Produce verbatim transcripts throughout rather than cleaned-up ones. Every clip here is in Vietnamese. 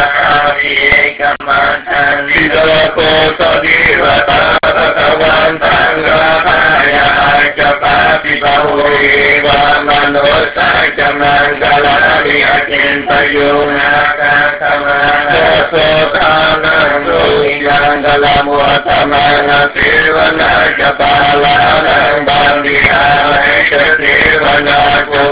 อาภิกรรมทันติโลโกสติวตาภะคะวันตังกะพายาจะปาปิภโวเอวามโนสัจจมังกลามิอจินตโยนาคาธรรมาโสทานังโลหิยังกลามุตตมังเสวนาจะปาลานังบันดิอาเชเทวนาโก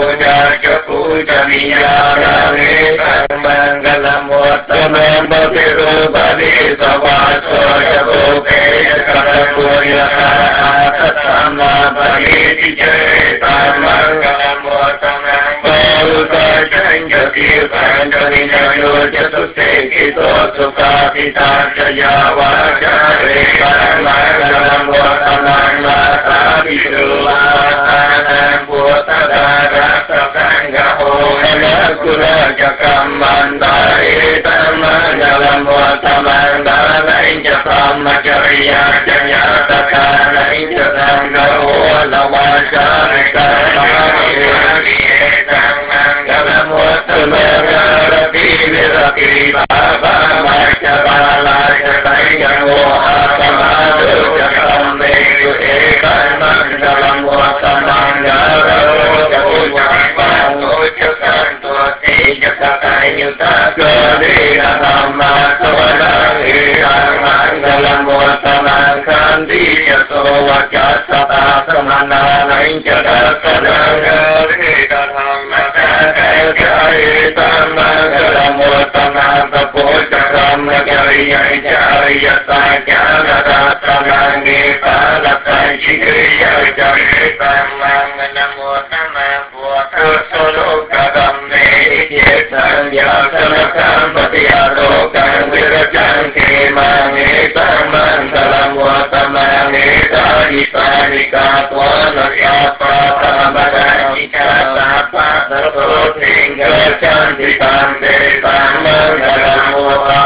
cha mi ya ra ni tăng mang ca la mô ta mang bơ ti ru ba di sa va so ya bồ đề ca la mô ya ha ta tham ma ba di ti chế tăng mang ca la mô ta mang bơ ta tranh cho tiêu phạn cho ni na yo cha su se ki to su ca ti ta cha ya va cha re tăng mang ca la mô ta mang la ta ti ru la ta nam bồ ta đa ra sa sang ga ho na ku la cha kam man ta e ta ma na la mô ta mang ta lai cha tham ma cha ya cha ya ta ka lai cha tham ga ho la wa cha re ka ta ni e ta mang ga la mô ta mang ra ti vi ra ki ba ba ma cha ba la cha tai ga ho a ta ma du cha tham me ku e ta mang ga la mô ta mang ga ra ho cha ho cha ba ho cha san tu ti cha ta tai như ta cơ đi ra tham ma so la e ta mang ga la mô ta mang khan ti cha so wa cha sa ta sa ma na lai cha ta sa na ga ri ta tham ma ta ka ka e ta mang ga la mô ta mang ta po cha tham ma ga ri ya cha ya sa cha na ta sa na ni pa la ta chi ri ya cha e ta mang ga la mô ta mang po ta so lo ka dam ne ye sang ya sa na tham pa ti ya ro kang vi ra chang ke mang e ta mang ga la mô ta mang e ta di pa ni ka twa na ya pa ta ma ga chi cha ta pa ta so thing ga chan ti tam te tam mang ga la mô ta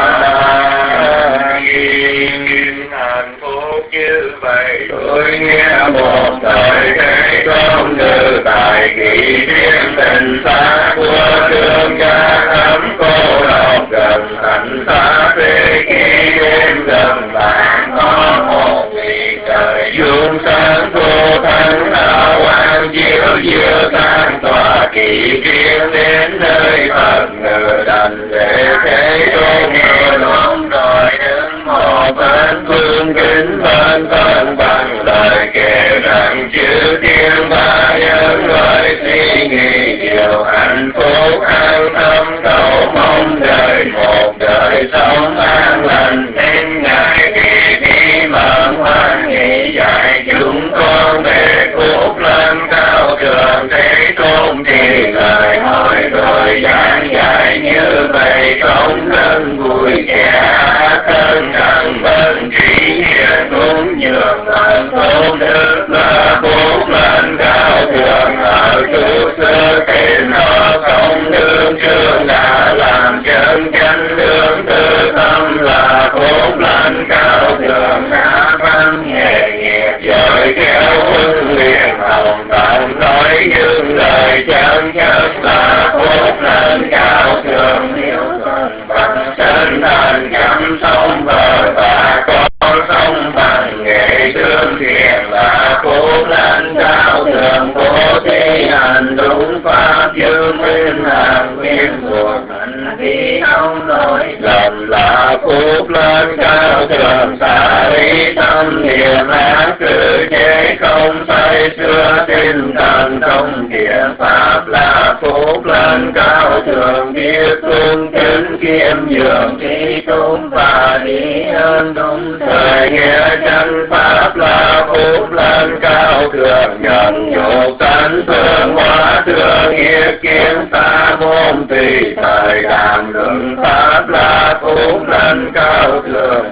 mang hạnh phúc như vậy tôi nghe một thời thế công như tại kỳ thiên tình xa của thương cha thắm cô độc gần thành xa về khi đêm gần bạn có một vị trời dương sáng cô thánh đạo quang chiếu giữa sang tòa kỳ thiên đến nơi Phật ngự đành để thế tôn ngự luôn rồi đứng một bên phương kính bên thân bằng lời kể rằng chư thiên ba nhân loại suy nghĩ điều hạnh phúc an tâm cầu mong đời một đời sống an lành nên ngài khi đi mận hoan nghị dạy chúng con về phúc lên cao thượng thế tôn thì lời hỏi rồi giảng dạy như vậy không nên vui vẻ thân thân bên trí hiền cũng nhường ơn tôn đức là phúc lên cao thượng ở chủ sơ tên họ không đương trương đã làm chân chánh lương tư tâm là phúc lên cao thượng đã văn nghề nghiệp rồi kéo huân liền hồng tận nói những lời chân chất là phúc lên cao thượng nếu tuần bằng chân thành chăm sông bờ và con sông bằng nghệ thương thiền là phúc lên cao thượng bố thí hành đúng pháp dương minh hàng nguyên thuộc hành vi không lỗi lầm là phúc lên cao thượng xả lý tâm niệm ác cử chế không say xưa tinh thần trong thiện pháp là phúc lên cao thượng biết cung kính kiêm nhường trí tôn và đi ơn đúng thời nghĩa chân pháp là phúc lên cao thượng nhận nhục tánh phương hóa thượng nghĩa kiến xa môn tùy thời đàm luận pháp là phúc lên cao thượng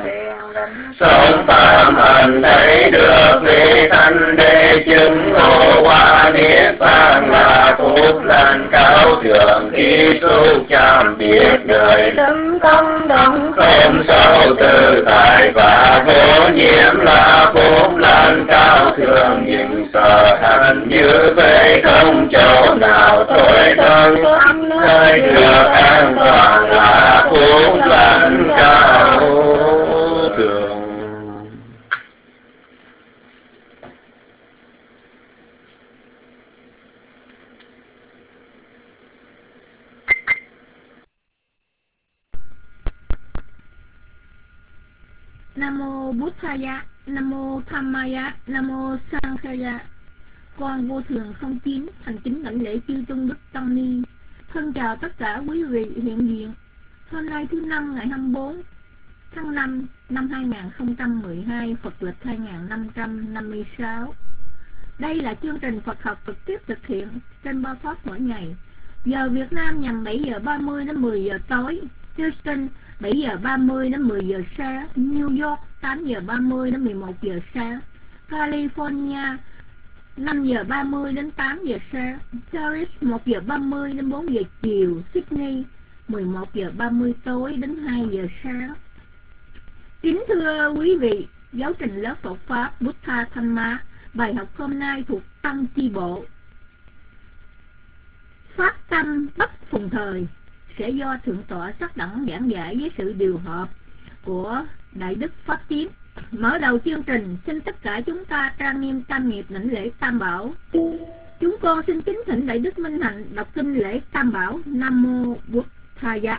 sống phạm hành thấy được vị thanh đế chứng ngộ qua niết bàn là phúc lên cao thượng khi tu chạm biết đời tâm công động không sâu tự tại và vô nhiễm là phúc lên cao thượng những sở hành như vậy không chỗ nào tối thân nơi được an toàn là phúc lên cao thượng. Nam mô Bụt Thaya, Nam mô Dhammaya, Nam mô Sankhaya. Con vô thường không tín thành kính đảnh lễ chư tôn đức tăng ni. Thân chào tất cả quý vị hiện diện. Hôm nay thứ năm ngày hai mươi bốn tháng năm năm hai nghìn không trăm mười hai, Phật lịch hai nghìn năm trăm năm mươi sáu. Đây là chương trình Phật học trực tiếp thực hiện trên Ba Pháp mỗi ngày. Giờ Việt Nam nhằm bảy giờ ba mươi đến mười giờ tối, Houston bảy giờ ba mươi đến mười giờ sáng, New York tám giờ ba mươi đến mười một giờ sáng, California năm giờ ba mươi đến tám giờ sáng, Paris một giờ ba mươi đến bốn giờ chiều, Sydney mười một giờ ba mươi tối đến hai giờ sáng. Kính thưa quý vị, giáo trình lớp Phật Pháp Buddha Dhamma, bài học hôm nay thuộc Tăng Chi Bộ. Phát tâm bất phùng thời sẽ do Thượng tọa Sắc Đẳng giảng giải với sự điều hợp của Đại Đức Pháp Tiến. Mở đầu chương trình, xin tất cả chúng ta trang nghiêm tam nghiệp đảnh lễ Tam Bảo. Chúng con xin kính thỉnh Đại Đức Minh Hạnh đọc kinh lễ Tam Bảo. Nam mô Buddhaya.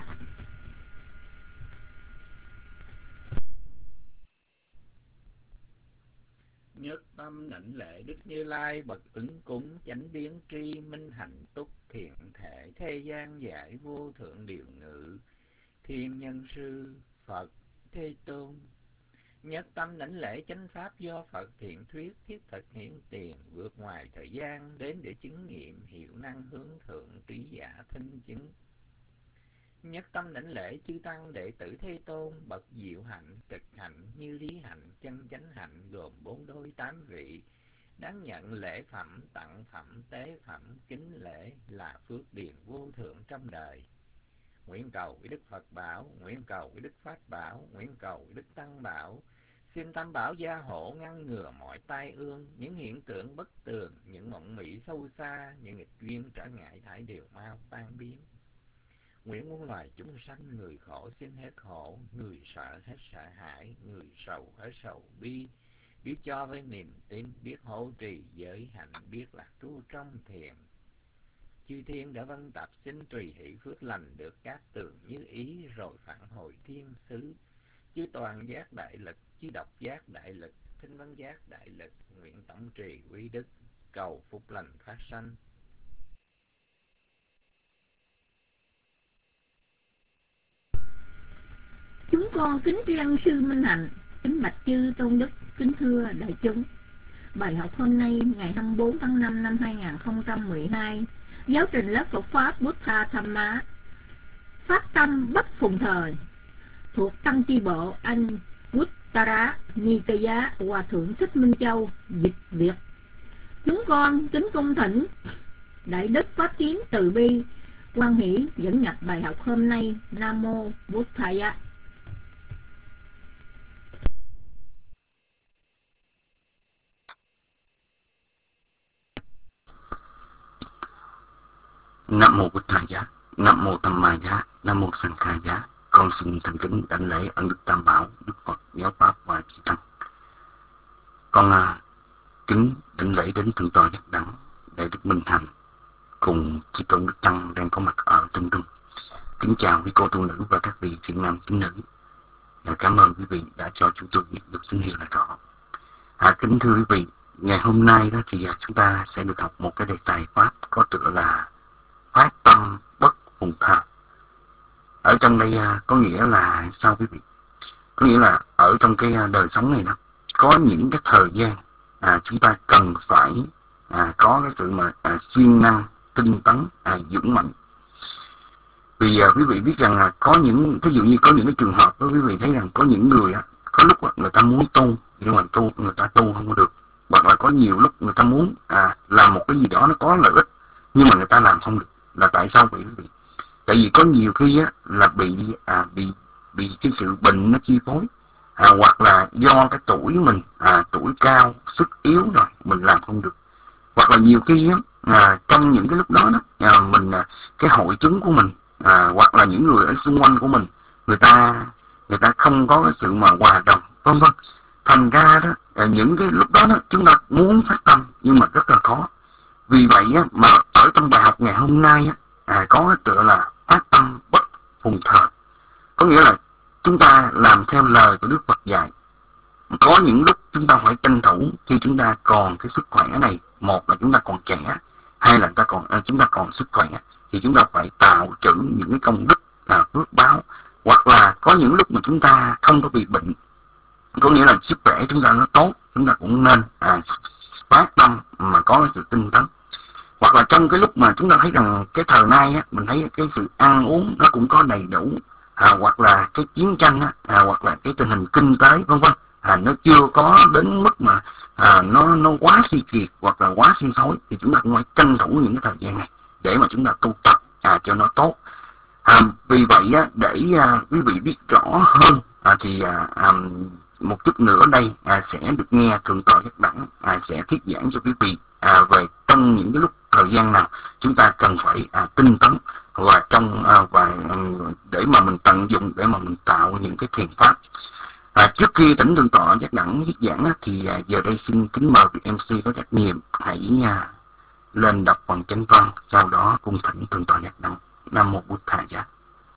Nhất tâm đảnh lễ Đức Như Lai bậc ứng cúng chánh biến tri minh hạnh túc thiện thể thế gian giải vô thượng điều ngự thiên nhân sư Phật Thế Tôn. Nhất tâm đảnh lễ chánh pháp do Phật thiện thuyết thiết thực hiện tiền vượt ngoài thời gian đến để chứng nghiệm hiệu năng hướng thượng trí giả thinh chứng. Nhất tâm đảnh lễ chư tăng đệ tử Thế Tôn bậc diệu hạnh cực hạnh như lý hạnh chân chánh hạnh gồm bốn đôi tám vị, đáng nhận lễ phẩm tặng phẩm tế phẩm kính lễ là phước điền vô thượng trăm đời. Nguyện cầu với Đức Phật bảo, nguyện cầu với Đức Pháp bảo, nguyện cầu với Đức Tăng bảo, xin Tam Bảo gia hộ ngăn ngừa mọi tai ương, những hiện tượng bất tường, những mộng mị sâu xa, những nghịch duyên trở ngại thải đều mau tan biến. Nguyện muôn loài chúng sanh, người khổ xin hết khổ, người sợ hết sợ hãi, người sầu hết sầu bi, biết cho với niềm tin, biết hộ trì giới hạnh, biết lạc trú trong thiền. Chư thiên đã vân tập xin tùy hỷ phước lành được các tường như ý rồi phản hồi thiên xứ. Chư toàn giác đại lực, chư độc giác đại lực, thinh văn giác đại lực, nguyện tổng trì quý đức, cầu phúc lành phát sanh. Chúng con kính tri ân sư Minh Hạnh, kính bạch chư tôn đức, kính thưa đại chúng. Bài học hôm nay ngày hai mươi bốn tháng năm năm hai nghìn không trăm mười hai, giáo trình lớp Phật Pháp Buddha Dhamma, phát tâm bất phùng thời, thuộc Tăng Chi Bộ Anh Uttara Nikaya, Hòa Thượng Thích Minh Châu dịch Việt. Chúng con kính cung thỉnh Đại Đức Pháp Tiến từ bi hoan hỷ dẫn nhập bài học hôm nay. Nam mô Buddhaya. Nam mô Buddhaya, Nam mô Dhammaya, Nam mô Sanghaya. Con xin thành kính đảnh lễ ân đức Tam Bảo, Đức Phật, Giáo Pháp và Chư Tăng. Con à, kính đảnh lễ đến Thượng tọa Giác Đẳng, Đại Đức Minh Hạnh cùng chư tôn Đức Tăng đang có mặt ở trong trung. Kính chào quý cô tu nữ và các vị thiện nam tín nữ. À, cảm ơn quý vị đã cho chúng tôi biết được tín hiệu là rõ. À, kính thưa quý vị, ngày hôm nay đó thì à, chúng ta sẽ được học một cái đề tài pháp có tựa là phát tâm bất phùng thời. Ở trong đây à, có nghĩa là sao quý vị? Có nghĩa là ở trong cái à, đời sống này đó, có những cái thời gian à, chúng ta cần phải à, có cái sự mà à, siêng năng, tinh tấn, à, vững mạnh. Vì à, quý vị biết rằng là có những, ví dụ như có những cái trường hợp đó, quý vị thấy rằng có những người á, có lúc á, người ta muốn tu nhưng mà tu người ta tu không có được, hoặc là có nhiều lúc người ta muốn à, làm một cái gì đó nó có lợi ích nhưng mà người ta làm không được. Là tại sao vậy quý vị? Tại vì có nhiều khi á, là bị à, bị bị cái sự bệnh nó chi phối, à, hoặc là do cái tuổi mình à, tuổi cao sức yếu rồi mình làm không được, hoặc là nhiều khi á, à, trong những cái lúc đó đó à, mình à, cái hội chứng của mình à, hoặc là những người ở xung quanh của mình người ta người ta không có cái sự mà hòa đồng vân vân, thành ra đó à, những cái lúc đó đó chúng ta muốn phát tâm nhưng mà rất là khó. Vì vậy á, mà ở trong bài học ngày hôm nay á, à, có cái tựa là phát tâm bất phùng thời. Có nghĩa là chúng ta làm theo lời của Đức Phật dạy. Có những lúc chúng ta phải tranh thủ khi chúng ta còn cái sức khỏe này. Một là chúng ta còn trẻ, hay là ta còn chúng ta còn sức khỏe, thì chúng ta phải tạo trữ những cái công đức là phước báo. Hoặc là có những lúc mà chúng ta không có bị bệnh, có nghĩa là sức khỏe chúng ta nó tốt, chúng ta cũng nên à, phát tâm mà có sự tinh tấn. Hoặc là trong cái lúc mà chúng ta thấy rằng cái thời nay á, mình thấy cái sự ăn uống nó cũng có đầy đủ, à, hoặc là cái chiến tranh á, à, hoặc là cái tình hình kinh tế vân vân, à, nó chưa có đến mức mà à, nó nó quá suy kiệt hoặc là quá suy thoái, thì chúng ta cũng phải tranh thủ những cái thời gian này để mà chúng ta tu tập à, cho nó tốt. À, vì vậy á, để à, quý vị biết rõ hơn à, thì à, à, một chút nữa đây à, sẽ được nghe Thượng tọa Giác Đẳng à, sẽ thuyết giảng cho quý vị à, về trong những cái lúc thời gian nào chúng ta cần phải à, tinh tấn và trong à, và để mà mình tận dụng để mà mình tạo những cái thiền pháp. À, trước khi tỉnh Thượng tọa Giác Đẳng thuyết giảng á, thì à, giờ đây xin kính mời vị em xê có trách nhiệm hãy à, lên đọc phần chánh văn, sau đó cung thỉnh Thượng tọa Giác Đẳng. Nam mô Bụt Thầy Giác.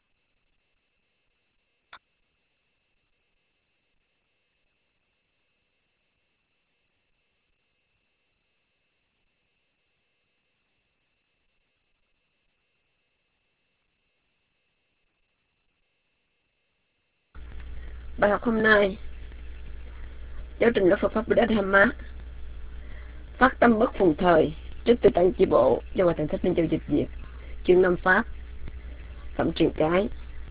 Bài học hôm nay, giáo trình lớp Phật pháp Buddha Dhamma, phát tâm bất phùng thời, trước tư tăng chi bộ do Hòa Thượng Thích Minh Châu dịch dịch, chương năm pháp, phẩm truyền cái.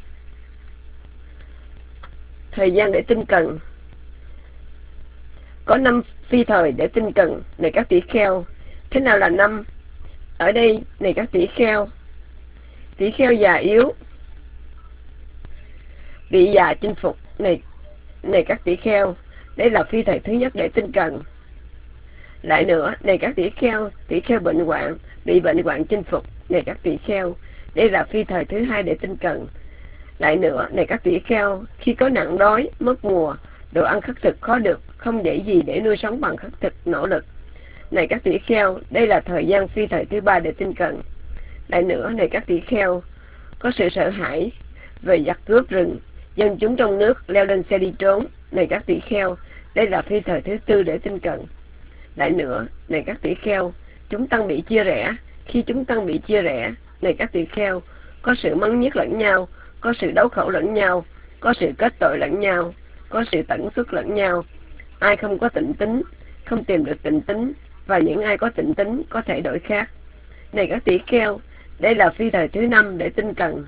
Thời gian để tinh cần. Có năm phi thời để tinh cần, này các tỷ kheo. Thế nào là năm? Ở đây, này các tỷ kheo, tỷ kheo già yếu, bị già chinh phục. Này, này các tỷ kheo, đây là phi thời thứ nhất để tinh cần. Lại nữa, này các tỷ kheo, tỷ kheo bệnh hoạn, bị bệnh hoạn chinh phục. Này các tỷ kheo, đây là phi thời thứ hai để tinh cần. Lại nữa, này các tỷ kheo, khi có nạn đói, mất mùa, đồ ăn khất thực khó được, không dễ gì để nuôi sống bằng khất thực nỗ lực. Này các tỷ kheo, đây là thời gian phi thời thứ ba để tinh cần. Lại nữa, này các tỷ kheo, có sự sợ hãi về giặc cướp rừng, dân chúng trong nước leo lên xe đi trốn. Này các tỷ kheo, đây là phi thời thứ tư để tinh cần. Lại nữa, này các tỷ kheo, chúng tăng bị chia rẽ. Khi chúng tăng bị chia rẽ, này các tỷ kheo, có sự mắng nhiếc lẫn nhau, có sự đấu khẩu lẫn nhau, có sự kết tội lẫn nhau, có sự tẩn xuất lẫn nhau. Ai không có tịnh tính, không tìm được tịnh tính, và những ai có tịnh tính có thể đổi khác. Này các tỷ kheo, đây là phi thời thứ năm để tinh cần.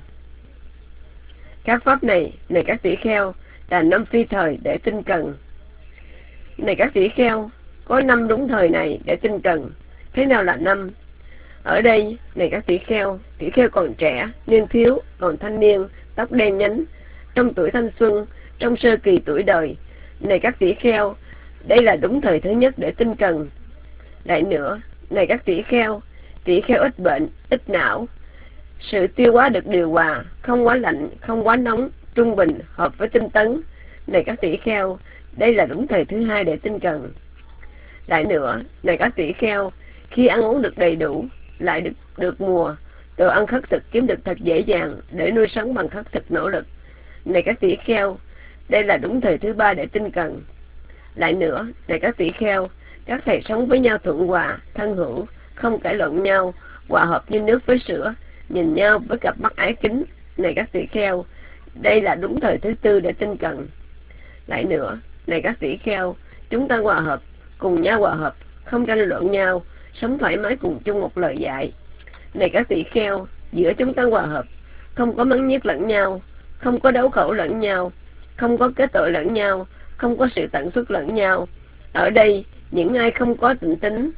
Các pháp này, này các tỷ kheo, là năm phi thời để tinh cần. Này các tỷ kheo, có năm đúng thời này để tinh cần. Thế nào là năm? Ở đây, này các tỷ kheo, tỷ kheo còn trẻ, niên thiếu, còn thanh niên, tóc đen nhánh, trong tuổi thanh xuân, trong sơ kỳ tuổi đời. Này các tỷ kheo, đây là đúng thời thứ nhất để tinh cần. Lại nữa, này các tỷ kheo, tỷ kheo ít bệnh, ít não, sự tiêu hóa được điều hòa, không quá lạnh, không quá nóng, trung bình, hợp với tinh tấn. Này các tỷ kheo, đây là đúng thời thứ hai để tinh cần. Lại nữa, này các tỷ kheo, khi ăn uống được đầy đủ, lại được được mùa, đồ ăn khất thực kiếm được thật dễ dàng để nuôi sống bằng khất thực nỗ lực. Này các tỷ kheo, đây là đúng thời thứ ba để tinh cần. Lại nữa, này các tỷ kheo, các thầy sống với nhau thuận hòa, thân hữu, không cãi lộn nhau, hòa hợp như nước với sữa, nhìn nhau với cặp mắt ái kính. Này các tỷ kheo, đây là đúng thời thứ tư để tinh cần. Lại nữa, này các tỷ kheo, chúng ta hòa hợp, cùng nhau hòa hợp, không tranh luận nhau, sống thoải mái cùng chung một lời dạy. Này các tỷ kheo, giữa chúng ta hòa hợp, không có mắng nhiếc lẫn nhau, không có đấu khẩu lẫn nhau, không có kết tội lẫn nhau, không có sự tận xuất lẫn nhau. Ở đây, những ai không có tịnh tính,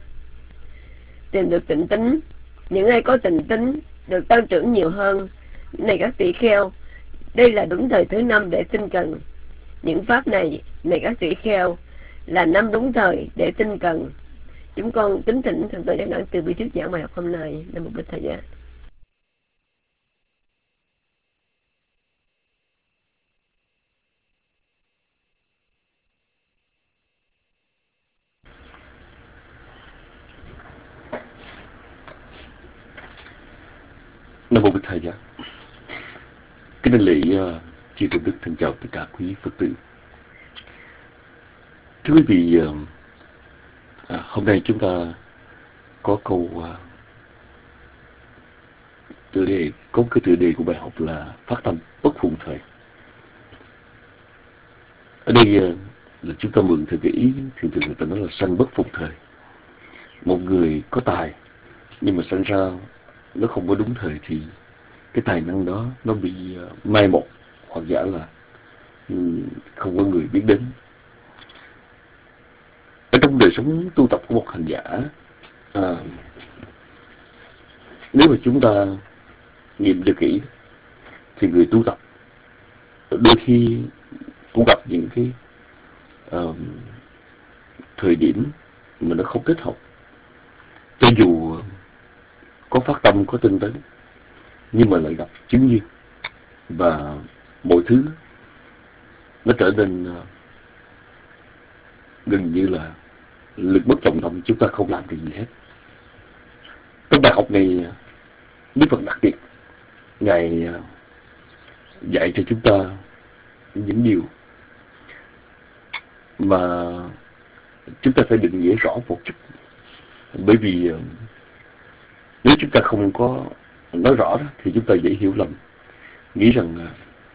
tìm được tịnh tính, những ai có tịnh tính, được tăng trưởng nhiều hơn. Này các tỷ kheo, đây là đúng thời thứ năm để tinh cần. Những pháp này, này các tỷ kheo, là năm đúng thời để tinh cần. Chúng con kính thỉnh Thượng tọa Giác Đẳng từ bi thuyết giảng bài học hôm nay. Nam mô Bụt Thầy Giác. Nam mô Bụt Thầy Giác. Kính đảnh lễ uh, chư tôn đức, thân chào tất cả quý Phật tử. Thưa quý vị, uh, à, hôm nay chúng ta có câu uh, Tựa đề có cái tựa đề của bài học là phát tâm bất phụng thời. Ở đây ờ, là chúng ta mượn từ cái ý thường thường người ta nói là sanh bất phụng thời. Một người có tài nhưng mà sanh ra nó không có đúng thời thì cái tài năng đó nó bị uh, mai một, hoặc giả là um, không có người biết đến. Ở trong đời sống tu tập của một hành giả, à, nếu mà chúng ta nghiệm được kỹ thì người tu tập đôi khi cũng gặp những cái uh, thời điểm mà nó không thích hợp. Cho dù có phát tâm, có tinh tấn, nhưng mà lại gặp chứng duyên và mọi thứ nó trở nên uh, gần như là lực bất tòng tâm, chúng ta không làm được gì hết. Trong bài học này, Đức Phật đặc biệt Ngài uh, dạy cho chúng ta những điều mà chúng ta phải định nghĩa rõ một chút. Bởi vì uh, nếu chúng ta không có nói rõ đó, thì chúng ta dễ hiểu lầm, nghĩ rằng uh,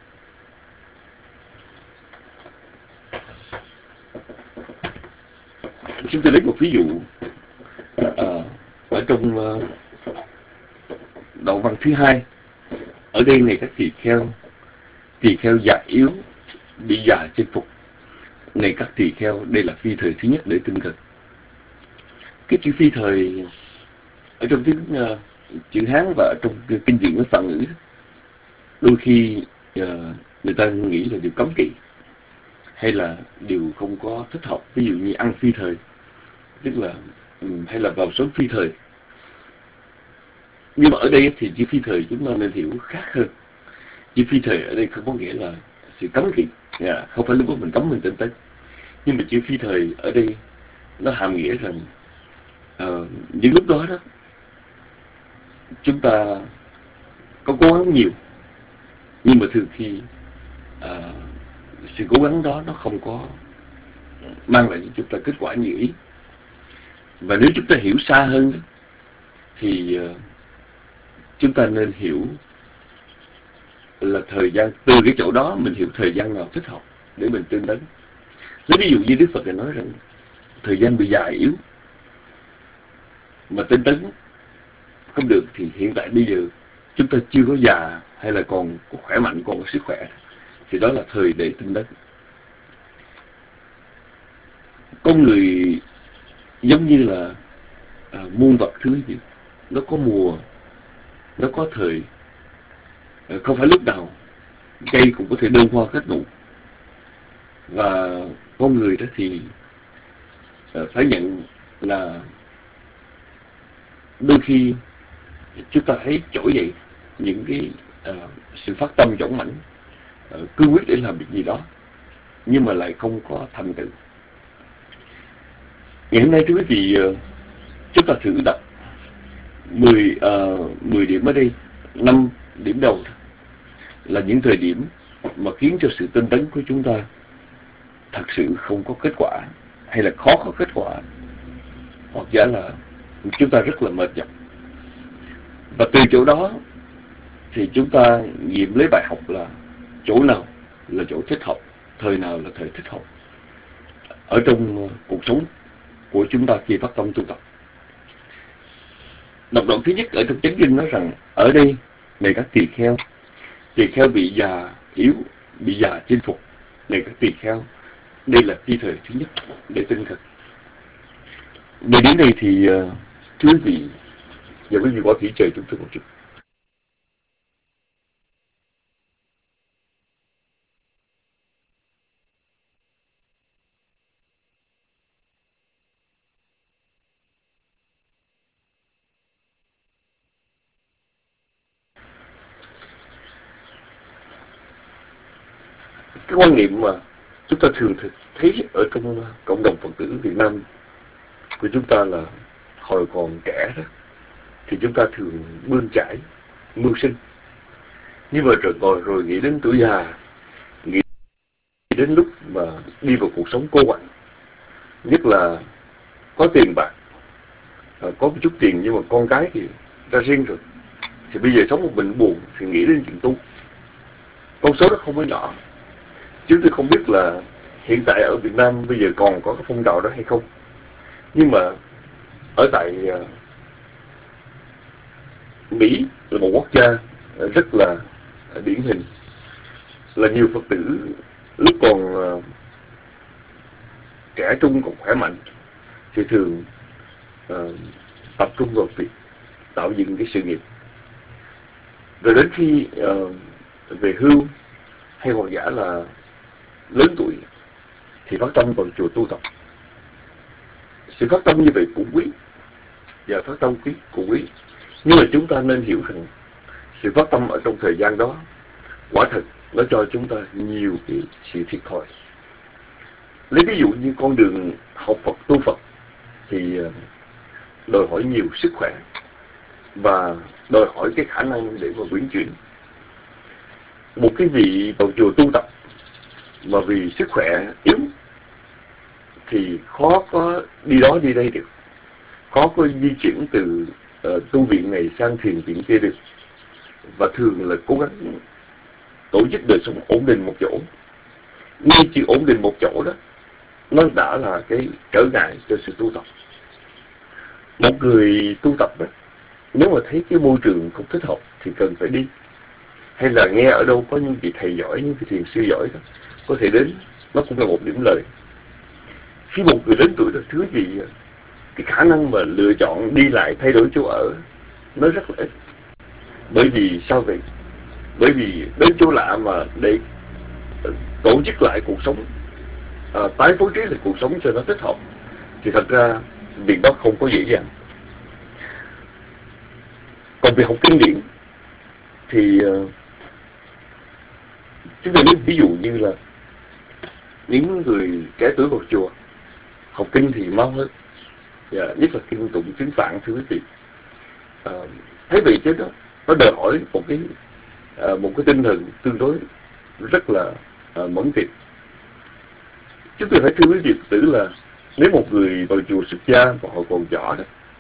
chúng ta lấy một ví dụ uh, ở trong uh, đoạn văn thứ hai. Ở đây này các tỳ kheo, tỳ kheo già yếu bị già chinh phục. Này các tỳ kheo, đây là phi thời thứ nhất để tinh cần. Cái chữ phi thời ở trong tiếng uh, chữ Hán và ở trong kinh điển với Phạn ngữ, đôi khi uh, người ta nghĩ là điều cấm kỵ hay là điều không có thích hợp. Ví dụ như ăn phi thời, tức là um, hay là vào sớm phi thời. Nhưng mà ở đây thì chữ phi thời chúng ta nên hiểu khác hơn. Chữ phi thời ở đây không có nghĩa là sự cấm kỵ, yeah, không phải lúc đó mình cấm mình tinh tấn. Nhưng mà chữ phi thời ở đây nó hàm nghĩa rằng uh, những lúc đó đó chúng ta có cố gắng nhiều, nhưng mà thường khi uh, sự cố gắng đó nó không có mang lại cho chúng ta kết quả như ý. Và nếu chúng ta hiểu xa hơn đó, thì uh, chúng ta nên hiểu là thời gian, từ cái chỗ đó mình hiểu thời gian nào thích hợp để mình tinh tấn. Lấy ví dụ như Đức Phật đã nói rằng thời gian bị già yếu mà tinh tấn không được, thì hiện tại bây giờ chúng ta chưa có già hay là còn có khỏe mạnh, còn có sức khỏe, thì đó là thời để tinh tấn. Con người giống như là à, muôn vật thứ gì, nó có mùa, nó có thời. À, không phải lúc nào cây cũng có thể đơn hoa kết nụ. Và con người đó thì à, phải nhận là đôi khi chúng ta thấy trỗi dậy những cái uh, sự phát tâm dũng mãnh, uh, cương quyết để làm việc gì đó, nhưng mà lại không có thành tựu. Ngày hôm nay thưa quý vị, uh, chúng ta thử đặt mười, uh, mười điểm ở đây. Năm điểm đầu là những thời điểm mà khiến cho sự tinh tấn của chúng ta thật sự không có kết quả, hay là khó có kết quả, hoặc giả là chúng ta rất là mệt nhọc. Và từ chỗ đó thì chúng ta nghiệm lấy bài học là chỗ nào là chỗ thích hợp, thời nào là thời thích hợp ở trong cuộc sống của chúng ta khi phát tâm tu tập. Đọc đoạn thứ nhất ở trong chánh kinh nói rằng ở đây này các tỳ kheo, tỳ kheo bị già yếu, bị già chinh phục. Này các tỳ kheo, đây là phi thời thứ nhất để tinh cần. Về đến đây thì uh, thưa quý vị, và quý vị có thể chờ chúng tôi một chút. Cái quan niệm mà chúng ta thường thấy ở trong cộng đồng Phật tử Việt Nam của chúng ta là hồi còn trẻ đó thì chúng ta thường bươn chải, mưu sinh. Nhưng mà rồi rồi, rồi nghĩ đến tuổi già, nghĩ đến lúc mà đi vào cuộc sống cô quạnh, nhất là có tiền bạc, có một chút tiền nhưng mà con cái thì ra riêng rồi, thì bây giờ sống một mình buồn thì nghĩ đến chuyện tu. Con số đó không có nhỏ. Chúng tôi không biết là hiện tại ở Việt Nam bây giờ còn có cái phong trào đó hay không. Nhưng mà ở tại uh, Mỹ là một quốc gia rất là điển hình, là nhiều Phật tử lúc còn uh, trẻ trung còn khỏe mạnh thì thường uh, tập trung vào việc tạo dựng cái sự nghiệp. Rồi đến khi uh, về hưu hay hoặc giả là lớn tuổi thì phát tâm vào chùa tu tập. Sự phát tâm như vậy cũng quý, và phát tâm quý cũng quý. Nhưng mà chúng ta nên hiểu rằng sự phát tâm ở trong thời gian đó quả thật nó cho chúng ta nhiều cái sự thiệt thòi. Lấy ví dụ như con đường học Phật, tu Phật thì đòi hỏi nhiều sức khỏe và đòi hỏi cái khả năng để mà uyển chuyển. Một cái vị vào chùa tu tập mà vì sức khỏe yếu thì khó có đi đó đi đây được, khó có di chuyển từ uh, tu viện này sang thiền viện kia được, và thường là cố gắng tổ chức đời sống ổn định một chỗ. Ngay chỉ ổn định một chỗ đó nó đã là cái trở ngại cho sự tu tập. Một người tu tập đó, nếu mà thấy cái môi trường không thích hợp thì cần phải đi, hay là nghe ở đâu có những vị thầy giỏi, những vị thiền sư giỏi đó, có thể đến, nó cũng là một điểm lợi. Khi một người lớn tuổi rồi, thứ gì cái khả năng mà lựa chọn đi lại thay đổi chỗ ở nó rất là ít. Bởi vì sao vậy? Bởi vì đến chỗ lạ mà để tổ chức lại cuộc sống, à, tái phối trí lại cuộc sống cho nó thích hợp thì thật ra việc đó không có dễ dàng. Còn việc học kinh điển thì uh, chúng ta lấy ví dụ như là những người trẻ tuổi vào chùa học kinh thì mau hơn, và nhất là kinh tụng chứng Phạn, thưa quý vị. À, thấy vậy chứ đó, nó đòi hỏi một cái à, một cái tinh thần tương đối rất là à, mẫn tiệp. Chúng tôi phải thưa quý vị tử là nếu một người vào chùa xuất gia và họ còn nhỏ đó,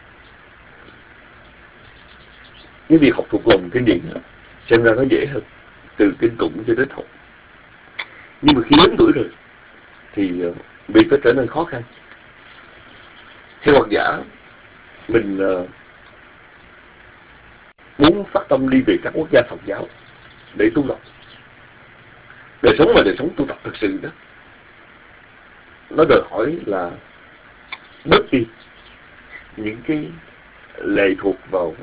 cái việc học thuộc lòng kinh điển đó, xem ra nó dễ hơn từ kinh tụng cho đến học. Nhưng mà khi lớn tuổi rồi thì uh, việc nó trở nên khó khăn. Theo hoặc giả mình uh, muốn phát tâm đi về các quốc gia Phật giáo để tu tập. Đời sống mà đời sống tu tập thực sự đó, nó đòi hỏi là bớt đi những cái lệ thuộc vào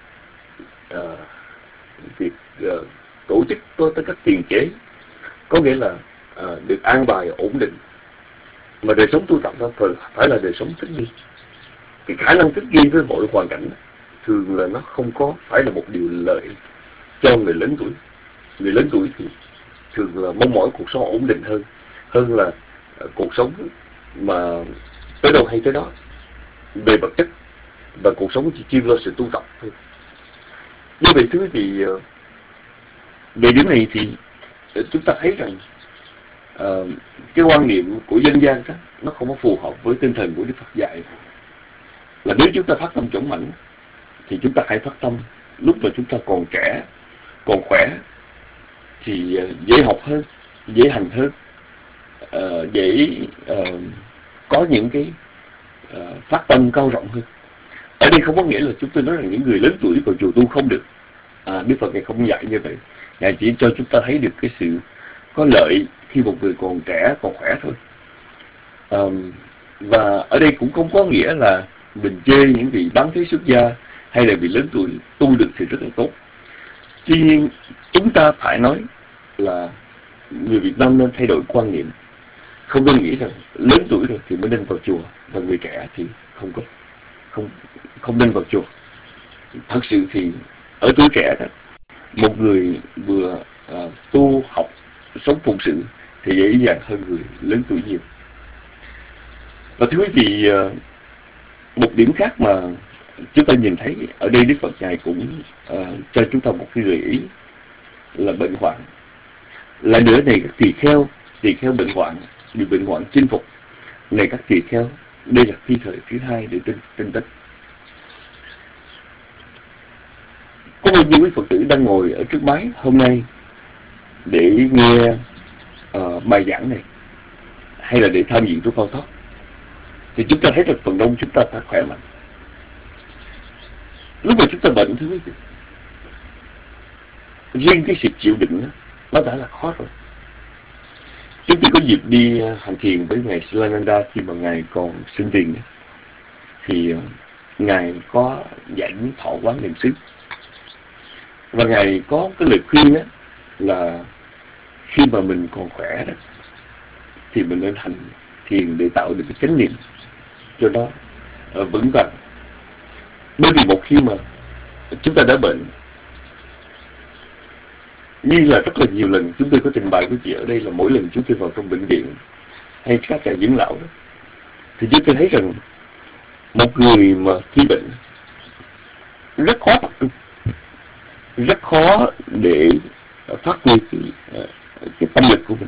uh, việc uh, tổ chức có tới các tiền chế, có nghĩa là uh, được an bài ổn định. Mà đời sống tu tập đó phải là đời sống thích nghi. Cái khả năng thích nghi với mọi hoàn cảnh đó, thường là nó không có phải là một điều lợi cho người lớn tuổi. Người lớn tuổi thì thường là mong mỏi cuộc sống ổn định hơn, hơn là uh, cuộc sống mà tới đâu hay tới đó về vật chất, và cuộc sống chỉ chuyên lo sự tu tập thôi. Như vậy thưa quý vị, uh, về điểm này thì uh, chúng ta thấy rằng uh, cái quan niệm của dân gian đó, nó không có phù hợp với tinh thần của Đức Phật dạy. Là nếu chúng ta phát tâm chổng mãnh thì chúng ta hãy phát tâm lúc mà chúng ta còn trẻ, còn khỏe, thì uh, dễ học hơn, dễ hành hơn, uh, dễ uh, có những cái uh, phát tâm cao rộng hơn. Ở đây không có nghĩa là chúng tôi nói rằng những người lớn tuổi vào chùa tu không được. À, Đức Phật Ngài không dạy như vậy. Ngài chỉ cho chúng ta thấy được cái sự có lợi khi một người còn trẻ, còn khỏe thôi. À, và ở đây cũng không có nghĩa là mình chê những vị bán thế xuất gia hay là vị lớn tuổi tu được thì rất là tốt. Tuy nhiên chúng ta phải nói là người Việt Nam nên thay đổi quan niệm. Không nên nghĩ rằng lớn tuổi rồi thì mới nên vào chùa, và người trẻ thì không có không không nên vào chùa. Thật sự thì ở tuổi trẻ đó, một người vừa uh, tu học sống phụng sự thì dễ dàng hơn người lớn tuổi nhiều. Và thưa quý vị, uh, một điểm khác mà chúng ta nhìn thấy ở đây, Đức Phật Ngài cũng uh, cho chúng ta một cái gợi ý là bệnh hoạn. Lại nữa này các tỳ kheo, tỳ kheo bệnh hoạn, bị bệnh hoạn chinh phục. Này các tỳ kheo, đây là phi thời thứ hai để tinh tinh tấn. có bao nhiêu quý Phật tử đang ngồi ở trước máy hôm nay để nghe uh, bài giảng này, hay là để tham dự trong phao thoát, thì chúng ta thấy rằng phần đông chúng ta đã khỏe mạnh. Lúc mà chúng ta bệnh, thưa quý vị, riêng cái sự chịu đựng đó, nó đã là khó rồi. Chúng tôi có dịp đi hành thiền với ngài Silananda khi mà ngài còn sinh tiền, thì uh, ngài có dạy những thọ quán niệm xứ, và ngài có cái lời khuyên đó là khi mà mình còn khỏe đó thì mình nên hành thiền để tạo được cái chánh niệm cho nó uh, vững vàng. Bởi vì một khi mà chúng ta đã bệnh, như là rất là nhiều lần chúng tôi có trình bày với chị ở đây, là mỗi lần chúng tôi vào trong bệnh viện hay các trại dưỡng lão đó, thì chúng tôi thấy rằng một người mà khi bệnh rất khó tập trung, rất khó để phát huy cái, cái tâm lực của mình.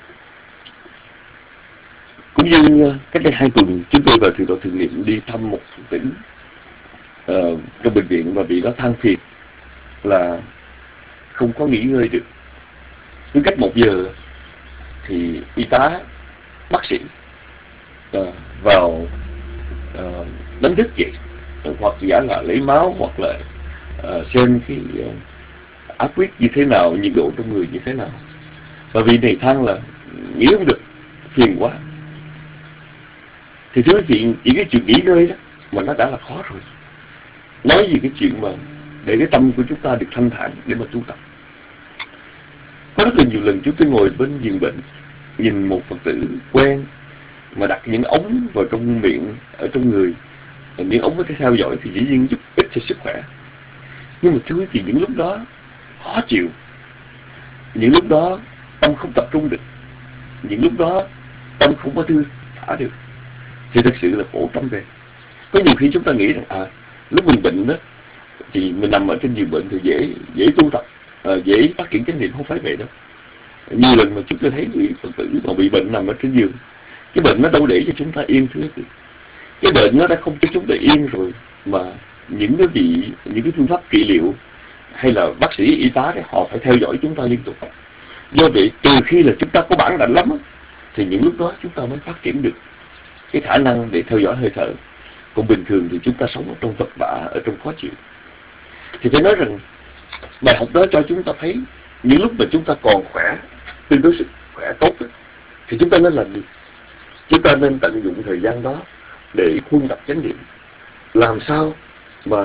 Cũng như cách đây hai tuần chúng tôi vào Thượng Tọa Thường Niệm đi thăm một tỉnh uh, trong bệnh viện, và bị đó than phiền là không có nghỉ ngơi được. Cứ cách một giờ thì y tá, bác sĩ uh, vào uh, đánh thức dậy, hoặc giả là lấy máu, hoặc là uh, xem cái uh, áp huyết như thế nào, nhiệt độ trong người như thế nào. Và vì này than là nghỉ không được, phiền quá. Thì thưa quý vị, chỉ cái chuyện nghỉ ngơi đó mà nó đã là khó rồi. Nói gì cái chuyện mà để cái tâm của chúng ta được thanh thản để mà tu tập. Có rất là nhiều lần chúng tôi ngồi bên giường bệnh, nhìn một Phật tử quen mà đặt những ống vào trong miệng, ở trong người, những ống có thể theo dõi, thì dĩ nhiên giúp ích cho sức khỏe. Nhưng mà thưa quý vị, những lúc đó khó chịu, những lúc đó tâm không tập trung được, những lúc đó tâm không có thư thả được, thì thực sự là khổ trăm bề. Có nhiều khi chúng ta nghĩ rằng à, lúc mình bệnh đó thì mình nằm ở trên giường bệnh thì dễ dễ tu tập, à, dễ phát triển chánh niệm. Không phải vậy đâu. Nhiều lần mà chúng ta thấy người Phật tử mà bị bệnh nằm ở trên giường, cái bệnh nó đâu để cho chúng ta yên, thưa quý vị. Cái bệnh nó đã không cho chúng ta yên rồi, mà những cái vị những cái phương pháp trị liệu hay là bác sĩ y tá thì họ phải theo dõi chúng ta liên tục. Do vậy từ khi là chúng ta có bản lĩnh lắm thì những lúc đó chúng ta mới phát triển được cái khả năng để theo dõi hơi thở. Còn bình thường thì chúng ta sống ở trong vật vã, ở trong khó chịu. Thì phải nói rằng bài học đó cho chúng ta thấy những lúc mà chúng ta còn khỏe, tương đối sức khỏe tốt đó, thì chúng ta nên làm gì? Chúng ta nên tận dụng thời gian đó để huân tập chánh niệm, làm sao mà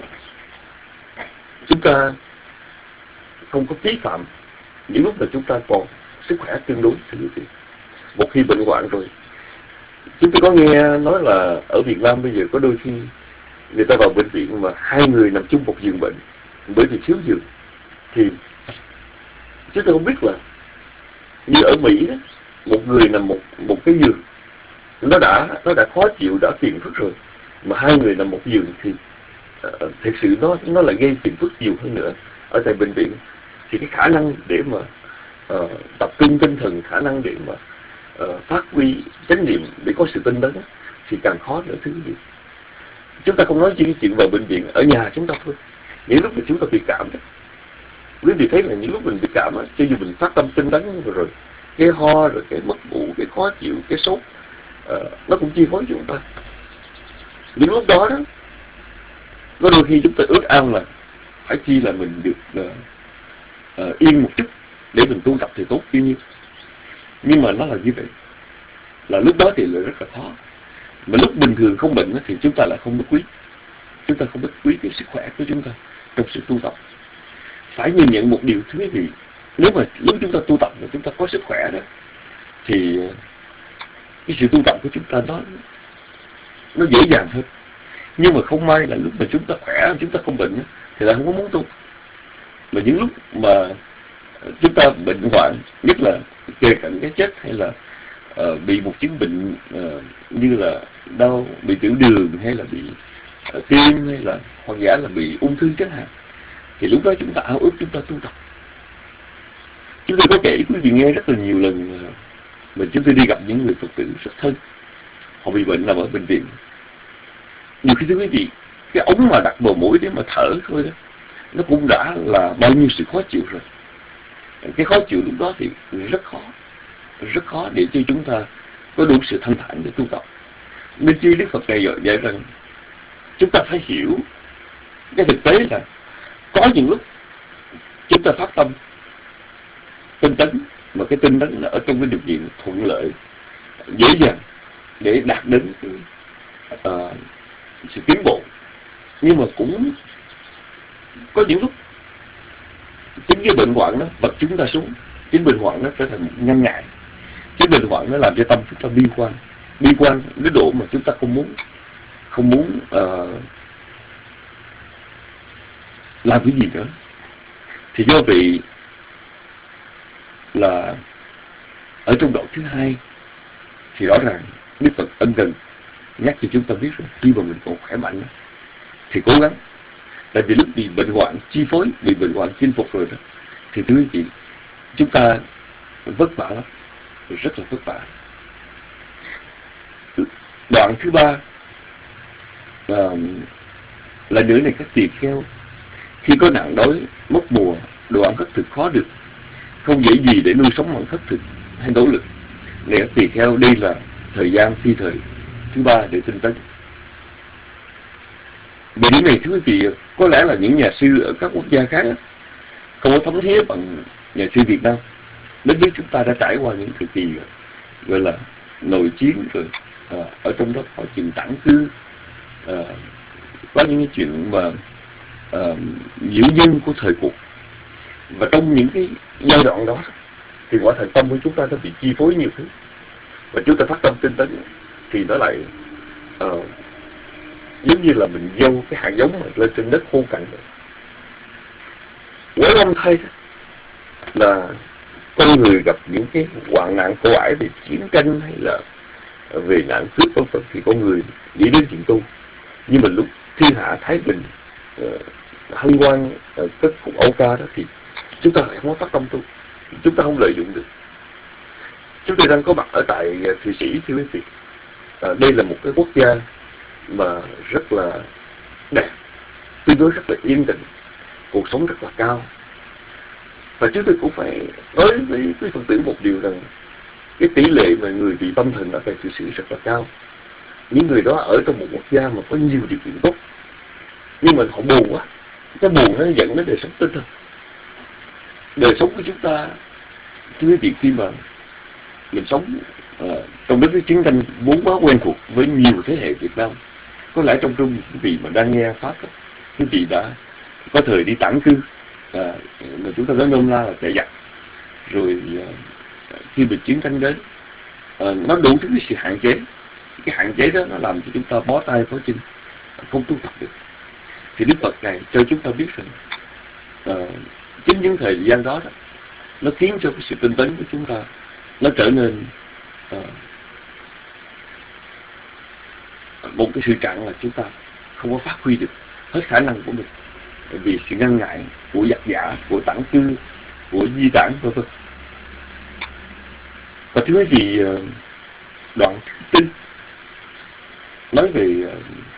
chúng ta không có phí phạm những lúc mà chúng ta còn sức khỏe tương đối. Một khi bệnh hoạn rồi, chúng tôi có nghe nói là ở Việt Nam bây giờ có đôi khi người ta vào bệnh viện mà hai người nằm chung một giường bệnh bởi vì thiếu giường. Thì chúng tôi không biết là như ở Mỹ đó, một người nằm một một cái giường nó đã nó đã khó chịu, đã phiền phức rồi, mà hai người nằm một giường thì uh, thực sự nó nó lại gây phiền phức nhiều hơn nữa. Ở tại bệnh viện thì cái khả năng để mà uh, tập trung tinh thần, khả năng để mà uh, phát huy chánh niệm để có sự tinh tấn thì càng khó nữa, thứ gì. Chúng ta không nói chỉ cái chuyện vào bệnh viện, ở nhà chúng ta thôi. Những lúc mà chúng ta bị cảm đó, quý vị thấy là những lúc mình bị cảm đó, cho dù mình phát tâm tinh tấn rồi, rồi cái ho, rồi cái mất ngủ, cái khó chịu, cái sốt, uh, nó cũng chi phối chúng ta. Những lúc đó đó, có đôi khi chúng ta ước ao là phải chi là mình được uh, uh, yên một chút để mình tu tập thì tốt bao nhiêu. Nhưng mà nó là như vậy, là lúc đó thì là rất là khó. Mà lúc bình thường không bệnh thì chúng ta lại không biết quý, chúng ta không biết quý cái sức khỏe của chúng ta trong sự tu tập. Phải nhìn nhận một điều, thưa quý vị, nếu mà lúc chúng ta tu tập mà chúng ta có sức khỏe đó, thì cái sự tu tập của chúng ta nó nó dễ dàng hơn. Nhưng mà không may là lúc mà chúng ta khỏe, chúng ta không bệnh thì lại không có muốn tu. Mà những lúc mà chúng ta bệnh hoạn, nhất là kề cận cái chết, hay là uh, bị một chứng bệnh uh, như là đau, bị tiểu đường, hay là bị uh, tim, hay là hoặc giả là bị ung thư chẳng hạn, thì lúc đó chúng ta ao ước chúng ta tu tập. Chúng tôi có kể quý vị nghe rất là nhiều lần uh, mà chúng tôi đi gặp những người Phật tử rất thân, họ bị bệnh nằm ở bệnh viện. Nhiều khi thưa quý vị, cái ống mà đặt vào mũi để mà thở thôi đó, nó cũng đã là bao nhiêu sự khó chịu rồi. Cái khó chịu lúc đó thì rất khó, rất khó để cho chúng ta có đủ sự thanh thản để tu tập. Nên chi Đức Phật này dạy, dạy rằng chúng ta phải hiểu cái thực tế là có những lúc chúng ta phát tâm tinh tấn, mà cái tinh tấn là ở trong cái điều kiện thuận lợi, dễ dàng để đạt đến cái, uh, sự tiến bộ. Nhưng mà cũng có những lúc chính cái bệnh hoạn nó bật chúng ta xuống, chính bệnh hoạn nó trở thành một ngăn ngại, chính bệnh hoạn nó làm cho tâm chúng ta bi quan, bi quan đến độ mà chúng ta không muốn không muốn uh, làm cái gì nữa. Thì do vậy là ở trong đoạn thứ hai thì rõ ràng Đức Phật ân cần nhắc cho chúng ta biết rằng khi mà mình còn khỏe mạnh thì cố gắng. Tại vì lúc bị bệnh hoạn chi phối, bị bệnh hoạn chinh phục rồi đó, thì thưa quý vị, chúng ta vất vả lắm, rất là vất vả. Đoạn thứ ba uh, là nữa này các tỳ kheo, khi có nạn đói mất mùa, đồ ăn khất thực khó được, không dễ gì để nuôi sống bằng khất thực hay nỗ lực. Này các tỳ kheo, đây là thời gian phi thời thứ ba để tinh tấn. Về điểm này thưa quý vị, có lẽ là những nhà sư ở các quốc gia khác không có thấm thía bằng nhà sư Việt Nam. Đến với chúng ta đã trải qua những thời kỳ gọi là nội chiến rồi, à, ở trong đó có chuyện tản cư, à, có những cái chuyện mà à, diệu nhân của thời cuộc. Và trong những cái giai đoạn đó thì quả thật tâm của chúng ta nó bị chi phối nhiều thứ, và chúng ta phát tâm tinh tấn thì nó lại uh, giống như là mình gieo cái hạt giống này lên trên đất khô cằn. Quả lâm thay là con người gặp những cái hoạn nạn khổ ải về chiến tranh hay là về nạn cướp vân vân thì con người nghĩ đến chuyện tu. Nhưng mà lúc thiên hạ thái bình, uh, hân hoan, uh, cất phục âu ca đó thì chúng ta lại không có phát tâm tu, chúng ta không lợi dụng được. Chúng tôi đang có mặt ở tại Thụy Sĩ thưa quý vị. À, đây là một cái quốc gia mà rất là đẹp, tương đối rất là yên tĩnh, cuộc sống rất là cao. Và chúng tôi cũng phải nói với quý Phật tử một điều rằng cái tỷ lệ mà người bị tâm thần ở tại Thụy Sĩ rất là cao. Những người đó ở trong một quốc gia mà có nhiều điều kiện tốt, nhưng mà họ buồn quá. Cái buồn nó dẫn đến đời sống tinh thần. Đời sống của chúng ta thưa quý vị, khi mà mình sống uh, trong đất nước chiến tranh vốn quá quen thuộc với nhiều thế hệ Việt Nam, có lẽ trong trung quý vị mà đang nghe pháp đó, quý vị đã có thời đi tản cư, uh, mà chúng ta nói nôm na là chạy giặc, rồi uh, khi bị chiến tranh đến, uh, nó đủ thứ cái sự hạn chế. Cái hạn chế đó nó làm cho chúng ta bó tay bó chân, không tu tập được. Thì Đức Phật này cho chúng ta biết rằng uh, chính những thời gian đó, đó nó khiến cho cái sự tinh tấn của chúng ta nó trở nên uh, một cái sự trạng là chúng ta không có phát huy được hết khả năng của mình, vì sự ngăn ngại của giặc giả, của tản cư, của di tản vân vân. Và thưa quý vị, uh, đoạn thứ tư nói về uh,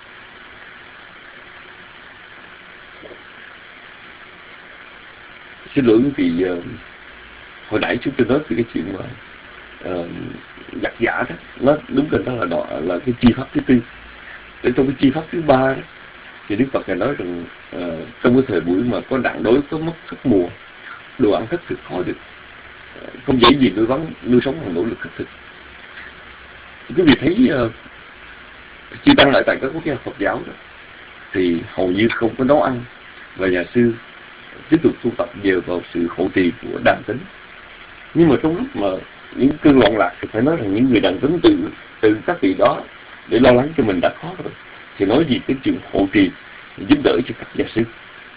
xin lỗi quý vị, uh, hồi nãy chúng tôi nói về cái chuyện mà uh, giặc giả đó, nó đúng là đó là đó là cái chi pháp thứ tư. Để trong cái chi pháp thứ ba đó thì Đức Phật này nói rằng uh, trong cái thời buổi mà có nạn đói, có mất thất mùa, đồ ăn khất thực khó được, uh, không dễ gì nuôi vắng nuôi sống bằng nỗ lực khất thực. Quý vị thấy uh, chư tăng lại tại các quốc gia Phật giáo đó thì hầu như không có nấu ăn, và nhà sư tiếp tục tu tập nhờ vào sự hộ trì của đàn tính. Nhưng mà trong lúc mà những cơn loạn lạc thì phải nói rằng những người đàn tính từ từ các vị đó để lo lắng cho mình đã khó rồi, thì nói gì cái chuyện hộ trì giúp đỡ cho các nhà sư.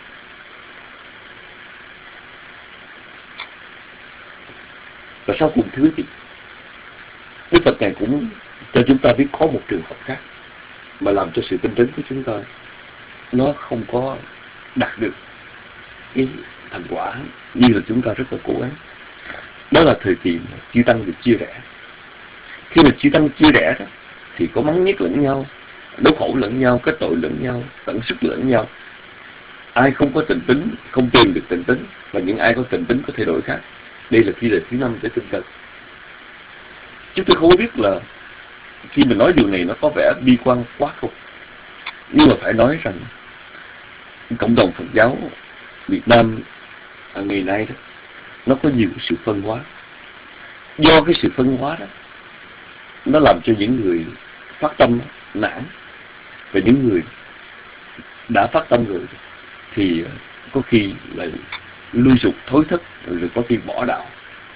Và sau cùng thứ thì Đức Phật này cũng cho chúng ta biết có một trường hợp khác mà làm cho sự tinh tấn của chúng ta nó không có đạt được cái thành quả như là chúng ta rất là cố gắng. Đó là thời kỳ mà chư tăng được chia rẽ. Khi mà chư tăng chia rẽ đó thì có mắng nhiếc lẫn nhau, đấu khổ lẫn nhau, kết tội lẫn nhau, tận sức lẫn nhau. Ai không có tịnh tính không tìm được tịnh tính, và những ai có tịnh tính có thay đổi khác. Đây là phi đề thứ năm để tinh cần. Chúng tôi không có biết là khi mình nói điều này nó có vẻ bi quan quá không, nhưng mà phải nói rằng cộng đồng Phật giáo Việt Nam à, ngày nay đó, nó có nhiều sự phân hóa. Do cái sự phân hóa đó, nó làm cho những người phát tâm nản, và những người đã phát tâm rồi thì có khi lại lui sụp thối thất, rồi có khi bỏ đạo.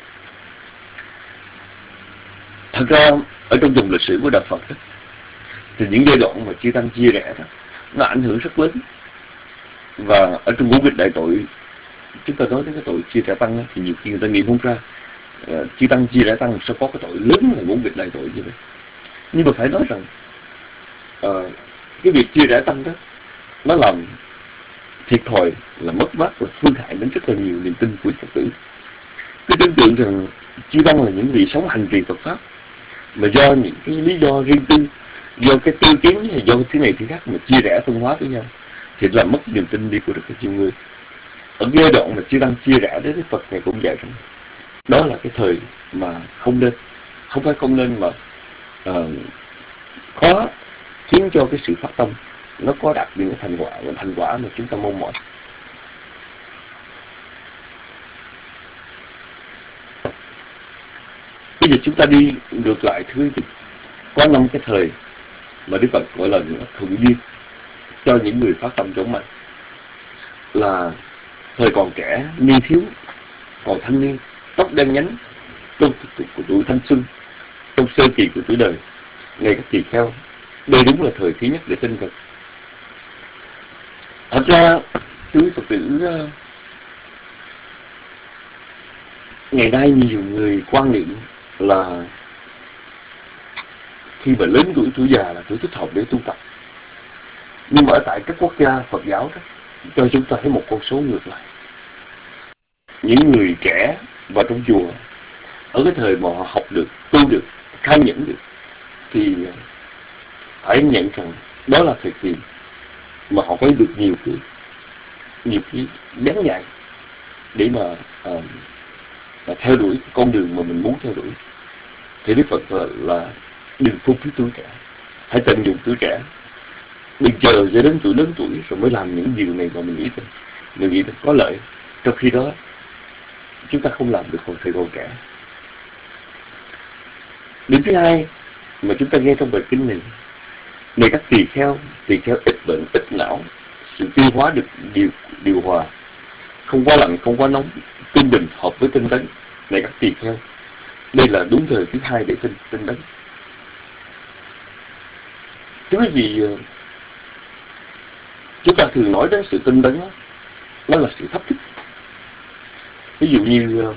Thật ra ở trong dòng lịch sử của Đạo Phật đó, thì những giai đoạn mà chư tăng chia rẽ đó, nó ảnh hưởng rất lớn. Và ở trong ngũ nghịch đại tội, chúng ta nói đến cái tội chia rẽ tăng đó, thì nhiều khi người ta nghĩ không ra uh, chư tăng chia rẽ tăng sao có cái tội lớn là ngũ nghịch đại tội như vậy. Nhưng mà phải nói rằng uh, cái việc chia rẽ tăng đó, nó làm thiệt thòi, là mất mát và phương hại đến rất là nhiều niềm tin của Phật tử. Cứ tưởng tượng rằng chư tăng là những vị sống hành trì Phật pháp, mà do những cái lý do riêng tư, do cái tư kiến hay do thứ này thứ khác mà chia rẽ phân hóa với nhau, thì làm mất niềm tin đi của rất là nhiều người. Ở giai đoạn mà chư tăng chia rẽ đến Phật này cũng dạy rằng đó là cái thời mà không nên, không phải không nên mà uh, khó khiến cho cái sự phát tâm nó có đạt được cái thành quả, và thành quả mà chúng ta mong mỏi. Bây giờ chúng ta đi ngược lại thứ thì có năm cái thời mà Đức Phật gọi là thuận duyên cho những người phát tâm chống mạnh, là thời còn trẻ, niên thiếu, còn thanh niên, tóc đen nhánh, trong của tuổi thanh xuân, trong sơ kỳ của tuổi đời, ngày các tỳ kheo. Đây đúng là thời thứ nhất để tin Phật. Thật ra quý Phật tử ngày nay nhiều người quan niệm là khi mà lớn tuổi tuổi già là tuổi thích hợp để tu tập. Nhưng mà ở tại các quốc gia Phật giáo đó, cho chúng ta thấy một con số ngược lại. Những người trẻ vào trong chùa, ở cái thời mà họ học được, tu được, khai nhẫn được, thì phải nhận rằng đó là thời kỳ mà họ có được nhiều cái nhiều cái đáng dạy để mà uh, là theo đuổi con đường mà mình muốn theo đuổi. Thì Đức Phật là, là đừng phung phí tuổi trẻ, hãy tận dụng tuổi trẻ, đừng chờ cho đến tuổi lớn tuổi rồi mới làm những điều này mà mình nghĩ rằng mình nghĩ rằng có lợi, trong khi đó chúng ta không làm được còn thời còn trẻ. Điểm thứ hai mà chúng ta nghe trong bài kinh này, này các tỳ kheo, tỳ kheo ít bệnh, ít não, sự tiêu hóa được điều điều hòa, không quá lạnh, không quá nóng, tinh bình, hợp với tinh tấn. Này các tỳ kheo, đây là đúng thời thứ hai để tinh tinh tấn. Chứ cái gì chúng ta thường nói đến sự tinh tấn đó, nó là sự thách thức. Ví dụ như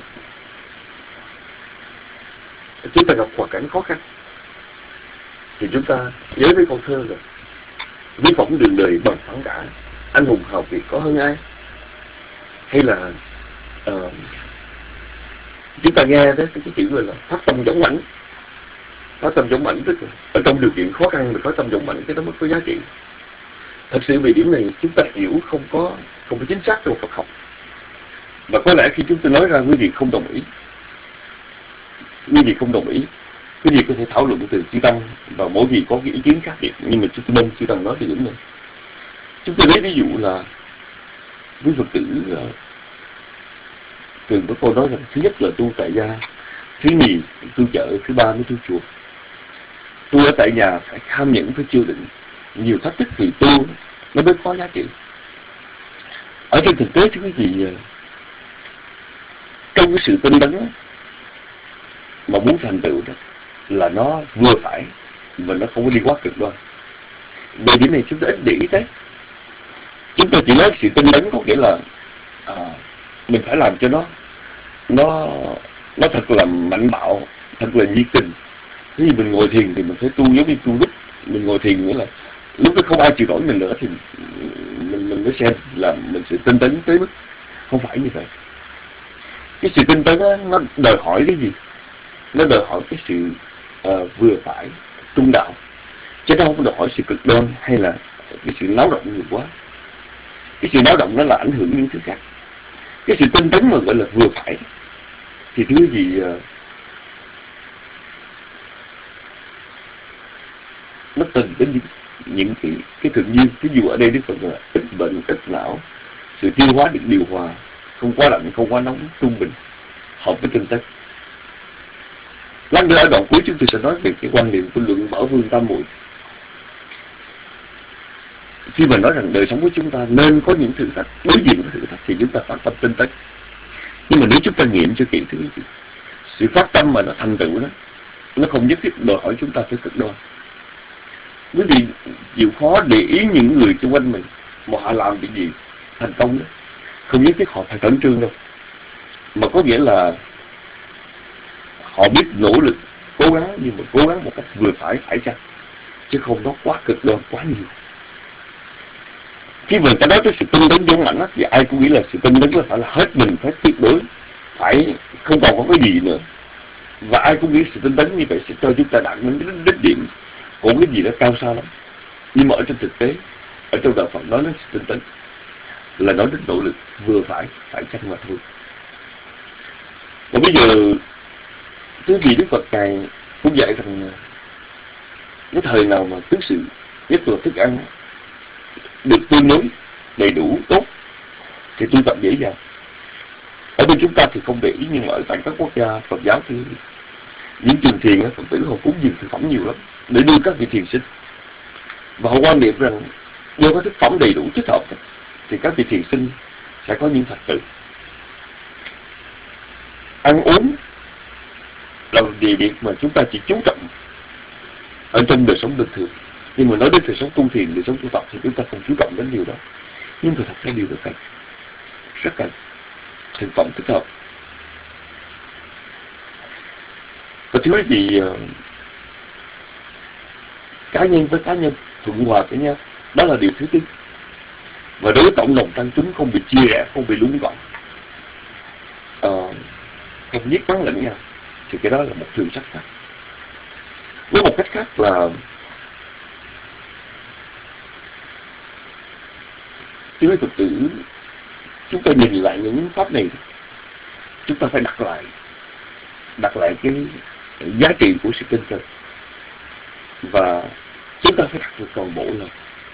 chúng ta gặp hoàn cảnh khó khăn, thì chúng ta nhớ với câu thơ là ví phỏng đường đời bằng phẳng cả, anh hùng hào kiệt có hơn ai. Hay là uh, chúng ta nghe đến cái chữ gọi là phát tâm dũng mãnh. Phát tâm dũng mãnh tức là ở trong điều kiện khó khăn mà phát tâm dũng mãnh cái đó mới có giá trị. Thật sự về điểm này chúng ta hiểu không có không có chính xác trong Phật học, và có lẽ khi chúng tôi nói ra quý vị không đồng ý, quý vị không đồng ý, quý vị có thể thảo luận từ chư tăng, và mỗi vị có cái ý kiến khác biệt, nhưng mà chúng tôi mong chư tăng nói về điểm này. Chúng tôi lấy ví dụ là quý Phật tử uh, thường có câu nói rằng thứ nhất là tu tại gia, thứ nhì tu chợ, thứ ba mới tu chùa. Tu ở tại nhà phải kham nhẫn, phải chịu đựng nhiều thách thức thì tu nó mới có giá trị. Ở trên thực tế thưa quý vị, trong cái sự tinh tấn mà muốn thành tựu đó là nó vừa phải và nó không có đi quá cực đoan. Về điểm này chúng ta ít để ý tới. Chúng ta chỉ nói sự tinh tấn có nghĩa là à, mình phải làm cho nó nó nó thật là mạnh bạo, thật là nhiệt tình. Ví dụ mình ngồi thiền thì mình phải tu giống như tu đúc. Mình ngồi thiền nghĩa là lúc đó không ai chịu nổi mình nữa thì mình mình mới xem là mình sự tinh tấn tới mức. Không phải như vậy. Cái sự tinh tấn đó, nó đòi hỏi cái gì? Nó đòi hỏi cái sự uh, vừa phải, trung đạo, chứ nó không đòi hỏi sự cực đoan hay là cái sự náo động nhiều quá. Cái sự náo động đó là ảnh hưởng những thứ khác. Cái sự tinh tấn mà gọi là vừa phải thì thứ gì nó từng đến những, những cái cái tự nhiên. Ví dụ ở đây Đức Phật là ít bệnh, ít não, sự tiêu hóa được điều hòa, không quá lạnh, không quá nóng, trung bình, hợp với tinh tấn. Lát nữa ở đoạn cuối chúng tôi sẽ nói về cái quan niệm của luận Bảo Vương Tam Muội. Khi mà nói rằng đời sống của chúng ta nên có những thử thách, đối diện với thử thách thì chúng ta phát tâm tinh tấn. Nhưng mà nếu chúng ta nghiệm cho kỹ, thứ sự phát tâm mà nó thành tựu đó, nó không nhất thiết đòi hỏi chúng ta phải cực đoan. Quý vị chịu khó để ý những người xung quanh mình mà họ làm cái gì thành công đó, không nhất thiết họ phải khẩn trương đâu, mà có nghĩa là họ biết nỗ lực, cố gắng, nhưng mà cố gắng một cách vừa phải, phải chăng, chứ không nó quá cực đoan, quá nhiều. Khi mình ta nói tới sự tinh tấn dũng mãnh thì ai cũng nghĩ là sự tinh tấn là phải là hết mình, phải tuyệt đối, phải không còn có cái gì nữa. Và ai cũng nghĩ sự tinh tấn như vậy sẽ cho chúng ta đạt đến đích điểm của cái gì đó cao xa lắm. Nhưng mà ở trên thực tế, ở trong đạo Phật nói đến sự tinh tấn là nói đến nỗ lực vừa phải, phải chăng mà thôi. Và bây giờ thứ gì Đức Phật Ngài cũng dạy rằng cái thời nào mà thứ sự, nhất là thức ăn được tương đối đầy đủ tốt thì tu tập dễ dàng. Ở bên chúng ta thì không để ý, nhưng mà ở tại các quốc gia Phật giáo thì những trường thiền Phật tử họ cúng dường thực phẩm nhiều lắm để nuôi các vị thiền sinh, và họ quan niệm rằng do có thực phẩm đầy đủ thích hợp thì các vị thiền sinh sẽ có những thành tựu. Ăn uống là địa điểm mà chúng ta chỉ chú trọng ở trong đời sống bình thường, nhưng mà nói đến đời sống tu thiền, đời sống tu tập thì chúng ta không chú trọng đến điều đó. Nhưng mà thật ra điều đó cần, rất cần thực phẩm thích hợp. Và thứ gì cá nhân với cá nhân thuận hòa với nhau, đó là điều thứ tư. Và đối với cộng đồng tăng chúng không bị chia rẽ, không bị lúng gọn, uh, không giết bắn lẫn nhau, thì cái đó là một thường sắc khác. Với một cách khác là chứ Phật tử chúng ta nhìn lại những pháp này, chúng ta phải đặt lại đặt lại cái giá trị của sự tinh cần, và chúng ta phải đặt được toàn bộ là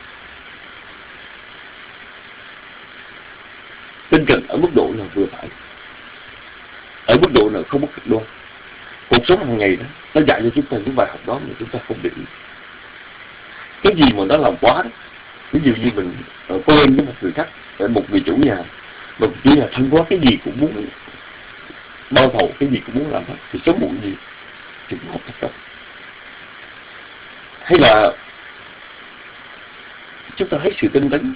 tinh cần ở mức độ là vừa phải, ở mức độ là không có cực đoan. Cuộc sống hàng ngày đó nó dạy cho chúng ta những bài học đó mà chúng ta không để ý. Cái gì mà nó làm quá đó, ví dụ như mình quen với một người khác, một người chủ nhà, một chủ nhà thân quá, cái gì cũng muốn bao thầu, cái gì cũng muốn làm hết, thì sớm muộn gì thì cũng không thành công. Hay là chúng ta thấy sự tinh tấn,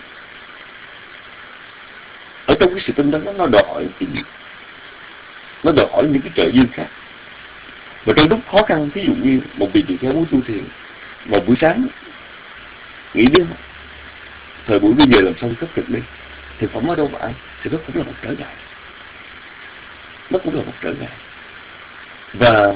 ở trong cái sự tinh tấn đó nó đòi hỏi cái gì? Nó đòi hỏi những cái trợ duyên khác. Và trong lúc khó khăn, ví dụ như một vị tỳ kheo muốn tu thiền, một buổi sáng nghĩ đến thời buổi bây giờ làm sao cấp thực đi, thực phẩm ở đâu mà ăn, thì nó cũng là một trở ngại, nó cũng là một trở ngại. Và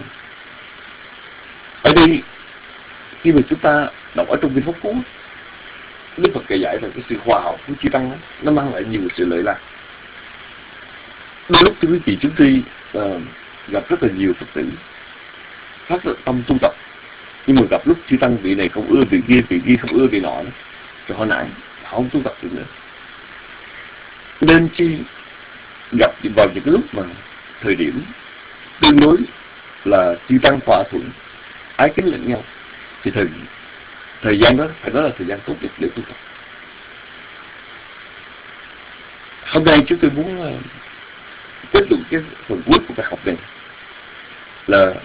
ở đây khi mà chúng ta đọc ở trong kinh Pháp Cú, Đức Phật dạy rằng cái sự hòa hợp của chư tăng đó, nó mang lại nhiều sự lợi lạc. Đôi lúc thưa quý vị, chúng tôi uh, gặp rất là nhiều Phật tử phát tâm tu tập, nhưng mà gặp lúc chư tăng vị này không ưa vị kia, vị kia không ưa vị nọ, rồi họ nản, họ không tu tập được nữa. Nên chi gặp vào những cái lúc mà thời điểm tương đối là chư tăng hòa thuận, ái kính lẫn nhau, thì thời thời gian đó phải nói là thời gian tốt nhất để tu tập. Hôm nay chúng tôi muốn uh, kết luận cái phần cuối của bài học này là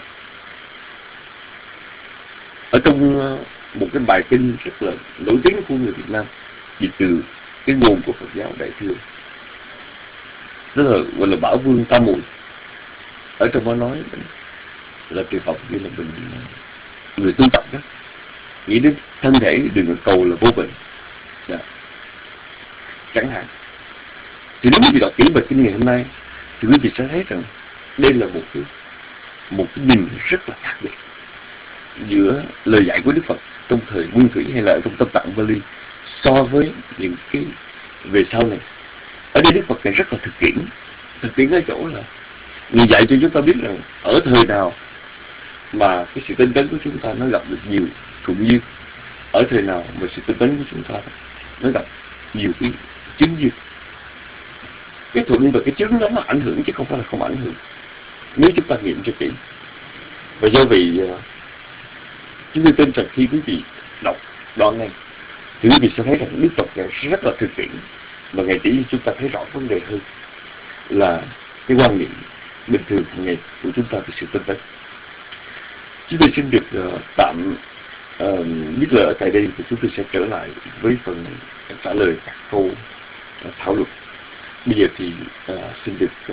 ở trong uh, một cái bài kinh rất là nổi tiếng của người Việt Nam, dịch từ cái nguồn của Phật giáo Đại Thừa, đó là gọi là Bảo Vương Tam Muội. Ở trong đó nói là trường hợp như là mình người tu tập đó, nghĩ đến thân thể đừng cầu là vô bệnh, dạ, chẳng hạn. Thì nếu quý vị đọc kỹ bài kinh ngày hôm nay thì quý vị sẽ thấy rằng đây là một cái một cái nhìn rất là khác biệt giữa lời dạy của Đức Phật trong thời Nguyên Thủy hay là trong Tâm Tạng Bali so với những cái về sau này. Ở đây Đức Phật này rất là thực tiễn. Thực tiễn ở chỗ là Người dạy cho chúng ta biết rằng ở thời nào mà cái sự tinh tấn của chúng ta nó gặp được nhiều thuận duyên, ở thời nào mà sự tinh tấn của chúng ta nó gặp nhiều cái chứng duyên. Cái thuận và cái chứng đó nó ảnh hưởng chứ không phải là không ảnh hưởng, nếu chúng ta nghiệm cho kỹ. Và do vì chúng tôi tin rằng khi quý vị đọc đoạn này thì quý vị sẽ thấy rằng Đức Phật này rất là thực tiễn, và Ngài chỉ chúng ta thấy rõ vấn đề hơn là cái quan niệm bình thường hàng ngày của chúng ta về sự tinh tấn. Chúng tôi xin được uh, tạm uh, biết lời ở tại đây, và chúng tôi sẽ trở lại với phần trả lời các câu uh, thảo luận. Bây giờ thì uh, xin được uh,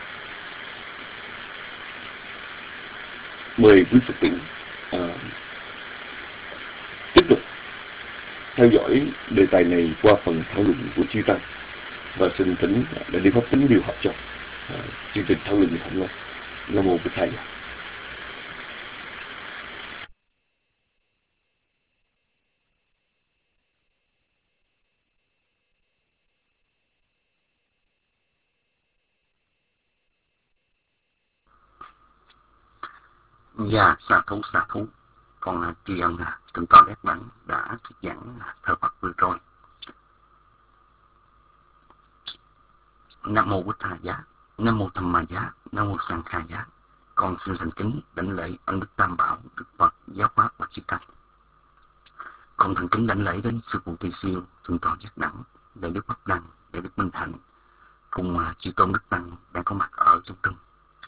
mời quý Phật tử uh, tiếp tục theo dõi đề tài này qua phần thảo luận của chư Tăng, và xin thỉnh Đại Đức Pháp Tính điều hợp cho uh, chương trình thảo luận hôm nay. Nam mô Bổn Thầy. Dạ, xạ thú, xạ thú. Con tri ân Thượng tọa Giác Đẳng đã thuyết giảng thơ Phật vừa rồi. Nam mô Bổn Thầy Giá, Nam mô Tham Ma Giá, Nam mô Sanh Kha Giá. Con xin thành kính đảnh lễ ân đức Tam Bảo, Đức Phật, Giáo Pháp và Chư Tăng. Con thành kính đảnh lễ đến sư phụ Tỳ Siêu, Thượng tọa Giác Đẳng, Đại Đức Pháp Đăng, Đại Đức Minh Hạnh, cùng chư tôn đức tăng đang có mặt ở trong trung.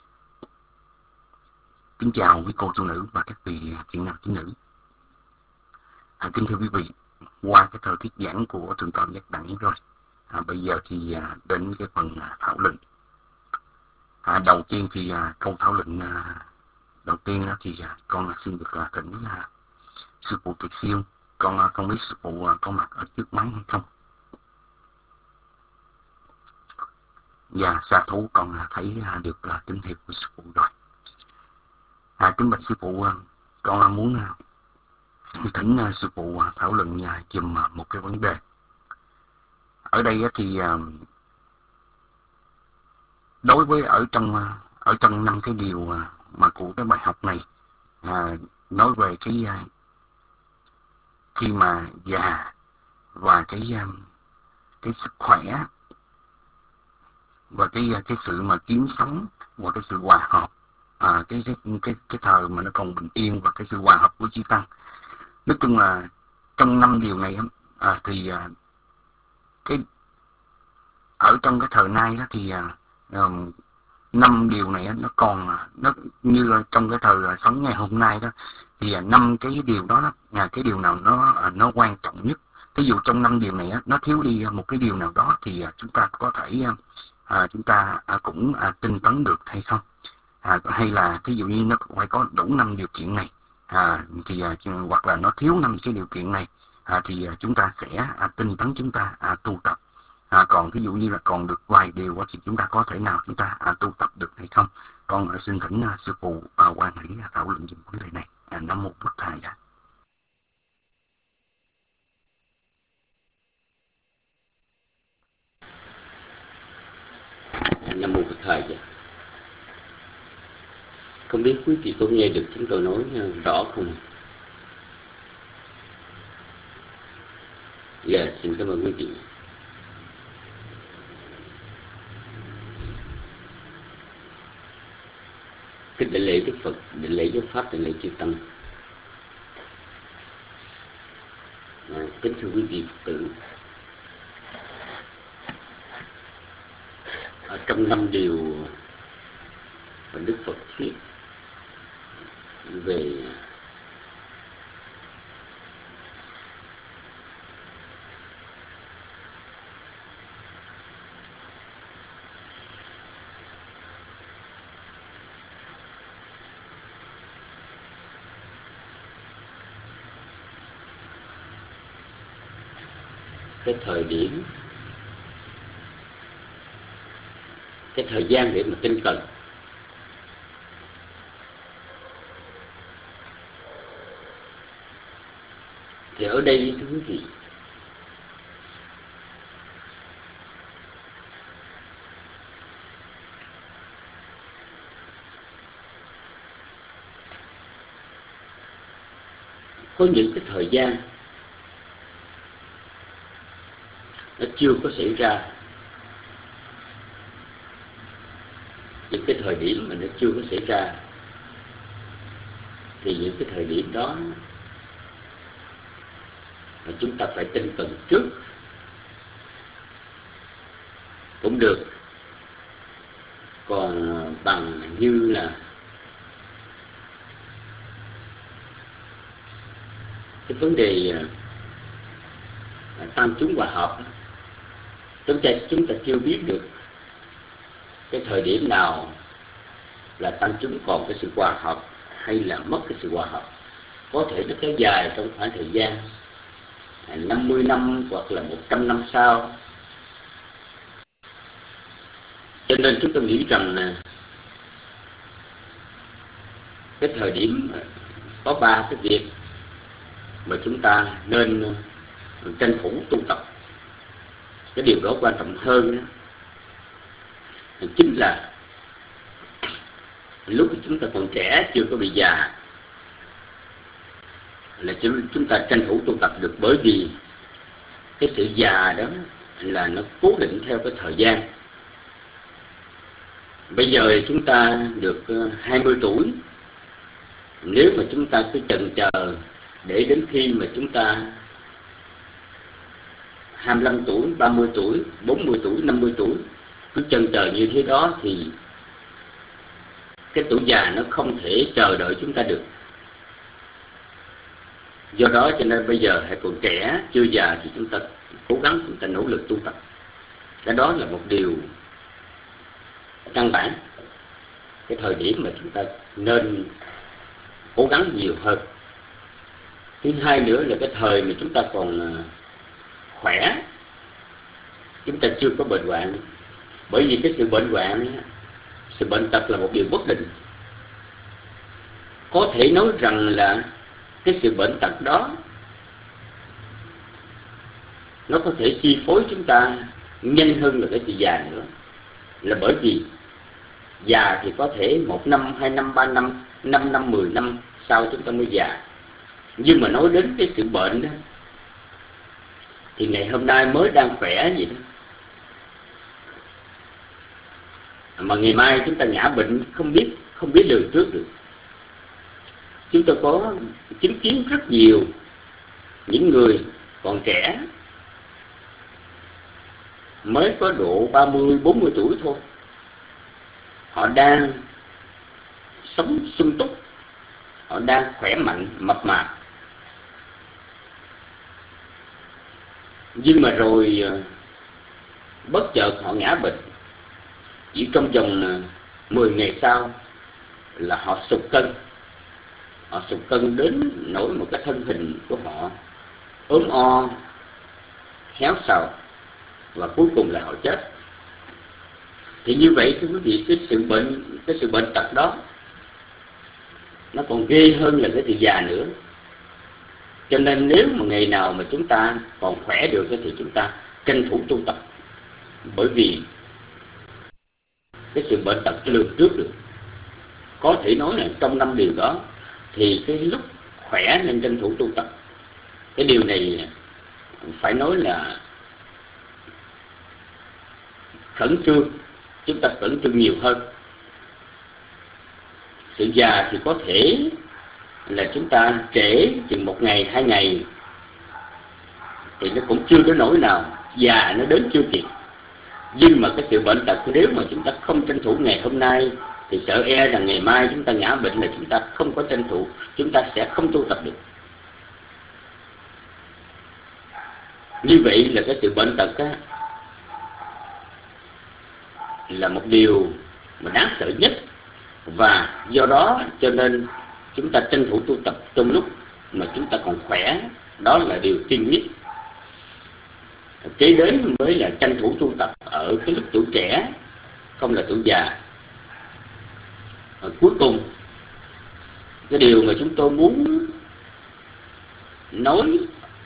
Kính chào quý cô chú nữ và các vị thiện nam tín nữ. À, kính thưa quý vị, qua cái thời thuyết giảng của Thượng tọa Giác Đẳng rồi, à, bây giờ thì à, đến cái phần à, thảo luận. À, đầu tiên thì à, câu thảo luận à, đầu tiên đó thì à, con xin được à, thỉnh à, sư phụ Tỳ Siêu. Con à, không biết sư phụ à, có mặt ở trước máy hay không. Và xa thú con à, thấy à, được à, tín hiệu của sư phụ rồi. À, kính bạch sư phụ, con muốn thỉnh sư phụ thảo luận dùm một cái vấn đề. Ở đây thì đối với ở trong ở trong năm cái điều mà của cái bài học này, nói về cái khi mà già và cái cái sức khỏe và cái cái sự mà kiếm sống và cái sự hòa hợp, À, cái, cái cái cái thời mà nó còn bình yên và cái sự hòa hợp của chư tăng. Nói chung là trong năm điều này à, thì à, cái ở trong cái thời nay đó thì à, năm điều này nó còn nó như là trong cái thời sống ngày hôm nay đó thì năm à, cái điều đó, đó à, cái điều nào nó à, nó quan trọng nhất. Ví dụ trong năm điều này nó thiếu đi một cái điều nào đó thì à, chúng ta có thể à, chúng ta à, cũng à, tinh tấn được hay không? À, hay là ví dụ như nó phải có đủ năm điều kiện này, à, thì à, hoặc là nó thiếu năm cái điều kiện này, à, thì à, chúng ta sẽ à, tinh tấn chúng ta à, tu tập. À, còn ví dụ như là còn được vài điều thì chúng ta có thể nào chúng ta à, tu tập được hay không? Con à, xin thỉnh à, sư phụ à, quan hỷ à, thảo luận về vấn đề này. À, Nam mô Bổn Thầy. Nam mô Bổn Thầy. Không biết quý vị có nghe được chúng tôi nói rõ không? Dạ, xin cảm ơn quý vị. Kính đảnh lễ Đức Phật, đảnh lễ Giáo Pháp, đảnh lễ chư Tăng. À, kính thưa quý vị Phật tử, ở trong năm điều mà Đức Phật thuyết về cái thời điểm, cái thời gian để mà tinh cần, thì ở đây thưa quý vị, có những cái thời gian nó chưa có xảy ra, những cái thời điểm mà nó chưa có xảy ra, thì những cái thời điểm đó mà chúng ta phải tinh tấn trước cũng được. Còn bằng như là cái vấn đề tam chúng hòa hợp, chúng ta chúng ta chưa biết được cái thời điểm nào là tam chúng còn cái sự hòa hợp hay là mất cái sự hòa hợp. Có thể nó kéo dài trong khoảng thời gian năm mươi năm hoặc là một trăm năm sau. Cho nên chúng tôi nghĩ rằng là cái thời điểm có ba cái việc mà chúng ta nên tranh thủ tu tập. Cái điều đó quan trọng hơn đó, chính là lúc chúng ta còn trẻ, chưa có bị già, là chúng ta tranh thủ tu tập được. Bởi vì cái sự già đó là nó cố định theo cái thời gian. Bây giờ chúng ta được hai mươi tuổi, nếu mà chúng ta cứ chần chờ để đến khi mà chúng ta hai mươi lăm tuổi, ba mươi tuổi, bốn mươi tuổi, năm mươi tuổi, cứ chần chờ như thế đó thì cái tuổi già nó không thể chờ đợi chúng ta được. Do đó cho nên bây giờ hãy còn trẻ, chưa già thì chúng ta cố gắng, chúng ta nỗ lực tu tập. Cái đó là một điều căn bản, cái thời điểm mà chúng ta nên cố gắng nhiều hơn. Thứ hai nữa là cái thời mà chúng ta còn khỏe, chúng ta chưa có bệnh hoạn. Bởi vì cái sự bệnh hoạn, sự bệnh tật là một điều bất định. Có thể nói rằng là cái sự bệnh tật đó nó có thể chi phối chúng ta nhanh hơn là cái sự già nữa. Là bởi vì già thì có thể một năm, hai năm, ba năm, năm năm, mười năm sau chúng ta mới già. Nhưng mà nói đến cái sự bệnh đó, thì ngày hôm nay mới đang khỏe vậy đó, mà ngày mai chúng ta ngã bệnh không biết không biết lường trước được. Chúng tôi có chứng kiến rất nhiều những người còn trẻ, mới có độ ba mươi, bốn mươi tuổi thôi, họ đang sống sung túc, họ đang khỏe mạnh, mập mạp. Nhưng mà rồi bất chợt họ ngã bệnh. Chỉ trong vòng mười ngày sau là họ sụt cân. Họ sụt cân đến nỗi một cái thân hình của họ ốm o, héo xàu, và cuối cùng là họ chết. Thì như vậy thưa quý vị, cái sự bệnh, cái sự bệnh tật đó nó còn ghê hơn là cái sự già nữa. Cho nên nếu mà ngày nào mà chúng ta còn khỏe được thì chúng ta tranh thủ tu tập. Bởi vì cái sự bệnh tật lường trước được. Có thể nói là trong năm điều đó thì cái lúc khỏe nên tranh thủ tu tập. Cái điều này phải nói là khẩn trương, chúng ta khẩn trương nhiều hơn. Sự già thì có thể là chúng ta trễ chừng một ngày, hai ngày thì nó cũng chưa tới nỗi nào, già nó đến chưa kịp. Nhưng mà cái sự bệnh tật nếu mà chúng ta không tranh thủ ngày hôm nay thì sợ e rằng ngày mai chúng ta ngã bệnh là chúng ta không có tranh thủ, chúng ta sẽ không tu tập được. Như vậy là cái sự bệnh tật á, là một điều mà đáng sợ nhất. Và do đó cho nên chúng ta tranh thủ tu tập trong lúc mà chúng ta còn khỏe, đó là điều tiên quyết. Kế đến mới là tranh thủ tu tập ở cái lúc tuổi trẻ, không là tuổi già. Ở cuối cùng, cái điều mà chúng tôi muốn nói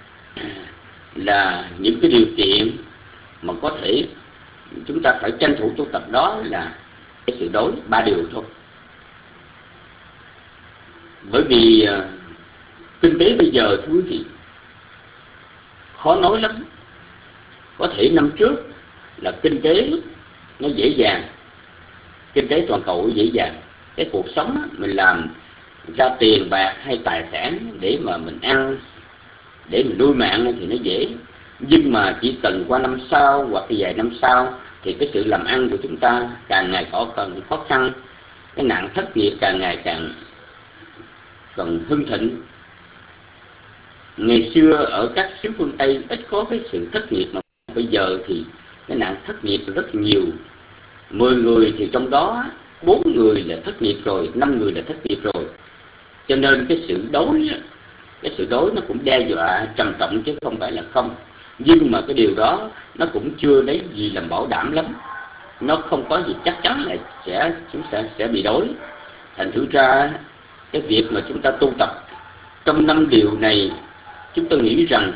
là những cái điều kiện mà có thể chúng ta phải tranh thủ tu tập, đó là cái sự đối, ba điều thôi. Bởi vì kinh tế bây giờ thưa quý vị khó nói lắm. Có thể năm trước là kinh tế nó dễ dàng, kinh tế toàn cầu dễ dàng, cái cuộc sống á, mình làm ra tiền bạc hay tài sản để mà mình ăn, để mình nuôi mạng thì nó dễ. Nhưng mà chỉ cần qua năm sau hoặc vài năm sau thì cái sự làm ăn của chúng ta càng ngày có cần khó khăn, cái nạn thất nghiệp càng ngày càng còn hưng thịnh. Ngày xưa ở các xứ phương Tây ít có cái sự thất nghiệp, mà bây giờ thì cái nạn thất nghiệp rất nhiều. Mười người thì trong đó bốn người là thất nghiệp rồi, năm người là thất nghiệp rồi. Cho nên cái sự đói, cái sự đói nó cũng đe dọa trầm trọng chứ không phải là không. Nhưng mà cái điều đó nó cũng chưa lấy gì làm bảo đảm lắm. Nó không có gì chắc chắn là sẽ chúng ta sẽ bị đói. Thành thử ra cái việc mà chúng ta tu tập trong năm điều này, chúng tôi nghĩ rằng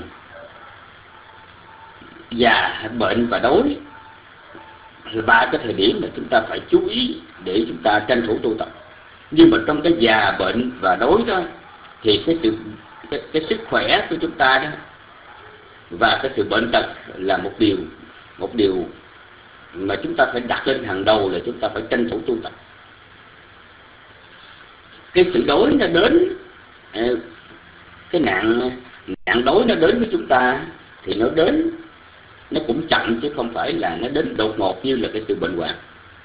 già, bệnh và đói là ba cái thời điểm mà chúng ta phải chú ý để chúng ta tranh thủ tu tập. Nhưng mà trong cái già, bệnh và đói đó thì cái sự cái, cái sức khỏe của chúng ta đó và cái sự bệnh tật là một điều một điều mà chúng ta phải đặt lên hàng đầu, là chúng ta phải tranh thủ tu tập. Cái sự đói nó đến, cái nạn nạn đói nó đến với chúng ta thì nó đến, nó cũng chậm chứ không phải là nó đến đột ngột như là cái sự bệnh hoạn.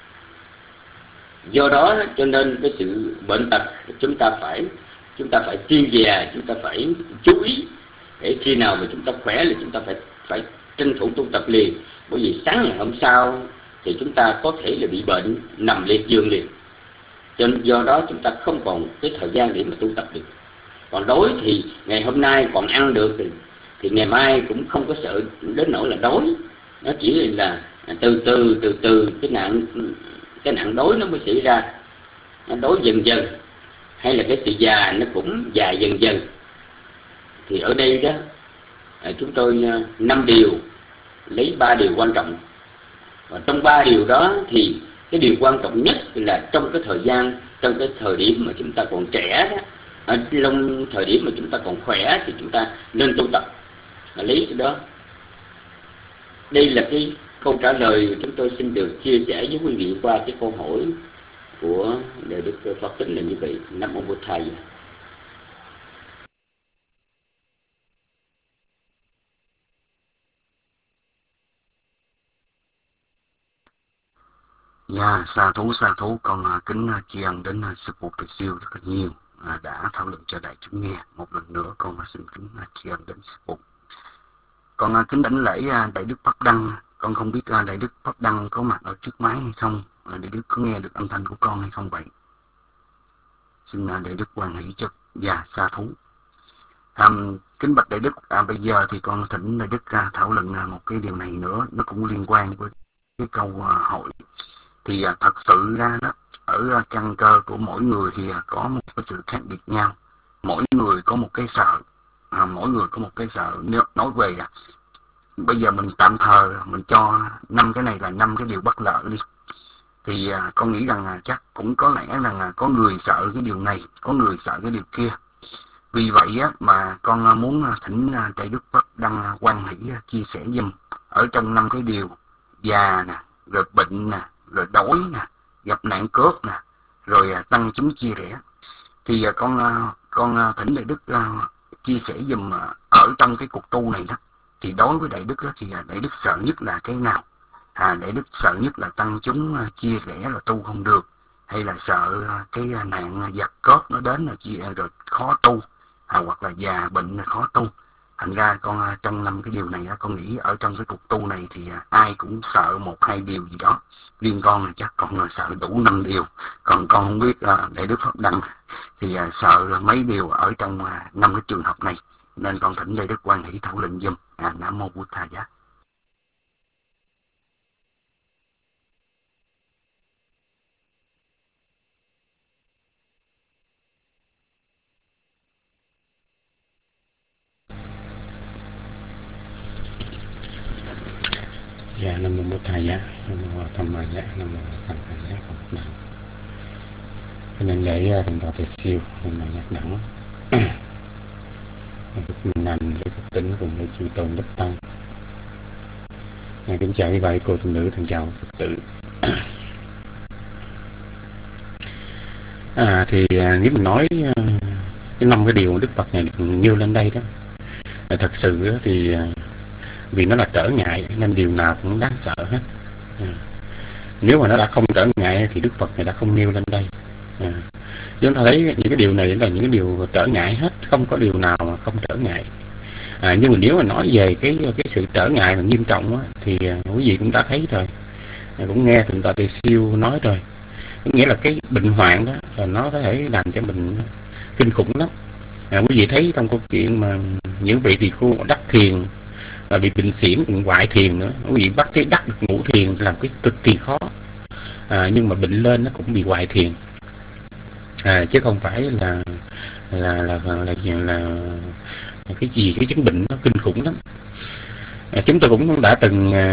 Do đó cho nên cái sự bệnh tật chúng ta phải chúng ta phải kiêng dè, chúng ta phải chú ý để khi nào mà chúng ta khỏe là chúng ta phải phải tranh thủ tu tập liền. Bởi vì sáng ngày hôm sau thì chúng ta có thể là bị bệnh, nằm liệt giường liền. Cho nên do đó chúng ta không còn cái thời gian để mà tu tập được. Còn đói thì ngày hôm nay còn ăn được thì, thì ngày mai cũng không có sợ đến nỗi là đói. Nó chỉ là từ từ từ từ cái nạn cái nạn đói nó mới xảy ra. Nó đói dần dần, hay là cái sự già nó cũng già dần dần. Thì ở đây đó chúng tôi năm điều lấy ba điều quan trọng. Và trong ba điều đó thì cái điều quan trọng nhất là trong cái thời gian, trong cái thời điểm mà chúng ta còn trẻ đó, ở trong thời điểm mà chúng ta còn khỏe thì chúng ta nên tu tập, là lấy cái đó. Đây là cái câu trả lời chúng tôi xin được chia sẻ với quý vị qua cái câu hỏi của Đại Đức Pháp Tính là như vậy. Nam Mô Bổn Thầy. Dạ, sa thú sa thú con uh, kính uh, tri ân đến uh, sư phụ Từ Siêu rất là nhiều, uh, đã thảo luận cho đại chúng nghe. Một lần nữa con uh, xin kính uh, tri ân đến sư phụ. Con uh, kính đảnh lễ uh, Đại Đức Pháp Đăng. Con không biết uh, Đại Đức Pháp Đăng có mặt ở trước máy hay không, uh, Đại Đức có nghe được âm thanh của con hay không vậy? Xin uh, Đại Đức hoan hỷ cho. Dạ, sa thú. Um, kính bạch Đại Đức, uh, bây giờ thì con thỉnh Đại Đức uh, thảo luận uh, một cái điều này nữa, nó cũng liên quan với cái câu uh, hỏi. Thì à, thật sự ra đó, ở à, căn cơ của mỗi người thì à, có một cái sự khác biệt nhau. Mỗi người có một cái sợ, à, mỗi người có một cái sợ. Nếu nói về à, bây giờ mình tạm thờ mình cho năm cái này là năm cái điều bất lợi đi, thì à, con nghĩ rằng à, chắc cũng có lẽ rằng à, có người sợ cái điều này, có người sợ cái điều kia. Vì vậy á, mà con à, muốn à, thỉnh à, Đại Đức Pháp Đăng à, hoan hỷ à, chia sẻ giùm ở trong năm cái điều: già nè, rồi bệnh nè, rồi đói nè, gặp nạn cướp nè, rồi à, tăng chúng chia rẽ. Thì à, con à, con à, thỉnh Đại Đức à, chia sẻ dùm à, ở trong cái cuộc tu này đó, thì đối với Đại Đức đó, thì à, Đại Đức sợ nhất là cái nào? À, Đại Đức sợ nhất là tăng chúng à, chia rẽ rồi tu không được, hay là sợ à, cái à, nạn à, giặc cướp nó đến là chia rồi khó tu, à, hoặc là già bệnh là khó tu. Thành ra con à, trong năm cái điều này á, con nghĩ ở trong cái cuộc tu này thì à, ai cũng sợ một hai điều gì đó. Riêng con là chắc con là sợ đủ năm điều. Còn con không biết à, Đại Đức Pháp Đăng thì à, sợ mấy điều ở trong à, năm cái trường hợp này. Nên con thỉnh Đại Đức hoan hỷ thảo luận giùm. À, Nam Mô Bổn Thầy. Dạ, Nam Mô Bổn Thầy. Nam Mô Tham Ma Giá, Nam Mô Sanh Khai Giá. Cho nên lễ thượng tọa Từ Siêu hôm nay nhắc đẳng Đức Minh Anh, Đức Phật Tính cùng với chư tôn đức tăng. Kính chào quý vị cô tu nữ, thân chào Phật tử. À, thì nếu mình nói cái năm cái điều mà Đức Phật này nêu lên đây đó, thật sự đó thì vì nó là trở ngại nên điều nào cũng đáng sợ hết. À, nếu mà nó đã không trở ngại thì Đức Phật này đã không nêu lên đây. À, chúng ta thấy những cái điều này là những cái điều trở ngại hết, không có điều nào mà không trở ngại. À, nhưng mà nếu mà nói về cái cái sự trở ngại mà nghiêm trọng á, thì quý vị cũng đã thấy rồi, cũng nghe thượng tọa Tỳ Siêu nói rồi. Nghĩa là cái bệnh hoạn đó là nó có thể làm cho mình kinh khủng lắm. À, quý vị thấy trong câu chuyện mà những vị tỳ khưu đắc thiền và bị bệnh xỉn, bị hoại thiền nữa, quý vị bắt cái đắc được ngũ thiền làm cái cực kỳ khó. À, nhưng mà bệnh lên nó cũng bị hoại thiền. À, chứ không phải là là là là, là, là, là cái gì cái chứng bệnh nó kinh khủng lắm. À, chúng tôi cũng đã từng à,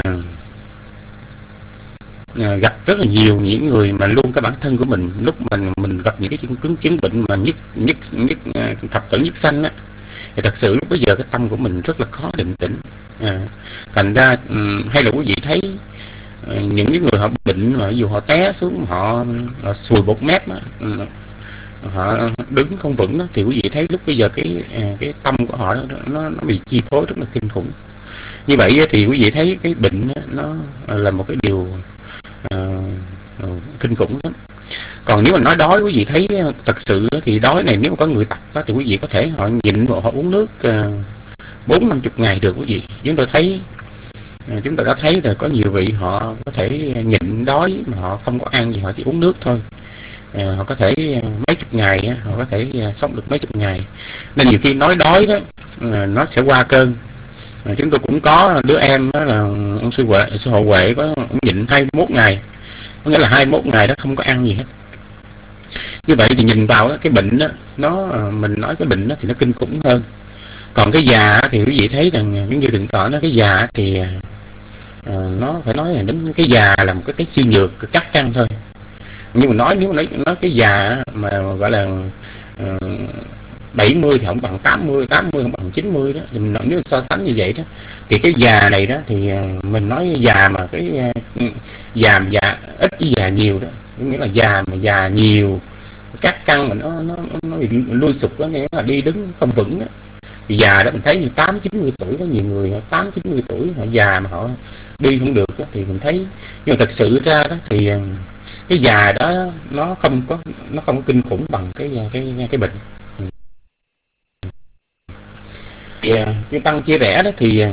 à, gặp rất là nhiều những người mà luôn cái bản thân của mình lúc mình mình gặp những cái chứng chứng, chứng bệnh mà nhất nhất nhất à, thập tử nhất sanh á, thì thật sự lúc bây giờ cái tâm của mình rất là khó định tĩnh. À, thành ra um, hay là quý vị thấy uh, những cái người họ bệnh mà dù họ té xuống họ, họ sùi bột mép á, uh, họ đứng không vững đó, thì quý vị thấy lúc bây giờ cái cái tâm của họ nó nó bị chi phối rất là kinh khủng. Như vậy thì quý vị thấy cái bệnh nó là một cái điều uh, uh, kinh khủng lắm. Còn nếu mà nói đói, quý vị thấy thật sự thì đói này nếu mà có người tập đó, thì quý vị có thể họ nhịn họ uống nước bốn năm chục ngày được quý vị. Chúng tôi thấy chúng tôi đã thấy là có nhiều vị họ có thể nhịn đói mà họ không có ăn gì, họ chỉ uống nước thôi. À, họ có thể mấy chục ngày, họ có thể sống được mấy chục ngày. Nên nhiều khi nói đói đó nó sẽ qua cơn. À, chúng tôi cũng có đứa em đó là ông sư Huệ, sư Hộ Huệ, có ông nhịn hai mươi mốt ngày, có nghĩa là hai mươi mốt ngày đó không có ăn gì hết. Như vậy thì nhìn vào đó, cái bệnh đó, nó mình nói cái bệnh đó thì nó kinh khủng hơn. Còn cái già thì quý vị thấy rằng giống như đừng tỏ nó cái già thì à, nó phải nói là đến cái già là một cái cái suy nhược chắc chắn thôi. Nhưng mà nói nếu mà nói, nói cái già mà gọi là uh, bảy mươi thì không bằng tám mươi, tám mươi không bằng chín mươi đó, thì mình nói, nếu so sánh như vậy đó thì cái già này đó thì uh, mình nói già mà cái uh, già già ít với già nhiều đó, nghĩa là già mà già nhiều các căn mà nó nó nó bị lui sụp đó, nghĩa là đi đứng không vững đó. Thì già đó mình thấy như tám chín mươi tuổi, có nhiều người tám chín mươi tuổi họ già mà họ đi không được đó, thì mình thấy. Nhưng mà thật sự ra đó thì cái già đó nó không có nó không có kinh khủng bằng cái cái cái bệnh. Thì cái tăng chia rẽ đó thì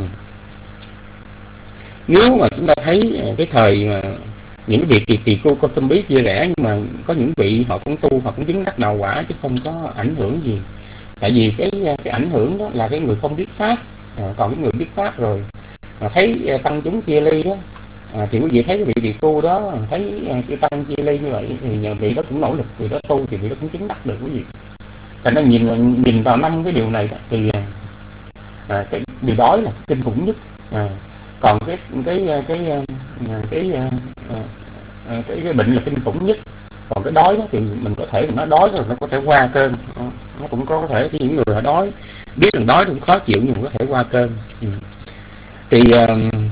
nếu mà chúng ta thấy cái thời mà những vị tỳ tỳ cô có tâm bí chia rẽ, nhưng mà có những vị họ cũng tu, họ cũng chứng đắc đạo quả chứ không có ảnh hưởng gì. Tại vì cái cái ảnh hưởng đó là cái người không biết pháp, à, còn cái người biết pháp rồi mà thấy tăng chúng chia ly đó, à, thì quý vị thấy cái vị tỳ cô đó thấy cái tăng chia ly như vậy thì nhờ vị đó cũng nỗ lực, vị đó tu thì vị đó cũng chứng đắc được quý vị. Thành ra nhìn nhìn vào năm cái điều này đó, thì à, cái điều đói là kinh khủng nhất. À, còn cái cái cái cái cái, cái, cái, cái, cái bệnh là kinh khủng nhất. Còn cái đói đó thì mình có thể nó đói rồi nó có thể qua cơn, nó cũng có thể những người họ đói biết rằng đói cũng khó chịu nhưng mà có thể qua cơn. Ừ. Thì uh,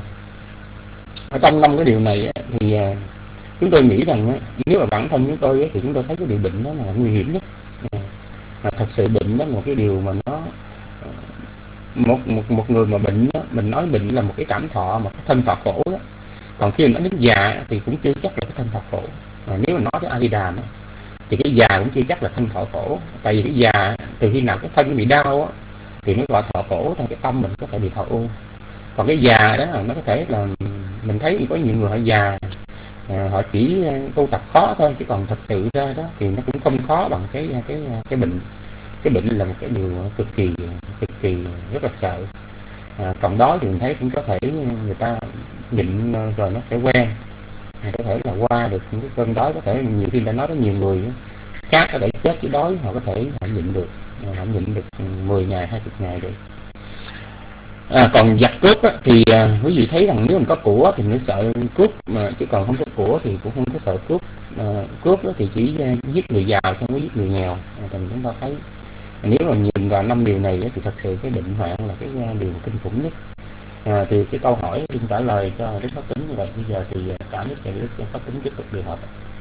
ở trong năm cái điều này thì uh, chúng tôi nghĩ rằng uh, nếu mà bản thân chúng tôi uh, thì chúng tôi thấy cái điều bệnh đó là nguy hiểm nhất. Uh, thật sự bệnh đó là một cái điều mà nó uh, một một một người mà bệnh đó, mình nói bệnh là một cái cảm thọ, một cái thân thọ khổ đó. Còn khi mà nói đến già thì cũng chưa chắc là cái thân thọ khổ. À, nếu mà nói tới A-di-đà thì cái già cũng chưa chắc là thân thọ khổ. Tại vì cái già từ khi nào cái thân bị đau á, thì mới gọi thọ khổ, thì cái tâm mình có thể bị thọ u. Còn cái già đó nó có thể là mình thấy có nhiều người họ già, à, họ chỉ tu tập khó thôi, chứ còn thật sự ra đó thì nó cũng không khó bằng cái cái cái bệnh. Cái bệnh là một cái điều cực kỳ cực kỳ rất là sợ. À, còn đó thì mình thấy cũng có thể người ta nhịn rồi nó sẽ quen, có thể là qua được những cái cơn đói. Có thể nhiều khi đã nói đến nhiều người khác có thể chết với đói, họ có thể họ nhịn được, họ nhịn được mười ngày, hai mươi ngày được. À, còn giặc cướp á, thì à, quý vị thấy rằng nếu mình có của thì mới sợ cướp, mà chứ còn không có của thì cũng không có sợ cướp. À, cướp đó thì chỉ uh, giết người giàu, không có giết người nghèo. À, thì chúng ta thấy Nếu mà nhìn vào năm điều này thì thật sự cái bệnh hoạn là cái điều kinh khủng nhất. À, thì cái câu hỏi chúng trả lời cho Đức Pháp Tính như vậy. Bây giờ thì cả nước và Đức Pháp Tính tiếp tục điều họp.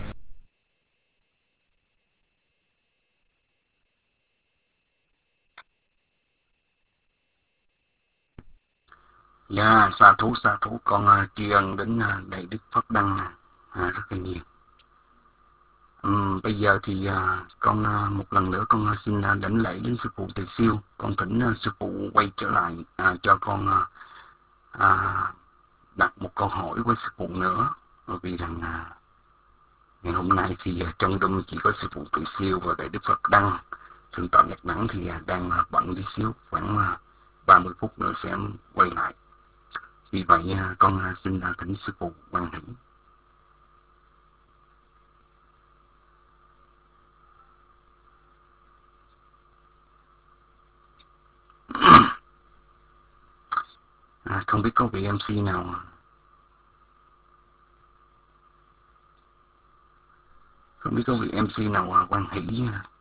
Dạ, sa thú sa thú con uh, tri ân đến uh, Đại Đức Pháp Đăng uh, rất là nhiều. Um, bây giờ thì uh, con uh, một lần nữa con uh, xin uh, đảnh lễ đến sư phụ Từ Siêu. Con thỉnh uh, sư phụ quay trở lại uh, cho con uh, uh, đặt một câu hỏi với sư phụ nữa. Bởi vì rằng uh, ngày hôm nay thì uh, trong đêm chỉ có sư phụ Từ Siêu và Đại Đức Pháp Đăng. Thượng tọa Nhật Nắng thì uh, đang uh, bận đi xíu, khoảng uh, ba mươi phút nữa sẽ quay lại. Vì vậy con xin thỉnh sư phụ quan hỷ. À, không biết có vị em xê nào không biết có vị em xê nào quan hỷ.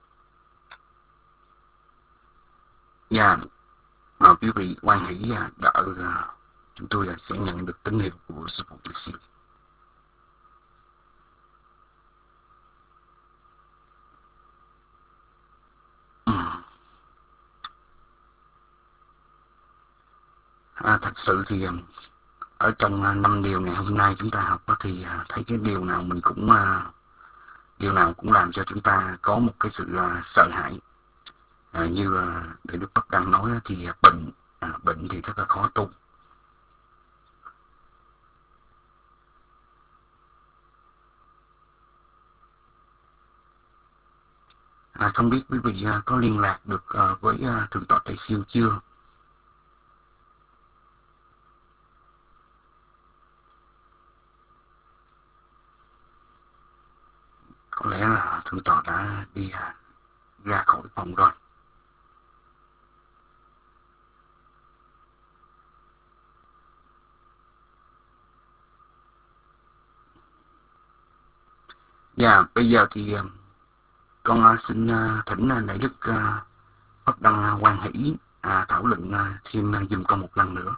Dạ, à, quý vị quan hỷ đợi chúng tôi sẽ nhận được tín hiệu của sư phụ Từ Siêu. À, thật sự thì ở trong năm điều ngày hôm nay chúng ta học thì thấy cái điều nào mình cũng điều nào cũng làm cho chúng ta có một cái sự sợ hãi. À, như Đại Đức Pháp Đăng nói thì bệnh à, bệnh thì rất là khó tu. À, không biết quý vị uh, có liên lạc được uh, với uh, Thượng tọa Từ Siêu chưa? Có lẽ là Thượng tọa đã đi uh, ra khỏi phòng rồi. Dạ, yeah, bây giờ thì uh, con uh, xin uh, thỉnh uh, Đại Đức uh, Pháp Đăng uh, quan hỷ uh, thảo luận uh, thêm uh, dùm con một lần nữa.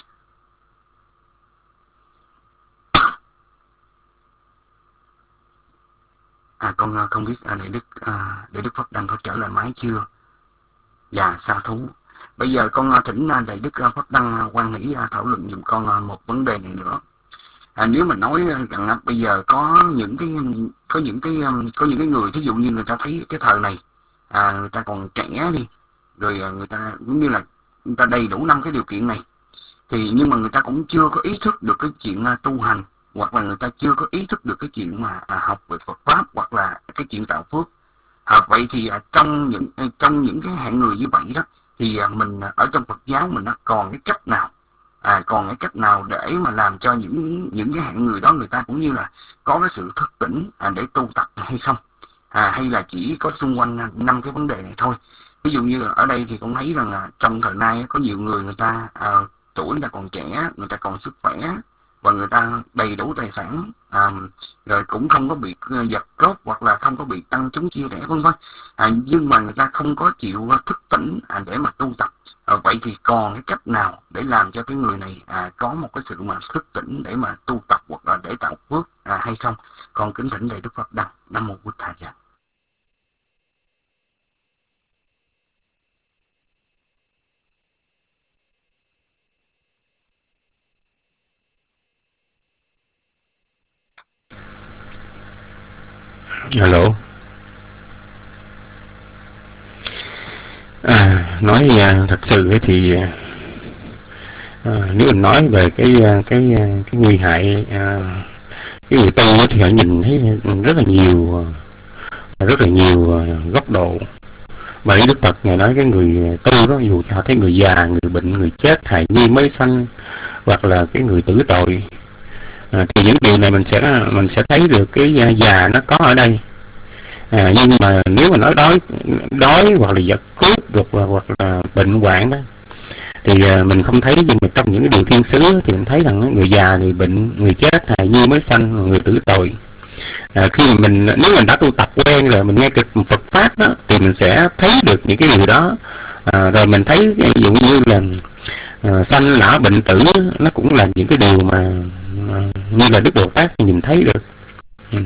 À, con uh, không biết uh, Đại Đức uh, Đại Đức Pháp Đăng có trở lại máy chưa? Dạ, sa thú. Bây giờ con uh, thỉnh uh, Đại Đức uh, Pháp Đăng uh, quan hỷ uh, thảo luận dùm con uh, một vấn đề này nữa. À, nếu mà nói rằng uh, bây giờ có những cái có những cái um, có những cái người, thí dụ như người ta thấy cái thời này à, người ta còn trẻ đi, rồi uh, người ta cũng như là người ta đầy đủ năm cái điều kiện này, thì nhưng mà người ta cũng chưa có ý thức được cái chuyện uh, tu hành, hoặc là người ta chưa có ý thức được cái chuyện mà à, học về Phật pháp, hoặc là cái chuyện tạo phước. À, vậy thì à, trong những trong những cái hạng người như vậy đó, thì à, mình ở trong Phật giáo mình nó còn cái cách nào à, còn cái cách nào để mà làm cho những những cái hạng người đó người ta cũng như là có cái sự thức tỉnh à, để tu tập hay không? À, hay là chỉ có xung quanh năm cái vấn đề này thôi? Ví dụ như ở đây thì cũng thấy rằng à, trong thời nay có nhiều người người ta à, tuổi người ta còn trẻ, người ta còn sức khỏe và người ta đầy đủ tài sản, à, rồi cũng không có bị giật cướp hoặc là không có bị tăng chúng chia rẽ vân vân, à, nhưng mà người ta không có chịu thức tỉnh à, để mà tu tập. À, vậy thì còn cái cách nào để làm cho cái người này à, có một cái sự mà thức tỉnh để mà tu tập hoặc là để tạo phước à, hay không? Con kính thỉnh Đại Đức Pháp Đăng. Nam mô Bụt Thầy. Alo. À, nói à, thật sự thì à, nếu mình nói về cái cái cái nguy hại à, cái người tu thì họ nhìn thấy rất là nhiều rất là nhiều góc độ. Mà Đức Phật Ngài nói cái người tu đó, dù họ thấy người già, người bệnh, người chết, hài nhi mới sanh, hoặc là cái người tử tội, à, thì những điều này mình sẽ mình sẽ thấy được cái già nó có ở đây. À, nhưng mà nếu mà nói đói đói hoặc là giật cướp được hoặc là bệnh hoạn đó thì à, mình không thấy. Nhưng mà trong những cái điều thiên sứ thì mình thấy rằng người già, người bệnh, người chết, hài nhi mới sanh, người tử tội, À, khi mà mình nếu mình đã tu tập quen rồi, mình nghe kịch Phật pháp đó, thì mình sẽ thấy được những cái điều đó. À, rồi mình thấy ví dụ như là à, sanh lão bệnh tử, nó cũng là những cái điều mà à, như là Đức Bồ Tát nhìn thấy được. Ừ.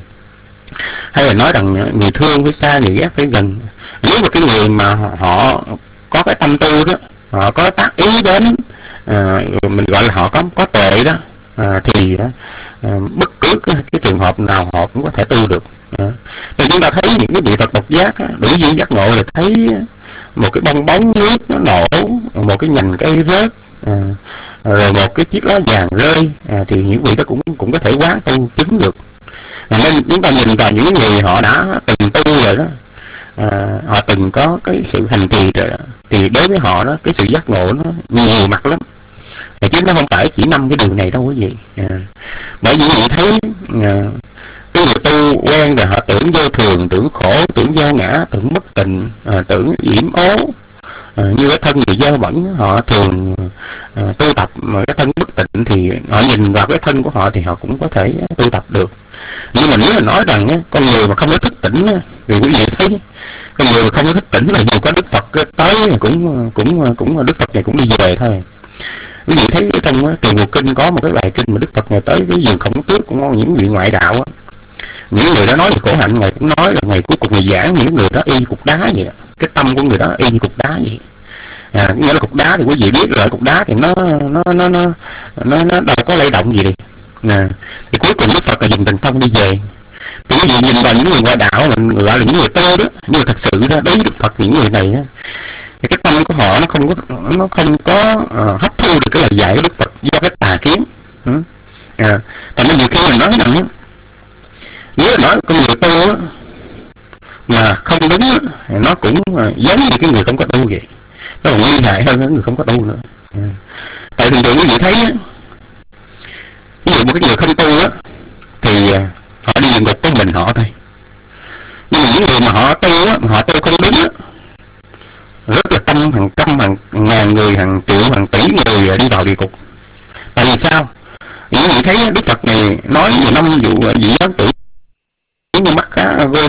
Hay là nói rằng người thương phải xa, người ghét phải gần. Nếu mà cái người mà họ, họ có cái tâm tu đó, họ có tác ý đến, à, mình gọi là họ có có tuệ đó, à, thì à, bất cứ cái, cái trường hợp nào họ cũng có thể tu được. À, thì chúng ta thấy những cái vị Phật độc giác á, đủ duyên giác ngộ là thấy một cái bong bóng nước nó nổ, một cái nhành cây rớt, à, rồi một cái chiếc lá vàng rơi, à, thì những vị đó cũng cũng có thể quán tu chứng được. À, nên chúng ta nhìn vào những người họ đã từng tu rồi đó, à, họ từng có cái sự hành trì rồi đó, thì đối với họ đó cái sự giác ngộ nó nhiều mặt lắm, thì chứ nó không phải chỉ năm cái điều này đâu quý vị. À, bởi vì quý vị thấy à, cái người tu quen rồi họ tưởng vô thường, tưởng khổ, tưởng vô ngã, tưởng bất tịnh, à, tưởng yểm ố, à, như cái thân người dơ bẩn, họ thường à, tu tập mà cái thân bất tịnh thì họ nhìn vào cái thân của họ thì họ cũng có thể tu tập được. Nhưng mà nếu mà nói rằng á, con người mà không có thức tỉnh á, thì quý vị thấy con người mà không có thức tỉnh là dù có Đức Phật tới cũng cũng cũng Đức Phật này cũng đi về thôi. Quý vị thấy trong Tỳ Mục Kinh có một cái bài kinh mà Đức Phật ngày tới cái vườn Khổng Tước của những vị ngoại đạo á, những người đó nói về khổ hạnh, ngài cũng nói là ngày cuối cùng ngày giảng những người đó y cục đá vậy đó. Cái tâm của người đó y như cục đá vậy. À, nghĩa là cục đá thì quý vị biết rồi, cục đá thì nó nó nó nó nó, nó đâu có lay động gì đi. À, thì cuối cùng Đức Phật là dùng thần thông đi về. Thì quý vị nhìn vào những người ngoại đạo mình gọi là những người tơ đó, nhưng mà thật sự đó, đối với Đức Phật những người này á, thì cái tâm của họ nó không có nó không có uh, hấp thu được cái lời dạy của Đức Phật do cái tà kiến. Ừ. À, tại nên nhiều khi mình nói rằng nếu nói con người tu á mà không đúng á, nó cũng uh, giống như cái người không có tu vậy, nó còn nguy hại hơn người không có tu nữa. À, tại thường thường quý vị thấy á, ví dụ một cái người không tu á thì uh, họ đi địa ngục có mình họ thôi, nhưng mà những người mà họ tu á, mà họ tu không đúng á, rất là trăm hàng trăm hàng ngàn người, hàng triệu hàng tỷ người đi vào địa ngục. Tại vì sao? Những người thấy Đức Phật này nói nhiều năm vụ vị giáo tử như mắt cá vô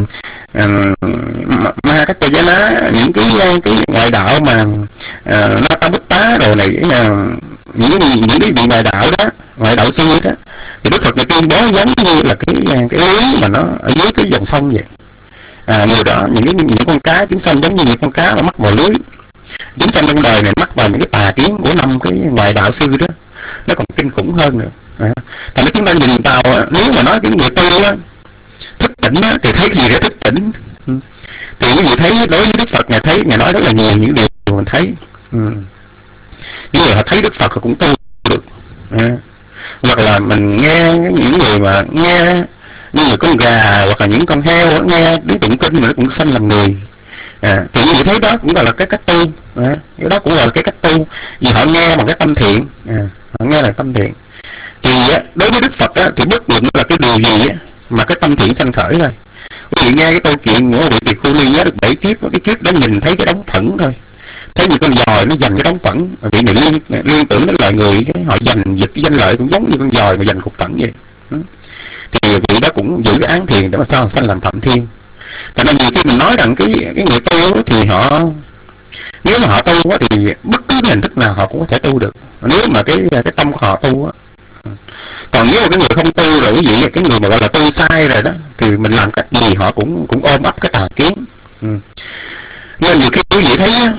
ma cách tây giá ná, những cái cái ngoại đạo mà nó ta bút tá rồi này, những những cái vị ngoại đạo đó, ngoại đạo sư đó, thì Đức Phật này tuyên bố giống như là cái cái lưới mà nó ở dưới cái dòng sông vậy. À, người đó những cái những con cá chúng sanh giống như những con cá mà mắc vào lưới. Chúng sanh trong đời này mắc vào những cái tà kiến của năm cái ngoại đạo sư đó, nó còn kinh khủng hơn nữa. À, thành ra chúng ta nhìn vào, nếu mà nói cái người tu á, thức tỉnh á, thì thấy gì để thức tỉnh. Ừ. Thì quý vị thấy đối với Đức Phật ngài thấy, ngài nói rất là nhiều những điều mình thấy. Ừ. Những người họ thấy Đức Phật họ cũng tu được. À, hoặc là mình nghe những người mà nghe như là con gà hoặc là những con heo nghe đến tụng kinh mà nó cũng sanh làm người. À, thì như thấy đó cũng gọi là cái cách tu. À, cái đó cũng gọi là cái cách tu, vì họ nghe bằng cái tâm thiện. À, họ nghe là tâm thiện. Thì á, đối với Đức Phật á, thì bất luận là cái điều gì á, mà cái tâm thiện sanh khởi thôi. Quý vị nghe cái câu chuyện của vị Tỳ Khu Ly nhớ được bảy kiếp, cái kiếp đó nhìn thấy cái đống phẫn thôi, thấy như con dòi nó giành cái đống phẫn, vị này liên, liên tưởng đến loài người, cái họ giành giật cái danh lợi cũng giống như con dòi mà giành cục phẫn vậy. Thì vị đó cũng giữ cái án thiền để mà sao sanh làm Phạm Thiên. Cho nên nhiều khi mình nói rằng cái cái người tu thì họ, nếu mà họ tu thì bất cứ hình thức nào họ cũng có thể tu được, nếu mà cái cái tâm của họ tu á. Còn nếu mà cái người không tu rồi cái gì, cái người mà gọi là tu sai rồi đó, thì mình làm cách gì họ cũng cũng ôm ấp cái tà kiến. Ừ. Nên nhiều khi quý vị thấy á,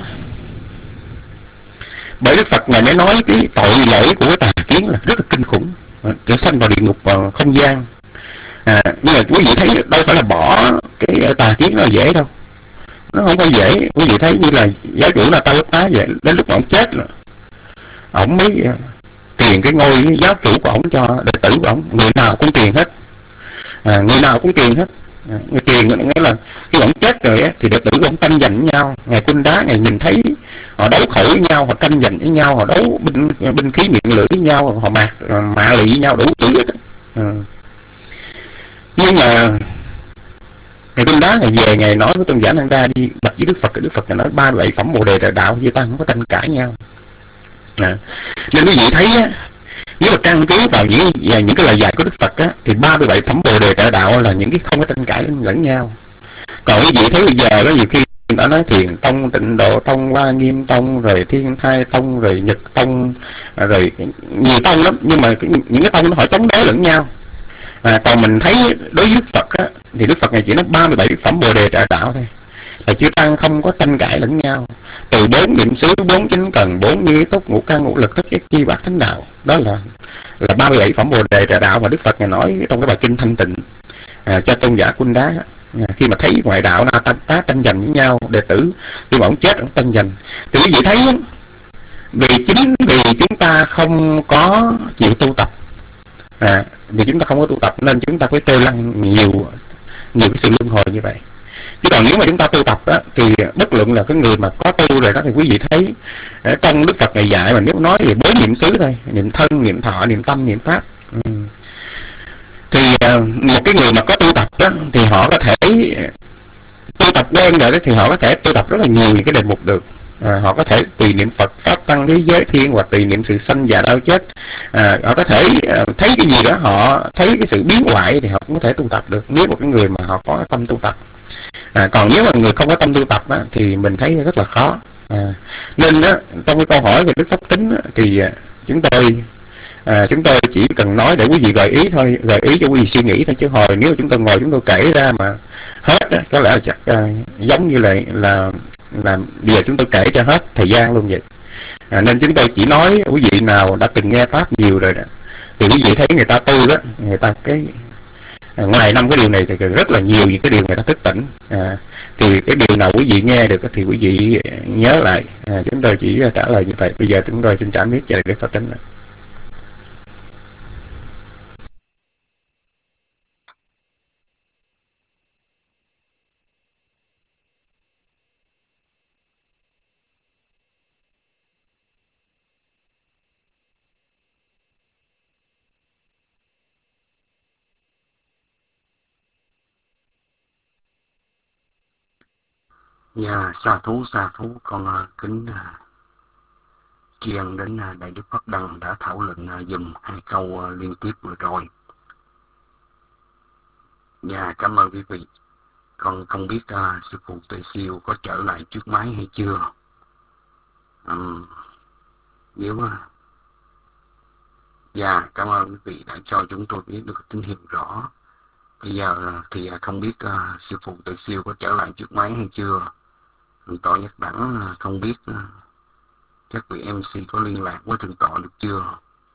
bởi Đức Phật ngài mới nói cái tội lỗi của cái tà kiến là rất là kinh khủng, trở sanh vào địa ngục vào không gian. À, nhưng mà quý vị thấy đâu phải là bỏ cái tà kiến nó dễ đâu, nó không có dễ. Quý vị thấy như là giáo chủ là ta lúc tá vậy, đến lúc ông chết rồi ổng mới tiền cái ngôi giáo chủ của ổng cho đệ tử của ổng, người nào cũng tiền hết. À, người nào cũng tiền hết. À, người tiền nghĩa là khi ổng chết rồi á, thì đệ tử của ổng tranh giành với nhau. Ngày Quân Đá ngày nhìn thấy họ đấu khẩu với nhau, họ tranh giành với nhau, họ đấu binh binh khí miệng lưỡi với nhau, họ mạc mạ lị với nhau đủ thứ hết. À. Nhưng mà ngày Quân Đá ngày về ngày nói với tôn giả Năng Ra đi bạch với Đức Phật, Đức Phật nói ba bảy phẩm Bồ Đề Đại Đạo với ta không có tranh cãi nhau. À. Nên quý vị thấy á, Nếu mà căn cứ vào những những cái lời dạy của Đức Phật á, thì ba mươi bảy phẩm Bồ đề trợ đạo là những cái không có tranh cãi lẫn nhau. Còn cái gì thấy bây giờ đó, nhiều khi đã nói Thiền Tông, Tịnh Độ Tông, Hoa Nghiêm Tông, rồi Thiên Thai Tông, rồi Nhật Tông, rồi nhiều tông lắm, nhưng mà những cái tông nó họ chống đối lẫn nhau. À, còn mình thấy đối với Đức Phật á, thì Đức Phật này chỉ nói ba mươi bảy phẩm Bồ đề trợ đạo thôi, là chư tăng không có tranh cãi lẫn nhau. Từ bốn niệm xứ, bốn chánh cần, bốn như túc, ngũ căn, ngũ lực, thất giác chi, bát thánh đạo, đó là là ba mươi bảy phẩm Bồ đề trợ đạo mà Đức Phật này nói trong cái bài kinh Thanh Tịnh à, cho tôn giả Quân Đá. À, khi mà thấy ngoại đạo na tá, tá tranh giành với nhau, đệ tử khi mà ông chết ông tranh giành, thì quý vị thấy vì chính vì chúng ta không có chịu tu tập, à, vì chúng ta không có tu tập nên chúng ta phải trôi lăn nhiều nhiều cái sự luân hồi như vậy. Chứ còn nếu mà chúng ta tu tập đó, thì bất luận là cái người mà có tu rồi đó, thì quý vị thấy trong Đức Phật này dạy mà nếu nói thì bốn niệm xứ thôi: niệm thân, niệm thọ, niệm tâm, niệm pháp. Ừ. Thì một cái người mà có tu tập đó thì họ có thể tu tập quen rồi đó, thì họ có thể tu tập rất là nhiều những cái đề mục được. À, họ có thể tùy niệm Phật, pháp, tăng, thế giới, thiên, hoặc tùy niệm sự sanh già đau chết. À, họ có thể uh, thấy cái gì đó, họ thấy cái sự biến hoại thì họ cũng có thể tu tập được, nếu một cái người mà họ có tâm tu tập. À, còn nếu mà người không có tâm tu tập á, thì mình thấy rất là khó. À, nên đó, trong cái câu hỏi về đức pháp tính á, thì uh, chúng tôi À, chúng tôi chỉ cần nói để quý vị gợi ý thôi, gợi ý cho quý vị suy nghĩ thôi, chứ hồi nếu chúng tôi ngồi chúng tôi kể ra mà hết á, có lẽ là chắc à, giống như là là là bây giờ chúng tôi kể cho hết thời gian luôn vậy. À, nên chúng tôi chỉ nói quý vị nào đã từng nghe pháp nhiều rồi đó, thì quý vị thấy người ta tu đó, người ta cái à, ngoài năm cái điều này thì rất là nhiều những cái điều người ta thức tỉnh. À, thì cái điều nào quý vị nghe được thì quý vị nhớ lại. À, chúng tôi chỉ trả lời như vậy. Bây giờ chúng tôi xin trả mic cho Đức Pháp Tính. Dạ, sa thú sa thú con uh, kính uh, tri ân đến uh, Đại Đức Pháp Đăng đã thảo luận uh, dùm hai câu uh, liên tiếp vừa rồi. Dạ, cảm ơn quý vị. Con không biết uh, sư phụ Tuệ Siêu có trở lại trước máy hay chưa. Um, nếu uh, dạ, cảm ơn quý vị đã cho chúng tôi biết được tín hiệu rõ. Bây giờ uh, thì uh, không biết uh, sư phụ Tuệ Siêu có trở lại trước máy hay chưa. Thượng tọa Nhất Đẳng uh, không biết uh, các vị em xê có liên lạc với thượng tọa được chưa.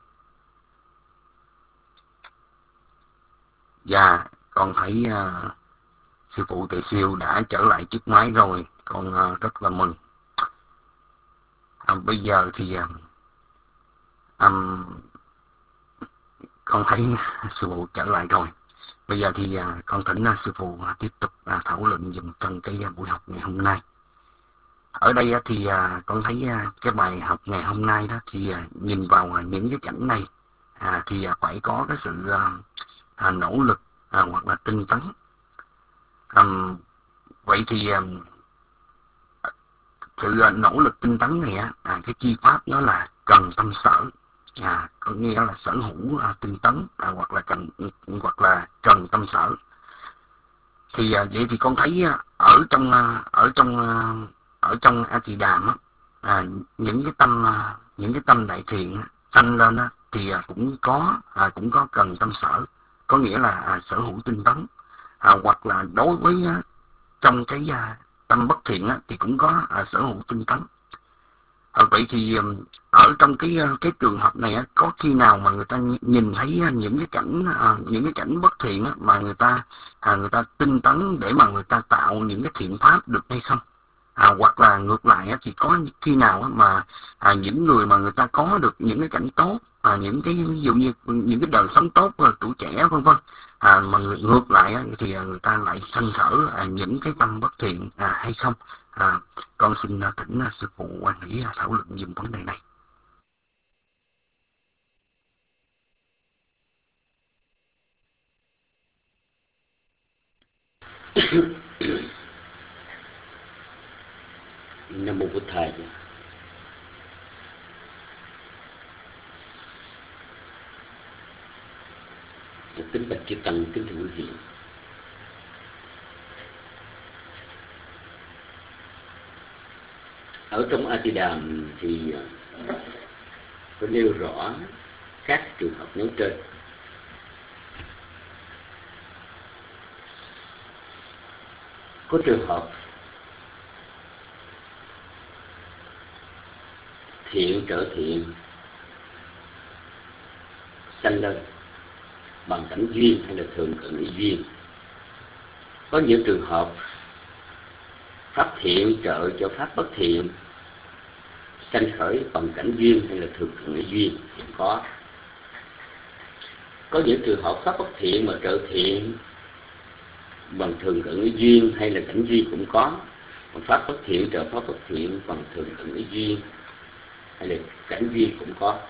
Dạ, con thấy uh, sư phụ Tuệ Siêu đã trở lại chiếc máy rồi, con uh, rất là mừng. À, bây giờ thì uh, um, con thấy sư phụ trở lại rồi. Bây giờ thì uh, con thỉnh uh, sư phụ uh, tiếp tục uh, thảo luận dùm trong cái uh, buổi học ngày hôm nay. Ở đây uh, thì uh, con thấy uh, cái bài học ngày hôm nay đó thì uh, nhìn vào uh, những cái cảnh này uh, thì uh, phải có cái sự uh, uh, nỗ lực uh, hoặc là tinh tấn. Um, vậy thì um, sự uh, nỗ lực tinh tấn này uh, cái chi pháp nó là cần tâm sở, à, có nghĩa là sở hữu uh, tinh tấn uh, hoặc là cần hoặc là cần tâm sở. Thì uh, vậy thì con thấy uh, ở trong uh, ở trong uh, ở trong A Tỳ Đàm á, à, những cái tâm uh, những cái tâm đại thiện sanh lên á, thì uh, cũng có uh, cũng có cần tâm sở, có nghĩa là uh, sở hữu tinh tấn. À, hoặc là đối với uh, trong cái uh, tâm bất thiện uh, thì cũng có uh, sở hữu tinh tấn. À, vậy thì um, ở trong cái uh, cái trường hợp này uh, có khi nào mà người ta nhìn thấy uh, những cái cảnh uh, những cái cảnh bất thiện uh, mà người ta uh, người ta tinh tấn để mà người ta tạo những cái thiện pháp được hay không? À, hoặc là ngược lại uh, thì có khi nào uh, mà uh, những người mà người ta có được những cái cảnh tốt, à, những cái ví dụ như những cái đời sống tốt, uh, tuổi trẻ vân vân, à, mà người, ngược lại á, thì người ta lại sanh khởi à, những cái tâm bất thiện à, hay không. À, con xin à, thỉnh à, sư phụ Hoàng Nghĩ à, thảo luận dùm vấn đề này. Nam mô Bụt Thầy. Kính bạch chư tăng, kính thưa quý vị. Ở trong A Di Đàm thì có nêu rõ các trường hợp nêu trên. Có trường hợp thiện trở thiện, sanh lên bằng cảnh duyên hay là thường cận ý duyên. Có những trường hợp pháp thiện trợ cho pháp bất thiện, sanh khởi bằng cảnh duyên hay là thường cận ý duyên cũng có. Có những trường hợp pháp bất thiện mà trợ thiện bằng thường cận ý duyên hay là cảnh duyên cũng có. Còn pháp bất thiện trợ pháp bất thiện bằng thường cận ý duyên hay là cảnh duyên cũng có.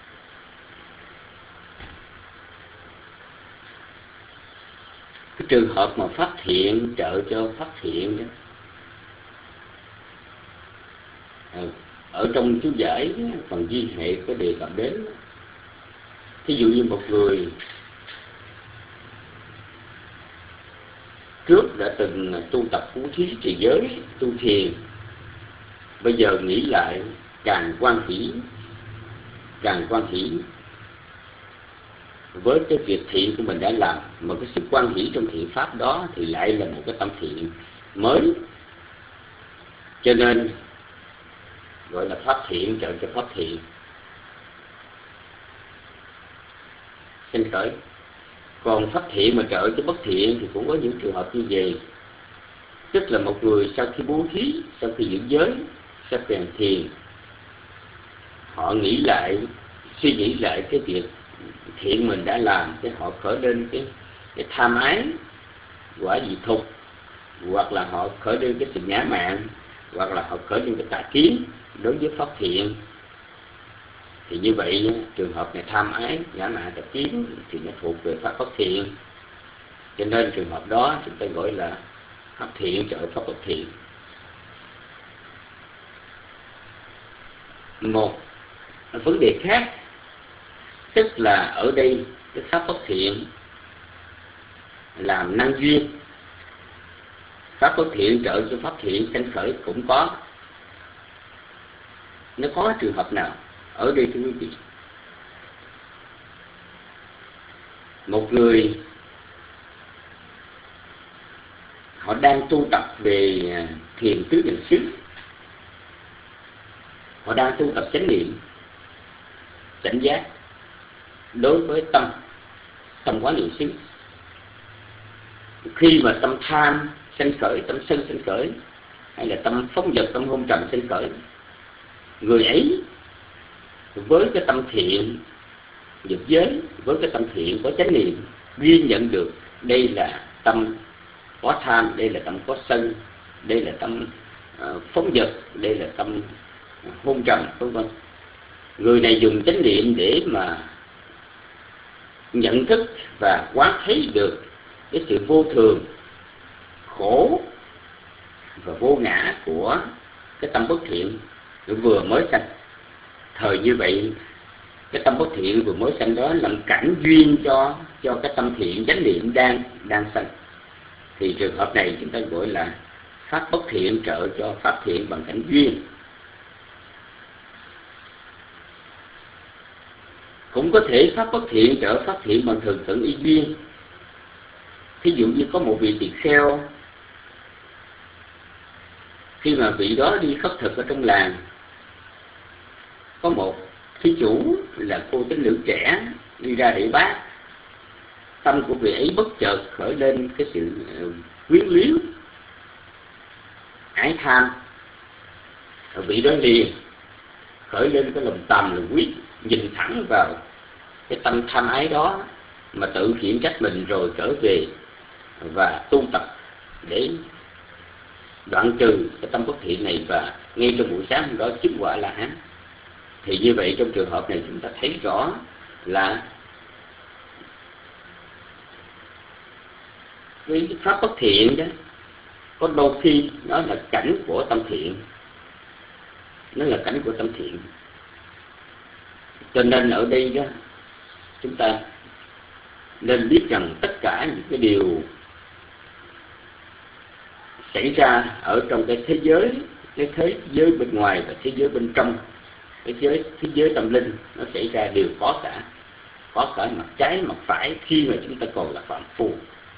Cái trường hợp mà pháp thiện trợ cho pháp thiện đó, ở trong chú giải phần duyên hệ có đề cập đến. Thí dụ như một người trước đã từng tu tập phú thí trì giới, tu thiền, bây giờ nghĩ lại càng hoan hỷ, càng hoan hỷ với cái việc thiện của mình đã làm, mà cái sự hoan hỷ trong thiện pháp đó thì lại là một cái tâm thiện mới, cho nên gọi là pháp thiện trợ cho pháp thiện sinh khởi. Còn pháp thiện mà trợ cho bất thiện thì cũng có những trường hợp như vậy. Tức là một người sau khi bố thí, sau khi giữ giới, sau khi hành thiền, họ nghĩ lại, suy nghĩ lại cái việc thiện mình đã làm, cái họ khởi lên cái, cái tham ái, quả dị thục, hoặc là họ khởi lên cái sự ngã mạn, hoặc là họ khởi lên cái tà kiến đối với pháp thiện. Thì như vậy trường hợp này tham ái, ngã mạn, tà kiến thì nó thuộc về pháp bất thiện. Cho nên trường hợp đó chúng ta gọi là pháp thiện trợ pháp bất thiện. Một vấn đề khác, tức là ở đây cái pháp bất thiện làm năng duyên, pháp bất thiện trợ cho pháp thiện sanh khởi cũng có. Nó có trường hợp nào ở đây thưa quý vị? Một người họ đang tu tập về thiền tứ niệm xứ, họ đang tu tập chánh niệm, tỉnh giác đối với tâm, tâm quán niệm xứ. Khi mà tâm tham sanh khởi, tâm sân sanh khởi, hay là tâm phóng dật, tâm hôn trầm sanh khởi, người ấy với cái tâm thiện giữ giới, với cái tâm thiện có chánh niệm, ghi nhận được đây là tâm có tham, đây là tâm có sân, đây là tâm uh, phóng dật, đây là tâm uh, hôn trầm, vân vân. Người này dùng chánh niệm để mà nhận thức và quán thấy được cái sự vô thường, khổ và vô ngã của cái tâm bất thiện vừa mới sanh. Thời như vậy, cái tâm bất thiện vừa mới sanh đó làm cảnh duyên cho cho cái tâm thiện chánh niệm đang đang sanh. Thì trường hợp này chúng ta gọi là pháp bất thiện trợ cho pháp thiện bằng cảnh duyên. Cũng có thể pháp bất thiện trợ pháp thiện bằng thường cận y duyên. Thí dụ như có một vị tỳ kheo, khi mà vị đó đi khất thực ở trong làng, có một thí chủ là cô tín nữ trẻ đi ra để bác. Tâm của vị ấy bất chợt khởi lên cái sự quyến luyến, ái tham. Vị đó liền khởi lên cái lòng tàm lòng quyết, nhìn thẳng vào cái tâm tham ái đó mà tự khiển trách mình, rồi trở về và tu tập để đoạn trừ cái tâm bất thiện này, và ngay trong buổi sáng hôm đó chứng quả là hán. Thì như vậy trong trường hợp này chúng ta thấy rõ là cái pháp bất thiện đó có đôi khi nó là cảnh của tâm thiện, nó là cảnh của tâm thiện. Cho nên ở đây đó chúng ta nên biết rằng tất cả những cái điều xảy ra ở trong cái thế giới, cái thế giới bên ngoài và thế giới bên trong, cái giới thế giới tâm linh, nó xảy ra đều có cả có cả mặt trái mặt phải khi mà chúng ta còn là phạm phu.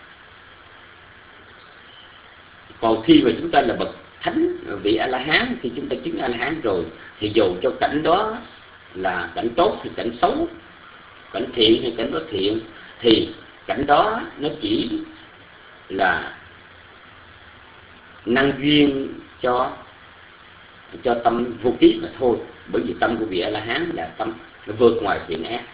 Còn khi mà chúng ta là bậc thánh, vị A La Hán, khi chúng ta chứng A La Hán rồi thì dù cho cảnh đó là cảnh tốt hay cảnh xấu, cảnh thiện hay cảnh bất thiện, thì cảnh đó nó chỉ là năng duyên cho cho tâm vô ký mà thôi. Bởi vì tâm của vị A La Hán là tâm nó vượt ngoài thiện ác.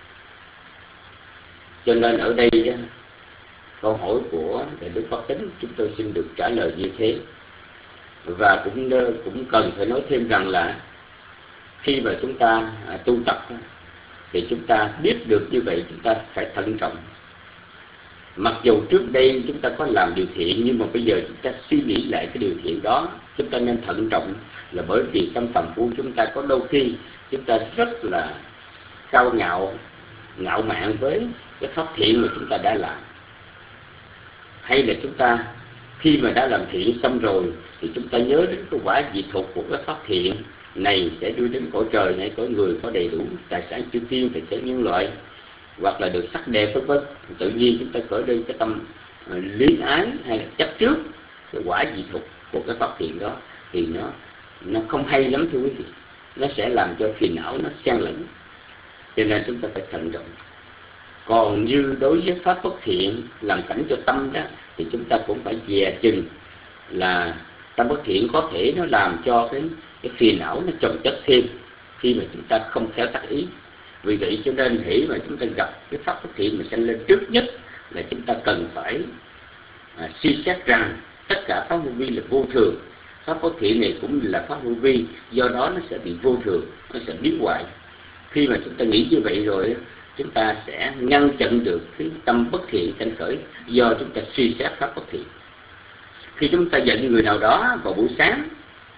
Cho nên ở đây câu hỏi của Đại Đức Pháp Tính chúng tôi xin được trả lời như thế. Và cũng cũng cần phải nói thêm rằng là khi mà chúng ta tu tập thì chúng ta biết được như vậy, chúng ta phải thận trọng. Mặc dù trước đây chúng ta có làm điều thiện, nhưng mà bây giờ chúng ta suy nghĩ lại cái điều thiện đó, chúng ta nên thận trọng, là bởi vì tâm phàm phu chúng ta có đôi khi chúng ta rất là cao ngạo, ngạo mạn với cái pháp thiện mà chúng ta đã làm. Hay là chúng ta khi mà đã làm thiện xong rồi thì chúng ta nhớ đến cái quả diệt thục của cái pháp thiện này sẽ đưa đến cõi trời này, cõi người có đầy đủ tài sản chư thiên, tài sản nhân loại, hoặc là được sắc đẹp vân vân. Tự nhiên chúng ta khởi lên cái tâm uh, luyến ái hay là chấp trước cái quả diệt thục của cái pháp thiện đó, thì nó nó không hay lắm thưa quý vị. Nó sẽ làm cho phiền não nó xen lẫn, cho nên chúng ta phải thận trọng. Còn như đối với pháp bất thiện làm cảnh cho tâm đó, thì chúng ta cũng phải dè chừng là tâm bất thiện có thể nó làm cho cái cái phiền não nó chồng chất thêm khi mà chúng ta không khéo tác ý. Vì vậy cho nên hễ mà chúng ta gặp cái pháp bất thiện mà sanh lên, trước nhất là chúng ta cần phải à, suy xét rằng tất cả pháp vô vi là vô thường. Pháp bất thiện này cũng là pháp vô vi, do đó nó sẽ bị vô thường, nó sẽ biến hoại. Khi mà chúng ta nghĩ như vậy rồi, chúng ta sẽ ngăn chặn được cái tâm bất thiện sanh khởi do chúng ta suy xét pháp bất thiện. Khi chúng ta giận người nào đó vào buổi sáng,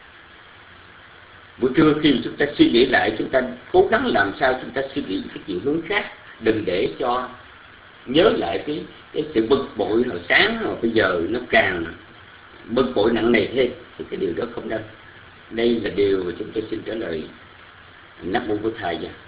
buổi trưa khi mà chúng ta suy nghĩ lại, chúng ta cố gắng làm sao chúng ta suy nghĩ cái chiều hướng khác, đừng để cho nhớ lại cái cái sự bực bội hồi sáng mà bây giờ nó càng bực bội nặng nề thêm, thì cái điều đó không nên. Đây là điều mà chúng tôi xin trả lời. Nam mô Bổn Thầy. Dạ.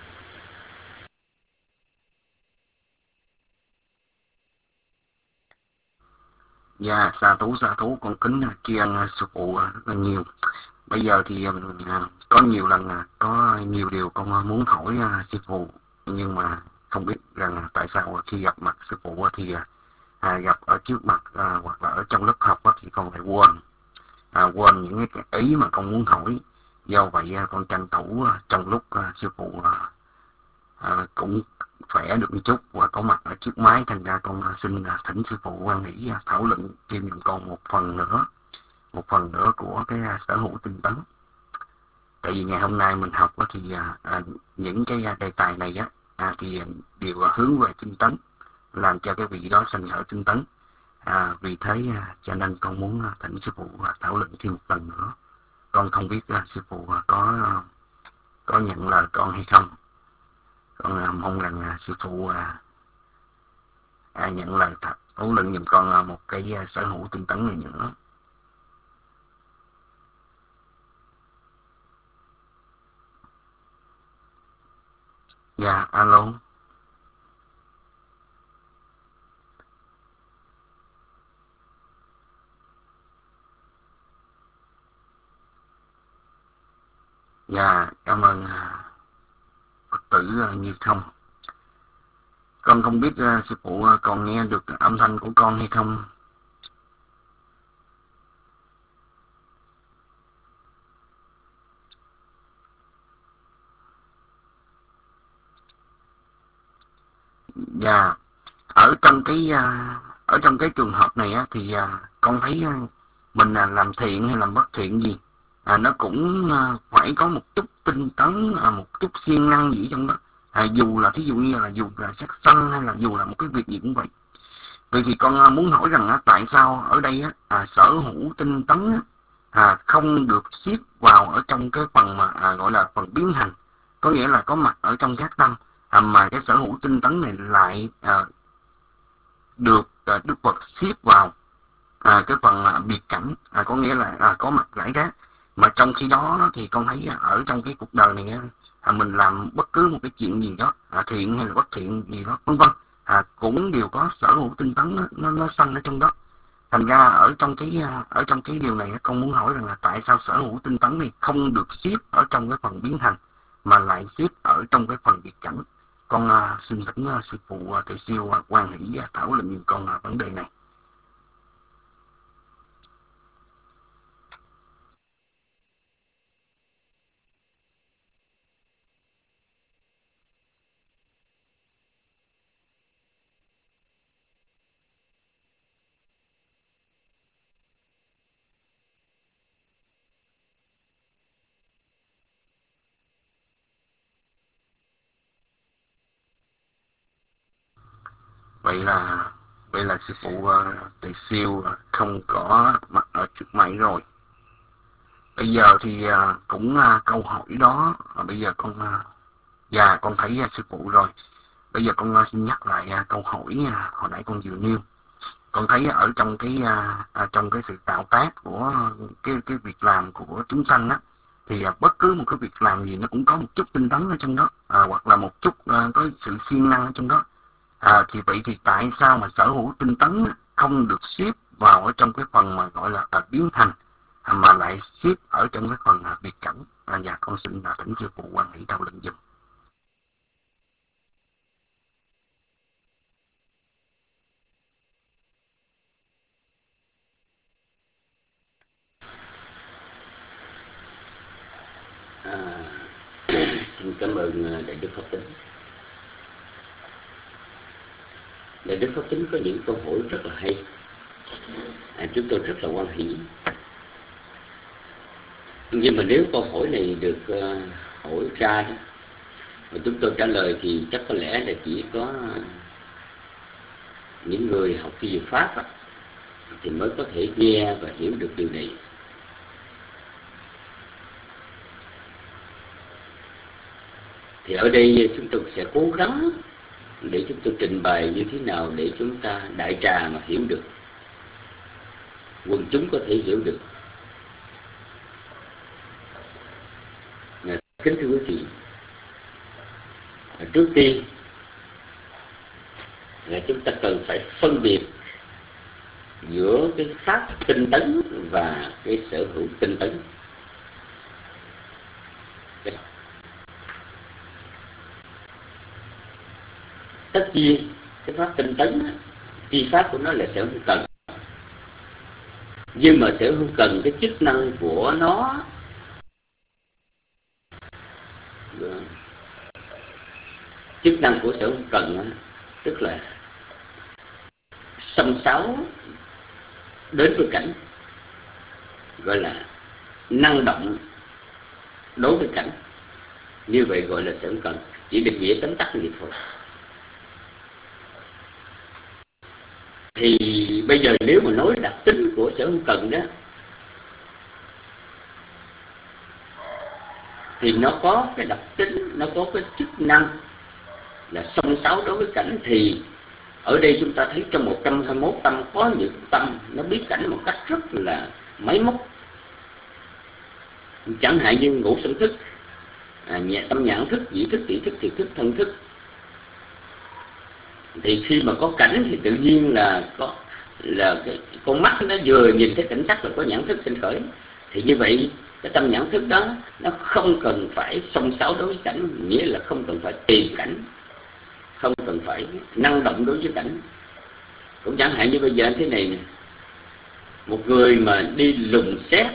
Dạ, xa thú xa thú con kính tri ân sư phụ rất là nhiều. Bây giờ thì có nhiều lần có nhiều điều con muốn hỏi sư phụ, nhưng mà không biết rằng tại sao khi gặp mặt sư phụ thì à, gặp ở trước mặt à, hoặc là ở trong lớp học thì con lại quên à, quên những cái ý mà con muốn hỏi. Do vậy con tranh thủ trong lúc sư phụ à, cũng khỏe được một chút và có mặt ở trước máy, thành ra con xin thỉnh sư phụ quan nghĩ thảo luận thêm giùm con một phần nữa một phần nữa của cái sở hữu tinh tấn. Tại vì ngày hôm nay mình học thì à, những cái đề tài này á à, thì đều hướng về tinh tấn, làm cho cái vị đó sanh khởi tinh tấn. À, vì thế cho nên con muốn thỉnh sư phụ thảo luận thêm một lần nữa. Con không biết là sư phụ có có nhận lời con hay không. Con mong rằng sư phụ à, à, nhận lời thảo luận giùm con một cái sở hữu tinh tấn này nữa. Dạ, alo. Dạ, cảm ơn Phật tử Như Thông. Con không biết uh, sư phụ uh, còn nghe được âm thanh của con hay không? Dạ, ở trong cái uh, ở trong cái trường hợp này á, thì uh, con thấy uh, mình uh, làm thiện hay làm bất thiện gì, à, nó cũng uh, phải có một chút tinh tấn, uh, một chút siêng năng gì trong đó. À, dù là thí dụ như là dù là sát sanh hay là dù là một cái việc gì cũng vậy. Vậy thì con uh, muốn hỏi rằng uh, tại sao ở đây uh, uh, sở hữu tinh tấn uh, uh, không được xếp vào ở trong cái phần mà uh, gọi là phần biến hành, có nghĩa là có mặt ở trong các tâm, uh, mà cái sở hữu tinh tấn này lại uh, được à, Đức Phật xếp vào à, cái phần à, biệt cảnh, à, có nghĩa là à, có mặt rải rác. Mà trong khi đó thì con thấy à, ở trong cái cuộc đời này à, mình làm bất cứ một cái chuyện gì đó, à, thiện hay là bất thiện gì đó vân vân, à, cũng đều có sở hữu tinh tấn nó, nó, nó sanh ở trong đó. Thành ra ở trong cái ở trong cái điều này con muốn hỏi rằng là tại sao sở hữu tinh tấn này không được xếp ở trong cái phần biến thành mà lại xếp ở trong cái phần biệt cảnh. Con uh, xin thỉnh uh, sư phụ uh, thầy siêu uh, quan hỷ uh, thảo luận giùm con uh, vấn đề này. Vậy là vậy là sư phụ uh, thầy siêu uh, không có mặt ở trước máy rồi. Bây giờ thì uh, cũng uh, câu hỏi đó uh, bây giờ con uh, dạ con thấy uh, sư phụ rồi. Bây giờ con uh, xin nhắc lại uh, câu hỏi uh, hồi nãy con vừa nêu. Con thấy ở trong cái uh, uh, trong cái sự tạo tác của uh, cái cái việc làm của chúng sanh á, thì uh, bất cứ một cái việc làm gì nó cũng có một chút tinh tấn ở trong đó, uh, hoặc là một chút uh, có sự siêng năng ở trong đó. À, thì vậy thì tại sao mà sở hữu tinh tấn không được xếp vào ở trong cái phần mà gọi là à, biến thành, à, mà lại xếp ở trong cái phần à, biệt cảnh? À, dạ con xin là thỉnh sư phụ quan hỷ thảo luận giùm. À, xin cảm ơn Đại Đức Pháp Tính. Đại Đức Pháp Tính có những câu hỏi rất là hay, à, chúng tôi rất là hoan hỷ. Nhưng mà nếu câu hỏi này được uh, hỏi ra đó, mà chúng tôi trả lời thì chắc có lẽ là chỉ có những người học thi về Pháp đó, thì mới có thể nghe và hiểu được điều này. Thì ở đây chúng tôi sẽ cố gắng để chúng tôi trình bày như thế nào để chúng ta đại trà mà hiểu được, quần chúng có thể hiểu được. Kính thưa quý vị, trước tiên là chúng ta cần phải phân biệt giữa cái pháp tinh tấn và cái sở hữu tinh tấn. Tất nhiên cái pháp tinh tấn, chi pháp của nó là sở hữu cần, nhưng mà sở hữu cần cái chức năng của nó chức năng của sở hữu cần tức là xông xáo đến với cảnh, gọi là năng động đối với cảnh. Như vậy gọi là sở hữu cần, chỉ định nghĩa tóm tắt như thôi. Thì bây giờ nếu mà nói đặc tính của sở hữu cần đó, thì nó có cái đặc tính, nó có cái chức năng là xông xáo đối với cảnh. Thì ở đây chúng ta thấy trong một trăm hai mươi mốt tâm có những tâm nó biết cảnh một cách rất là máy móc. Chẳng hạn như ngũ sở thức, à, nhẹ tâm nhãn thức, nhĩ thức, tỷ thức, thiệt thức, thân thức. Thì khi mà có cảnh thì tự nhiên là có là cái con mắt nó vừa nhìn thấy cảnh sắc là có nhãn thức sinh khởi. Thì như vậy cái tâm nhãn thức đó nó không cần phải xông xáo đối với cảnh, nghĩa là không cần phải tìm cảnh, không cần phải năng động đối với cảnh. Cũng chẳng hạn như bây giờ thế này nè, một người mà đi lùng xét,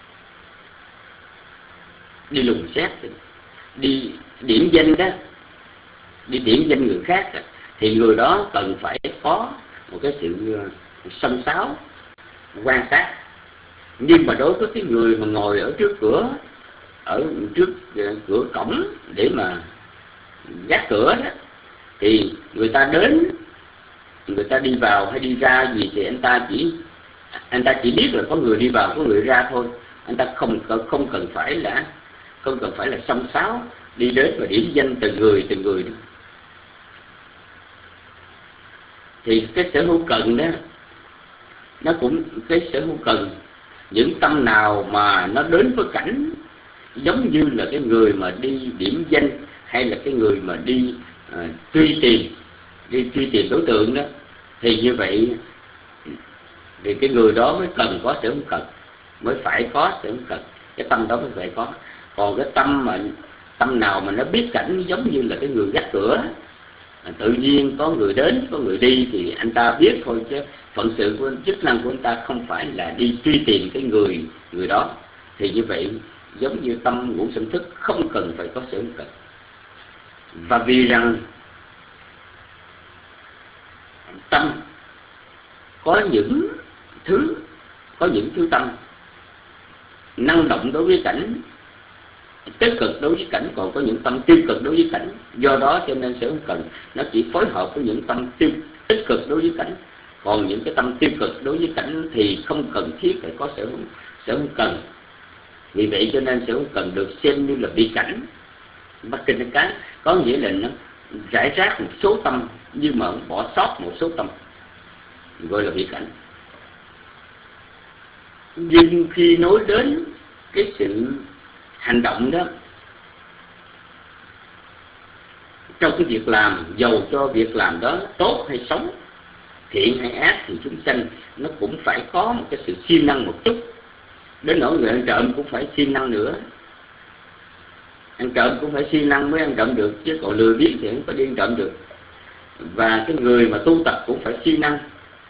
đi lùng xét, đi điểm danh đó, đi điểm danh người khác đó, thì người đó cần phải có một cái sự xông xáo, quan sát. Nhưng mà đối với cái người mà ngồi ở trước cửa, ở trước cửa cổng để mà gác cửa đó, thì người ta đến, người ta đi vào hay đi ra gì thì anh ta chỉ anh ta chỉ biết là có người đi vào, có người ra thôi. Anh ta không không cần phải là không cần phải là xông xáo đi đến và điểm danh từng người từng người đó. Thì cái sở hữu cần đó, nó cũng cái sở hữu cần, những tâm nào mà nó đến với cảnh giống như là cái người mà đi điểm danh, hay là cái người mà đi à, truy tìm đi truy tìm đối tượng đó, thì như vậy thì cái người đó mới cần có sở hữu cần, mới phải có sở hữu cần, cái tâm đó mới phải có. Còn cái tâm mà tâm nào mà nó biết cảnh giống như là cái người gác cửa, tự nhiên có người đến có người đi thì anh ta biết thôi, chứ phận sự của chức năng của anh ta không phải là đi truy tìm cái người người đó, thì như vậy giống như tâm ngũ sinh thức không cần phải có sở hữu cần. Và vì rằng tâm có những thứ có những thứ tâm năng động đối với cảnh, tích cực đối với cảnh, còn có những tâm tiêu cực đối với cảnh. Do đó cho nên sở hữu cần nó chỉ phối hợp với những tâm tiêu tích cực đối với cảnh, còn những cái tâm tiêu cực đối với cảnh thì không cần thiết phải có sở hữu sở hữu cần. Vì vậy cho nên sở hữu cần được xem như là bị cảnh. Bắc Kinh cái có nghĩa là nó rải rác một số tâm nhưng mà bỏ sót một số tâm, gọi là bị cảnh. Nhưng khi nói đến cái sự hành động đó, trong cái việc làm, dầu cho việc làm đó tốt hay xấu, thiện hay ác, thì chúng sanh nó cũng phải có một cái sự siêng năng một chút. Đến nỗi người ăn trộm cũng phải siêng năng nữa, ăn trộm cũng phải siêng năng mới ăn trộm được, chứ còn lười biếng thì không có đi ăn trộm được. Và cái người mà tu tập cũng phải siêng năng.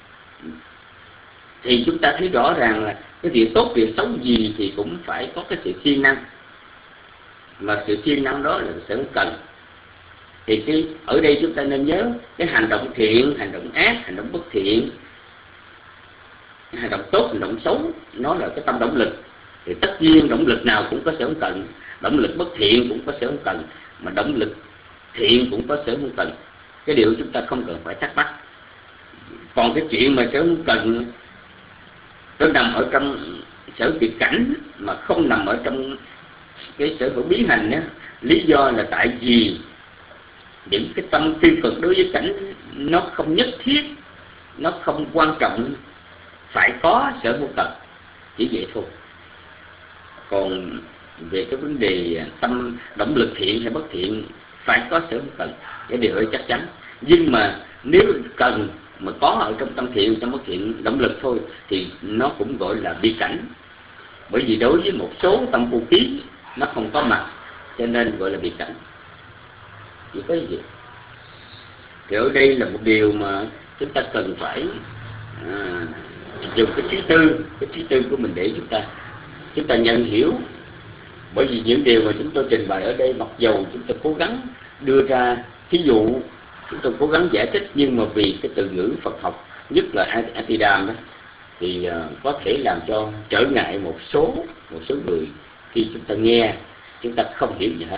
Thì chúng ta thấy rõ ràng là cái việc tốt việc xấu gì thì cũng phải có cái sự siêng năng, và sự siêng năng đó là sở hữu cần. Thì cái ở đây chúng ta nên nhớ cái hành động thiện, hành động ác, hành động bất thiện, hành động tốt, hành động xấu, nó là cái tâm động lực. Thì tất nhiên động lực nào cũng có sở hữu cần, động lực bất thiện cũng có sở hữu cần, mà động lực thiện cũng có sở hữu cần. Cái điều chúng ta không cần phải thắc mắc. Còn cái chuyện mà sở hữu cần nó nằm ở trong sở hữu biệt cảnh mà không nằm ở trong cái sở hữu biến hành á, lý do là tại vì những cái tâm tiêu cực đối với cảnh nó không nhất thiết, nó không quan trọng phải có sở hữu cần, chỉ vậy thôi. Còn về cái vấn đề tâm động lực thiện hay bất thiện phải có sở hữu cần, cái điều ấy chắc chắn. Nhưng mà nếu cần mà có ở trong tâm thiện, trong bất thiện động lực thôi, thì nó cũng gọi là bi cảnh. Bởi vì đối với một số tâm vô ký nó không có mặt, cho nên gọi là bi cảnh. Chỉ có gì. Thì ở đây là một điều mà chúng ta cần phải à, dùng cái trí tư, cái trí tư của mình để chúng ta chúng ta nhận hiểu. Bởi vì những điều mà chúng tôi trình bày ở đây, mặc dầu chúng tôi cố gắng đưa ra thí dụ, chúng tôi cố gắng giải thích, nhưng mà vì cái từ ngữ Phật học, nhất là Atidam đó, thì uh, có thể làm cho trở ngại một số một số người khi chúng ta nghe, chúng ta không hiểu gì hết.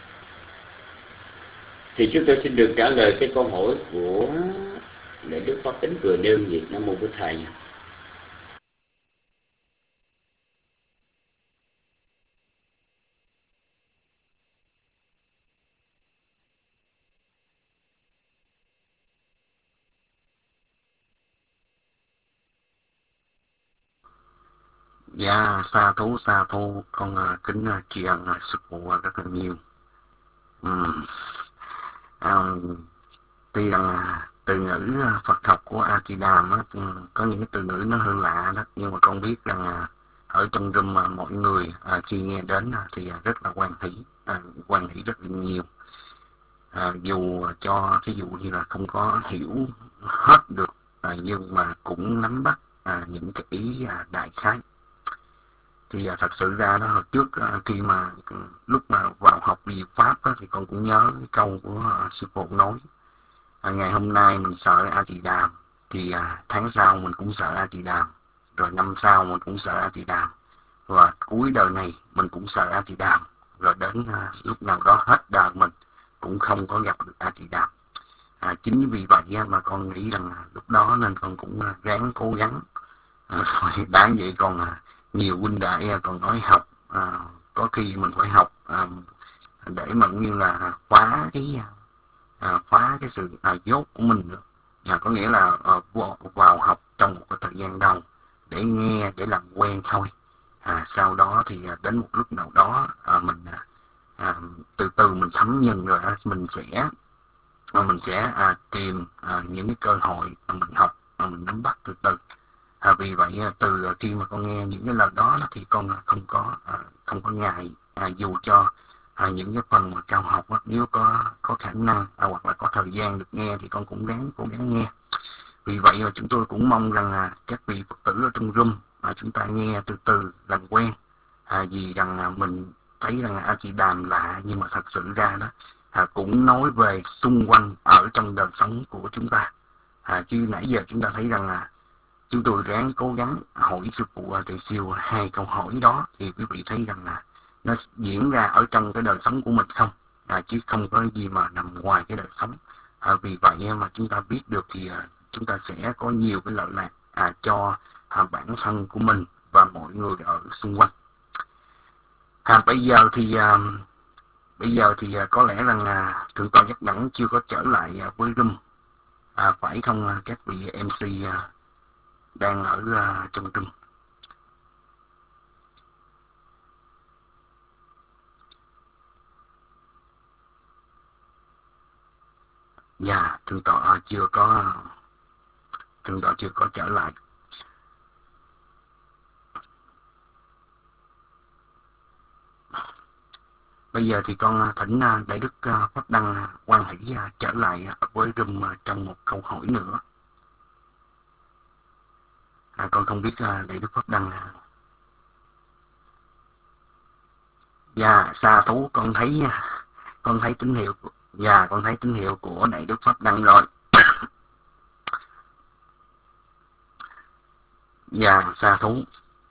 Thì chúng tôi xin được trả lời cái câu hỏi của Đại Đức Pháp Tính vừa nêu gì. Nam mô Bổn Thầy. Dạ, sa thú sa thú con uh, kính uh, tri ân uh, sư phụ uh, rất là nhiều. uhm. um, Tuy rằng uh, từ ngữ uh, Phật học của Atidam uh, có những cái từ ngữ nó hơi lạ đó, nhưng mà con biết rằng uh, ở trong room uh, mọi người uh, khi nghe đến uh, thì uh, rất là hoan hỷ, uh, hoan hỷ rất là nhiều. Uh, dù uh, cho thí dụ như là không có hiểu hết được, uh, nhưng mà cũng nắm bắt uh, những cái ý uh, đại khái. Thì à, thật sự ra đó, hồi trước à, khi mà lúc mà vào học Diệu Pháp á, thì con cũng nhớ cái câu của à, sư phụ nói, à, ngày hôm nay mình sợ Atidam thì à, tháng sau mình cũng sợ Atidam, rồi năm sau mình cũng sợ Atidam, và cuối đời này mình cũng sợ Atidam, rồi đến à, lúc nào đó hết đời mình cũng không có gặp được Atidam. À, chính vì vậy á, mà con nghĩ rằng à, lúc đó nên con cũng à, ráng cố gắng. À, đáng vậy còn à, nhiều huynh đệ còn nói học, à, có khi mình phải học à, để mà như là khóa cái à, khóa cái sự à, dốt của mình nữa. À, có nghĩa là uh, vào, vào học trong một cái thời gian đầu để nghe, để làm quen thôi. À, sau đó thì uh, đến một lúc nào đó uh, mình uh, từ từ mình thấm nhuần rồi uh, mình sẽ uh, mình sẽ uh, tìm uh, những cái cơ hội uh, mình học, uh, mình nắm bắt từ từ. À, vì vậy uh, từ uh, khi mà con nghe những cái lời đó thì con uh, không có uh, không có ngại, uh, dù cho À, những cái phần mà cao học á, nếu có có khả năng à, hoặc là có thời gian được nghe thì con cũng ráng cố gắng nghe. Vì vậy mà chúng tôi cũng mong rằng là các vị Phật tử ở trong room à, chúng ta nghe từ từ làm quen. À, vì rằng à, mình thấy rằng A Di Đàm lạ nhưng mà thật sự ra đó à, cũng nói về xung quanh ở trong đời sống của chúng ta. À, chứ nãy giờ chúng ta thấy rằng là chúng tôi ráng cố gắng hỏi sư phụ à, thầy siêu hai câu hỏi đó thì quý vị thấy rằng là nó diễn ra ở trong cái đời sống của mình không, à, chứ không có gì mà nằm ngoài cái đời sống. À, vì vậy mà chúng ta biết được thì à, chúng ta sẽ có nhiều cái lợi lạc à, cho à, bản thân của mình và mọi người ở xung quanh. À, bây giờ thì à, bây giờ thì à, có lẽ rằng là thượng tọa Giác Đẳng chưa có trở lại à, với room, à, phải không à, các vị em xê à, đang ở à, trong room. Dạ, thượng tọa chưa có thượng tọa chưa có trở lại. Bây giờ thì con thỉnh Đại Đức Pháp Đăng Quan Hỷ trở lại với room trong một câu hỏi nữa. À, con không biết Đại Đức Pháp Đăng. Dạ, xa thú con thấy nha, con thấy tín hiệu. Dạ, con thấy tín hiệu của Đại Đức Pháp Đăng rồi. Dạ, xa thú.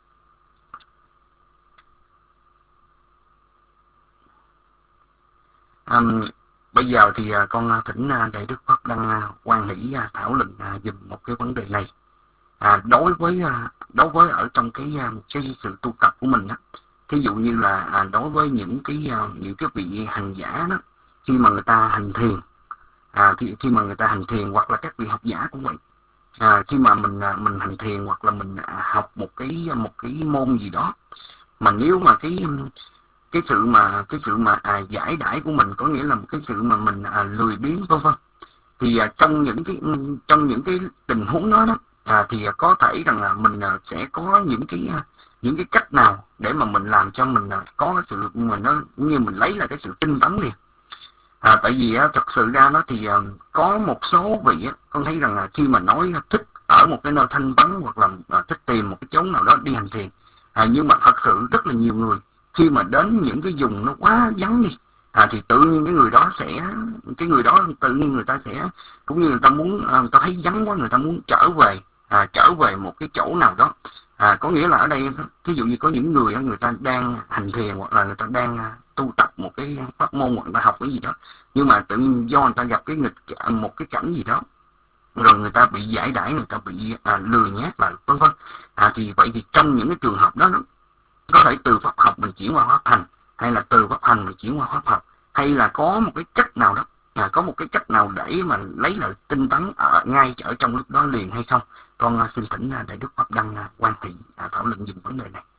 Um, bây giờ thì uh, con thỉnh uh, Đại Đức Pháp Đăng uh, Quan Hỷ uh, thảo luận uh, dùm một cái vấn đề này. À, đối với uh, đối với ở trong cái uh, cái sự tu tập của mình á, thí dụ như là uh, đối với những cái uh, những cái vị hành giả đó, khi mà người ta hành thiền, à, khi, khi mà người ta hành thiền hoặc là các vị học giả cũng vậy, à, khi mà mình mình hành thiền hoặc là mình học một cái một cái môn gì đó, mà nếu mà cái cái sự mà cái sự mà à, giải đãi của mình có nghĩa là một cái sự mà mình à, lười biếng vân vân, thì à, trong những cái trong những cái tình huống đó đó à, thì à, có thể rằng là mình à, sẽ có những cái những cái cách nào để mà mình làm cho mình à, có cái sự mà nó như mình lấy là cái sự tinh tấn liền. À, tại vì á, thật sự ra nó thì uh, có một số vị á, con thấy rằng là khi mà nói thích ở một cái nơi thanh vắng hoặc là uh, thích tìm một cái chốn nào đó đi hành thiền, à, nhưng mà thật sự rất là nhiều người khi mà đến những cái vùng nó quá vắng đi, à, thì tự nhiên cái người đó sẽ cái người đó tự nhiên người ta sẽ cũng như người ta muốn uh, người ta thấy vắng quá, người ta muốn trở về à, trở về một cái chỗ nào đó. À, có nghĩa là ở đây ví dụ như có những người người ta đang hành thiền hoặc là người ta đang tu tập một cái pháp môn hoặc người ta học cái gì đó, nhưng mà tự nhiên do người ta gặp cái nghịch một cái cảnh gì đó rồi người ta bị giải đãi, người ta bị à, lười nhác lại vân vân. À, thì vậy thì trong những cái trường hợp đó, đó có thể từ pháp học mình chuyển qua pháp hành, hay là từ pháp hành mình chuyển qua pháp học, hay là có một cái cách nào đó, à, có một cái cách nào để mà lấy lại tinh tấn ở ngay ở trong lúc đó liền hay không? Con uh, xin thỉnh uh, Đại Đức Pháp Đăng uh, Quan Hỷ uh, thảo luận dùm vấn đề này.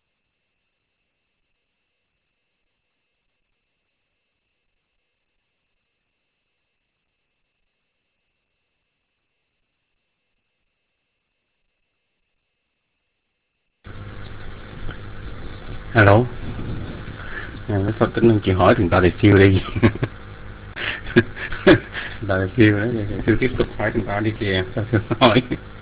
Hello. À, Pháp tính chị hỏi thằng ta để siêu đi. Ta để siêu đó, sư tiếp tục hỏi thằng ta đi kìa, sao sư hỏi.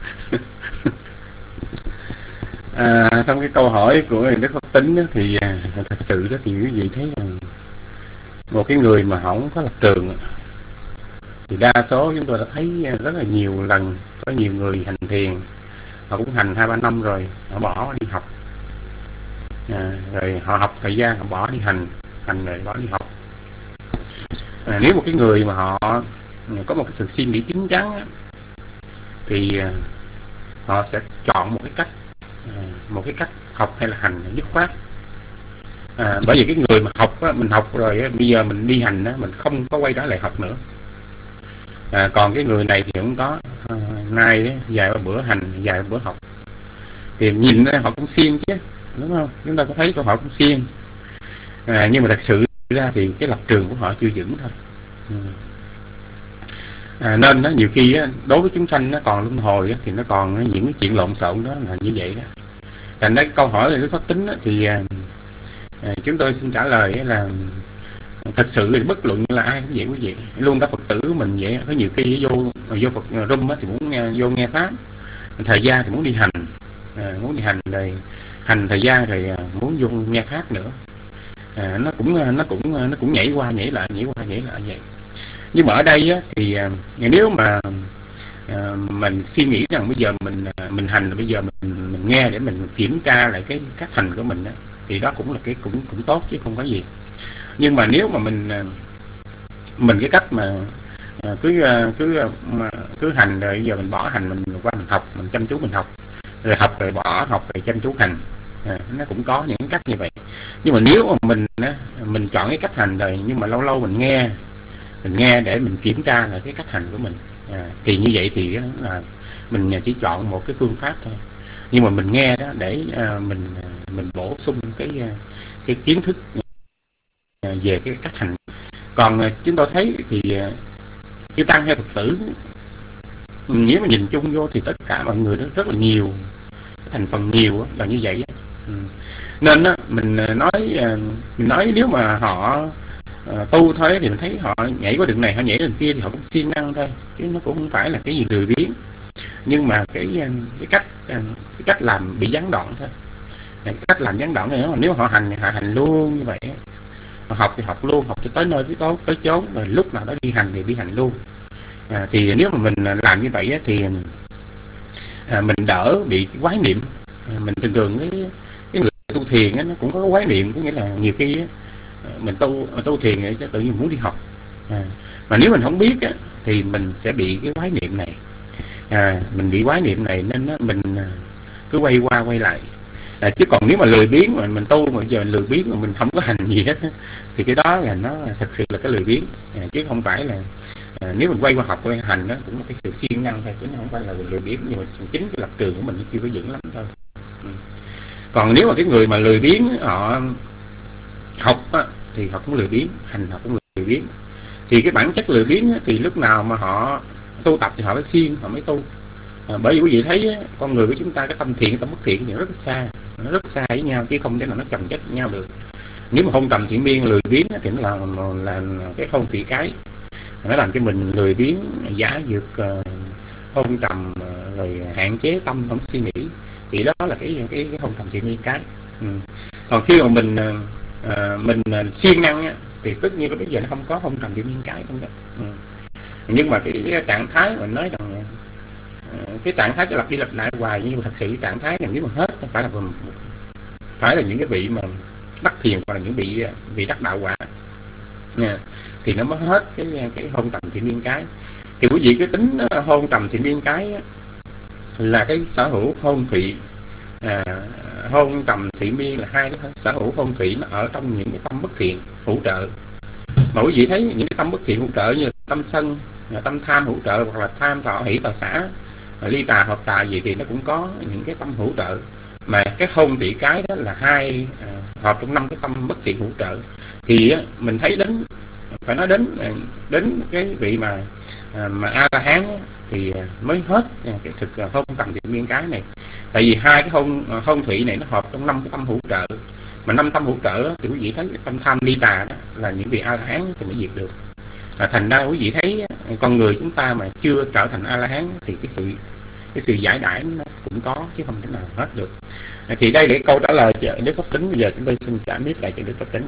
À, trong cái câu hỏi của Đức Pháp Tính đó, thì à, thật sự đó thì quý vị thấy là một cái người mà không có lập trường thì đa số chúng tôi đã thấy rất là nhiều lần có nhiều người hành thiền, họ cũng hành hai ba năm rồi họ bỏ đi học, à, rồi họ học thời gian họ bỏ đi hành hành rồi bỏ đi học. À, nếu một cái người mà họ có một cái sự suy nghĩ chín chắn á, thì à, họ sẽ chọn một cái cách à, một cái cách học hay là hành dứt khoát. À, bởi vì cái người mà học á, mình học rồi á, bây giờ mình đi hành á, mình không có quay trở lại học nữa. À, còn cái người này thì không có, à, nay đấy, vài bữa hành, vài bữa học, thì nhìn họ cũng siêng chứ, đúng không? Chúng ta có thấy của họ cũng siêng, à, nhưng mà thật sự ra thì cái lập trường của họ chưa vững thôi. Ừ. À, nên nó nhiều khi á, đối với chúng sanh nó còn luân hồi á, thì nó còn những cái chuyện lộn xộn đó là như vậy đó. Thành ra câu hỏi về pháp tính á, thì à, à, chúng tôi xin trả lời là thật sự thì bất luận là ai cũng vậy quý vị, luôn cả Phật tử của mình vậy. Có nhiều khi vô vô Phật room thì muốn nghe, vô nghe pháp, thời gian thì muốn đi hành, à, muốn đi hành rồi hành thời gian rồi à, muốn vô nghe pháp nữa, à, nó cũng nó cũng nó cũng nhảy qua nhảy lại nhảy qua nhảy lại vậy. Nhưng mà ở đây á, thì à, nếu mà à, mình suy nghĩ rằng bây giờ mình mình hành, bây giờ mình, mình nghe để mình kiểm tra lại cái cách hành của mình á, thì đó cũng là cái cũng cũng tốt chứ không có gì. Nhưng mà nếu mà mình mình cái cách mà cứ cứ mà cứ hành rồi bây giờ mình bỏ hành, mình qua mình học, mình chăm chú mình học, rồi học rồi bỏ, học rồi chăm chú hành, à, nó cũng có những cách như vậy. Nhưng mà nếu mà mình mình chọn cái cách hành rồi, nhưng mà lâu lâu mình nghe mình nghe để mình kiểm tra là cái cách hành của mình, à, thì như vậy thì là mình chỉ chọn một cái phương pháp thôi. Nhưng mà mình nghe đó để à, mình mình bổ sung cái cái kiến thức về cái cách hành. Còn chúng tôi thấy thì chư tăng hay Phật tử, nếu mà nhìn chung vô thì tất cả mọi người đó rất là nhiều, thành phần nhiều là như vậy. Ừ. Nên đó, mình nói mình nói nếu mà họ uh, tu thôi thì mình thấy họ nhảy qua đường này, họ nhảy đường kia thì họ cũng siêng năng thôi, chứ nó cũng không phải là cái gì lười biếng. Nhưng mà cái cái cách cái cách làm bị gián đoạn thôi. Cái cách làm gián đoạn này, nếu họ hành họ hành luôn như vậy, học thì học luôn, học cho tới nơi tới tốt tới chốn, rồi lúc nào đó đi hành thì đi hành luôn. À, thì nếu mà mình làm như vậy á, thì à, mình đỡ bị quái niệm. À, mình thường thường cái, cái người tu thiền á, nó cũng có quái niệm, có nghĩa là nhiều khi á, mình tu tu thiền ấy, tự nhiên muốn đi học, à, mà nếu mình không biết á, thì mình sẽ bị cái quái niệm này, à, mình bị quái niệm này nên á, mình cứ quay qua quay lại. À, chứ còn nếu mà lười biếng mà mình tu mà giờ lười biếng mà mình không có hành gì hết thì cái đó là nó thật sự là cái lười biếng, à, chứ không phải là à, nếu mình quay qua học quay hành đó cũng là cái sự siêng năng thôi, chứ không phải là lười biếng. Nhưng mà chính cái lập trường của mình chưa có vững lắm thôi. Ừ. Còn nếu mà cái người mà lười biếng họ học á, thì họ cũng lười biếng, hành họ cũng lười biếng, thì cái bản chất lười biếng á, thì lúc nào mà họ tu tập thì họ phải siêng họ mới tu. À, bởi vì quý vị thấy con người của chúng ta cái tâm thiện cái tâm bất thiện thì rất là xa, nó rất xa với nhau chứ không thể nào nó chồng chất với nhau được. Nếu mà hôn trầm thiện miên lười biếng thì nó là, là, là cái hôn thủy cái, nó làm cho mình lười biếng giả dược, uh, hôn trầm, uh, rồi hạn chế tâm không suy nghĩ, thì đó là cái cái, cái hôn trầm thiện miên cái. Ừ. Còn khi mà mình uh, mình uh, siêng năng á, thì tất nhiên bây giờ nó không có hôn trầm thiện miên cái không đó. Ừ. Nhưng mà cái, cái trạng thái mình nói rằng cái trạng thái cứ lặp đi lặp lại hoài, nhưng mà thật sự trạng thái này nếu mà hết phải là phải là những cái vị mà đắc thiền hoặc là những vị vị đắc đạo quả nha, thì nó mới hết cái cái hôn trầm thiện miên cái. Thì quý vị cái tính hôn trầm thiện miên cái là cái sở hữu hôn thủy, à, hôn trầm thiện miên là hai cái sở hữu hôn thủy nó ở trong những cái tâm bất thiện hỗ trợ. Mà quý vị thấy những cái tâm bất thiện hỗ trợ như tâm sân, tâm tham hỗ trợ, hoặc là tham thọ hỷ tà xả, ly tà hợp tà gì thì nó cũng có những cái tâm hỗ trợ. Mà cái hôn tỷ cái đó là hai à, hợp trong năm cái tâm bất thiện hỗ trợ. Thì á, mình thấy đến phải nói đến đến cái vị mà à, mà A La Hán á, thì mới hết cái thực hôn trầm thiện miên cái này. Tại vì hai cái hôn hôn thủy này nó hợp trong năm cái tâm hỗ trợ. Mà năm tâm hỗ trợ đó, thì quý vị thấy cái tâm tham ly tà đó là những vị A La Hán thì mới diệt được. À, thành ra quý vị thấy con người chúng ta mà chưa trở thành A La Hán thì cái sự cái sự giải đãi nó cũng có chứ không thể nào hết được. À, thì đây để câu trả lời cho đức pháp tính. Bây giờ chúng tôi xin trả mic lại cho đức pháp tính.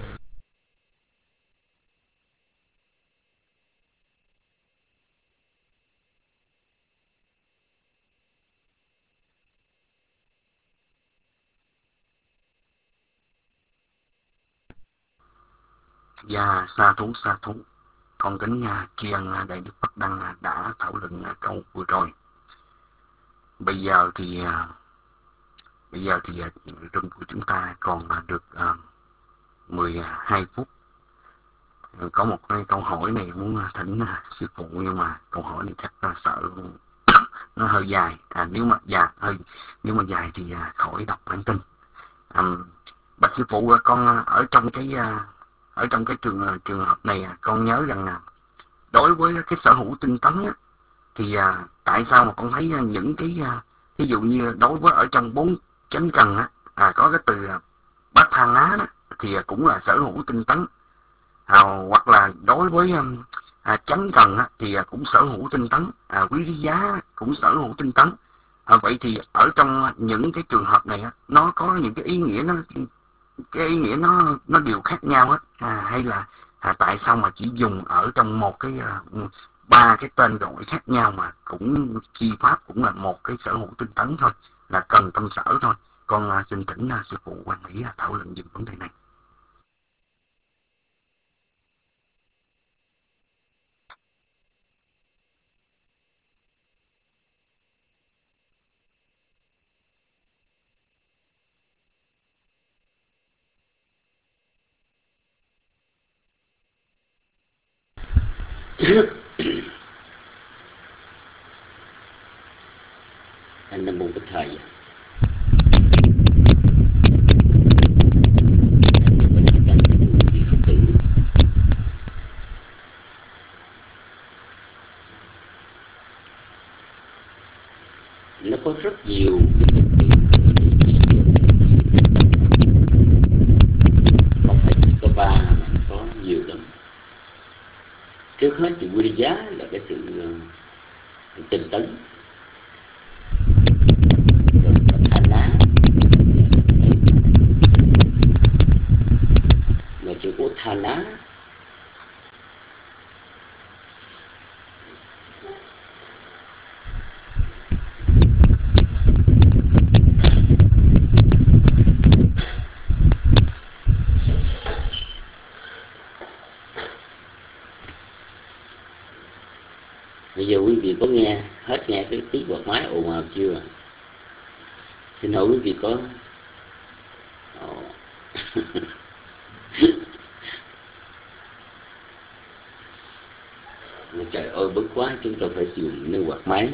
Dạ sa thú sa thú, con kính tri ân đại đức Phật Đăng đã thảo luận câu vừa rồi. Bây giờ thì bây giờ thì rung của chúng ta còn được uh, mười hai phút. Có một cái câu hỏi này muốn thỉnh sư phụ, nhưng mà câu hỏi này chắc là sợ nó hơi dài. À, nếu mà dài hơi nếu mà dài thì à, khỏi đọc bản tin. À, bạch sư phụ, con ở trong cái ở trong cái trường trường hợp này, con nhớ rằng là đối với cái sở hữu tinh tấn á, thì à, tại sao mà con thấy những cái à, ví dụ như đối với ở trong bốn chánh cần á, à, có cái từ bát tha ná đó, thì cũng là sở hữu tinh tấn. À, hoặc là đối với à, chánh cần á, thì cũng sở hữu tinh tấn, à, quý giá cũng sở hữu tinh tấn. À, vậy thì ở trong những cái trường hợp này á, nó có những cái ý nghĩa, nó cái ý nghĩa nó nó đều khác nhau á, à, hay là à, tại sao mà chỉ dùng ở trong một cái à, ba cái tên gọi khác nhau mà cũng chi pháp cũng là một cái sở hữu tinh tấn thôi, là cần tâm sở thôi. Con à, xin thỉnh à, sư phụ quan nghĩ à, thảo luận về vấn đề này. Anh Nam Mô Bích Thầy. Nó có rất nhiều không phải chỉ có ba mà có nhiều lắm. Trước hết thì quy giá là cái sự tinh tấn, rồi tha ná, mà chữ của tha ná bây giờ quý vị có nghe hết nghe cái tiếng quạt máy ồn ào chưa? Xin hỏi quý vị có trời ơi bức quá, chúng tôi phải sử dụng nước quạt máy.